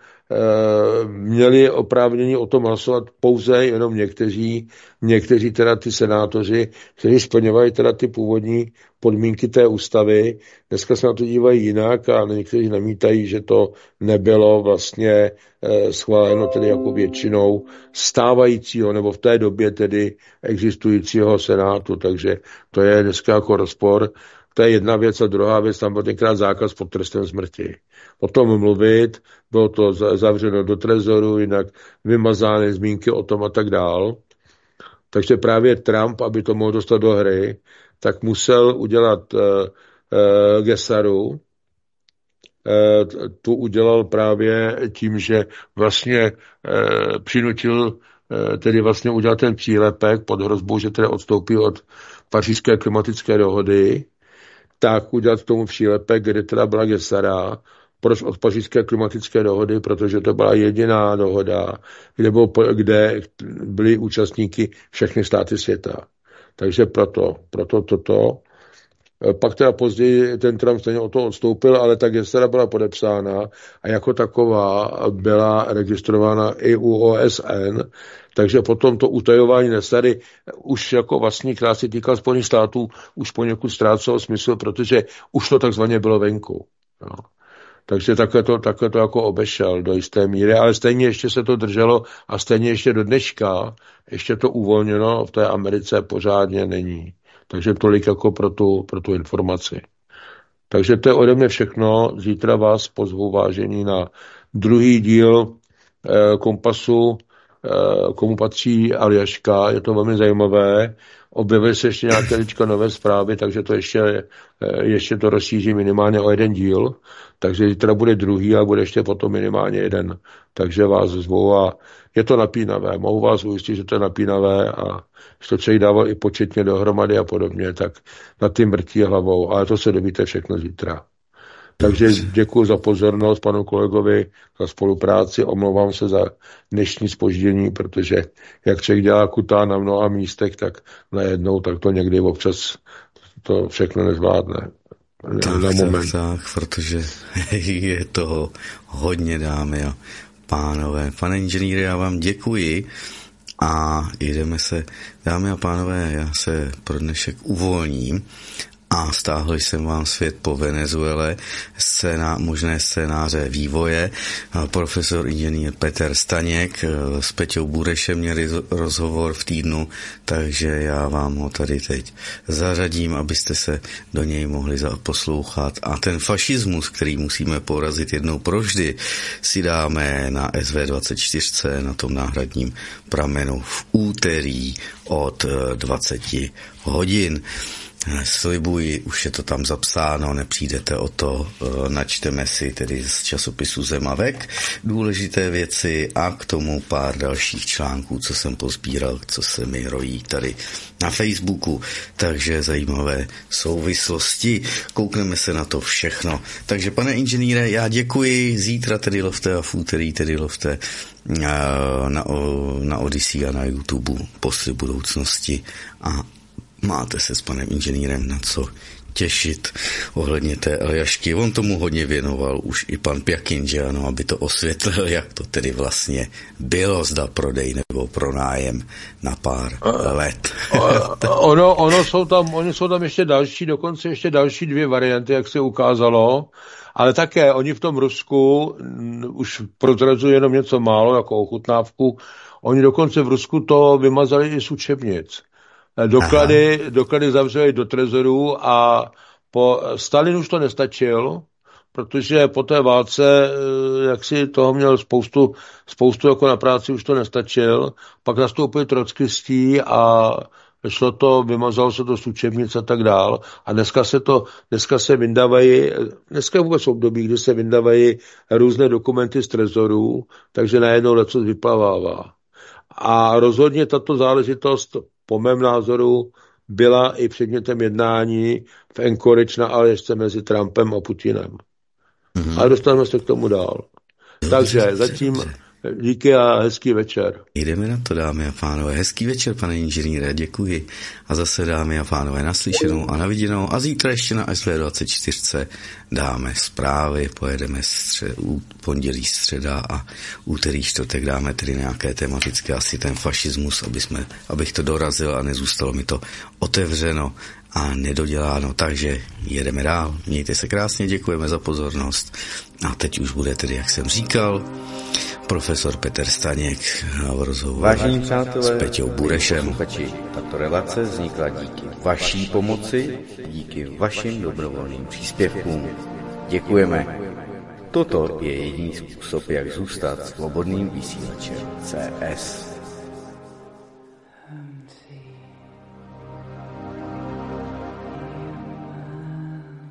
měli oprávnění o tom hlasovat pouze jenom někteří teda ty senátoři, kteří splňovají teda ty původní podmínky té ústavy. Dneska se na to dívají jinak a někteří namítají, že to nebylo vlastně schváleno tedy jako většinou stávajícího nebo v té době tedy existujícího senátu, takže to je dneska jako rozpor. To je jedna věc a druhá věc, tam byl tenkrát zákaz pod trestem smrti. O tom mluvit, bylo to zavřeno do trezoru, jinak vymazány zmínky o tom a tak dál. Takže právě Trump, aby to mohl dostat do hry, tak musel udělat Gesaru. Tu udělal právě tím, že vlastně přinutil tedy vlastně udělat ten přílepek pod hrozbou, že tedy odstoupí od pařížské klimatické dohody, tak udělat k tomu přílepek, kde teda byla Gesara. Proč od pařížské klimatické dohody? Protože to byla jediná dohoda, kde byli účastníky všechny státy světa. Takže proto toto. Pak teda později ten Trump stejně o to odstoupil, ale ta Gesara byla podepsána a jako taková byla registrována i u OSN, takže potom to utajování Gesary už jako vlastní, která se týkal Spojených států, už poněkud ztrácelo smysl, protože už to takzvaně bylo venku. No. Takže takhle to jako obešel do jisté míry, ale stejně ještě se to drželo a stejně ještě do dneška ještě to uvolněno v té Americe pořádně není. Takže tolik jako pro tu informaci. Takže to je ode mě všechno. Zítra vás pozvu, vážení, na druhý díl Kompasu, komu patří Aljaška. Je to velmi zajímavé. Objevily se ještě nějaké nové zprávy, takže to ještě to rozšíří minimálně o jeden díl. Takže zítra bude druhý a bude ještě potom minimálně jeden. Takže vás zvu a je to napínavé. Mohu vás ujistit, že to je napínavé a že to člověk dával i početně dohromady a podobně, tak na ty mrtí hlavou. Ale to se dovíte všechno zítra. Takže děkuji za pozornost panu kolegovi, za spolupráci. Omlouvám se za dnešní zpoždění, protože jak člověk dělá kutá na mnoha místech, tak najednou tak to někdy občas to všechno nezvládne. Tak, protože je toho hodně, dámy a pánové. Pane inženýre, já vám děkuji a jdeme se, dámy a pánové, já se pro dnešek uvolním a stáhl jsem vám svět po Venezuele, možné scénáře vývoje. Profesor inženýr Petr Staněk s Peťou Burešem měli rozhovor v týdnu, takže já vám ho tady teď zařadím, abyste se do něj mohli poslouchat. A ten fašismus, který musíme porazit jednou provždy, si dáme na SV24, na tom náhradním pramenu v úterý od 20 hodin. Slibuji, už je to tam zapsáno, nepřijdete o to, načteme si tedy z časopisu Zemavek důležité věci a k tomu pár dalších článků, co jsem pozbíral, co se mi rojí tady na Facebooku, takže zajímavé souvislosti, koukneme se na to všechno. Takže pane inženýre, já děkuji, zítra tedy lovte a v úterý tedy lovte na Odyssey a na YouTube Postři budoucnosti a máte se s panem inženýrem na co těšit ohledně té Aljašky. On tomu hodně věnoval už i pan Pjakin, že ano, aby to osvětlil, jak to tedy vlastně bylo, zda prodej nebo pronájem na pár let. Oni jsou tam ještě další, dokonce ještě další dvě varianty, jak se ukázalo, ale také oni v tom Rusku už prozrazují jenom něco málo, jako ochutnávku. Oni dokonce v Rusku to vymazali i z učebnic. Doklady zavřeli do trezoru a po Stalin už to nestačil, protože po té válce, jak si toho měl spoustu jako na práci, už to nestačil. Pak nastoupili trockistí a šlo to, vymazalo se to z učebnic a tak dál. A dneska se vyndávají, dneska je vůbec období, kdy se vyndávají různé dokumenty z trezorů, takže najednou leco vyplavává. A rozhodně tato záležitost, po mém názoru, byla i předmětem jednání v Anchorage na Aljašce mezi Trumpem a Putinem. A dostaneme se k tomu dál. Takže zatím díky a hezký večer. Jdeme na to, dámy a pánové. Hezký večer, pane inženýre, děkuji. A zase, dámy a pánové, naslyšenou a naviděnou. A zítra ještě na SV24 dáme zprávy, pojedeme pondělí, středa a úterý, čtvrtek dáme tedy nějaké tematické, asi ten fašismus, abych to dorazil a nezůstalo mi to otevřeno a nedoděláno, takže jedeme dál. Mějte se krásně, děkujeme za pozornost. A teď už bude tedy, jak jsem říkal, profesor Petr Staněk v rozhovoru. Vážení přátelé, s Peťou Burešem. Tato relace vznikla díky vaší pomoci, díky vašim dobrovolným příspěvkům. Děkujeme. Toto je jediný způsob, jak zůstat svobodným vysílačem CS.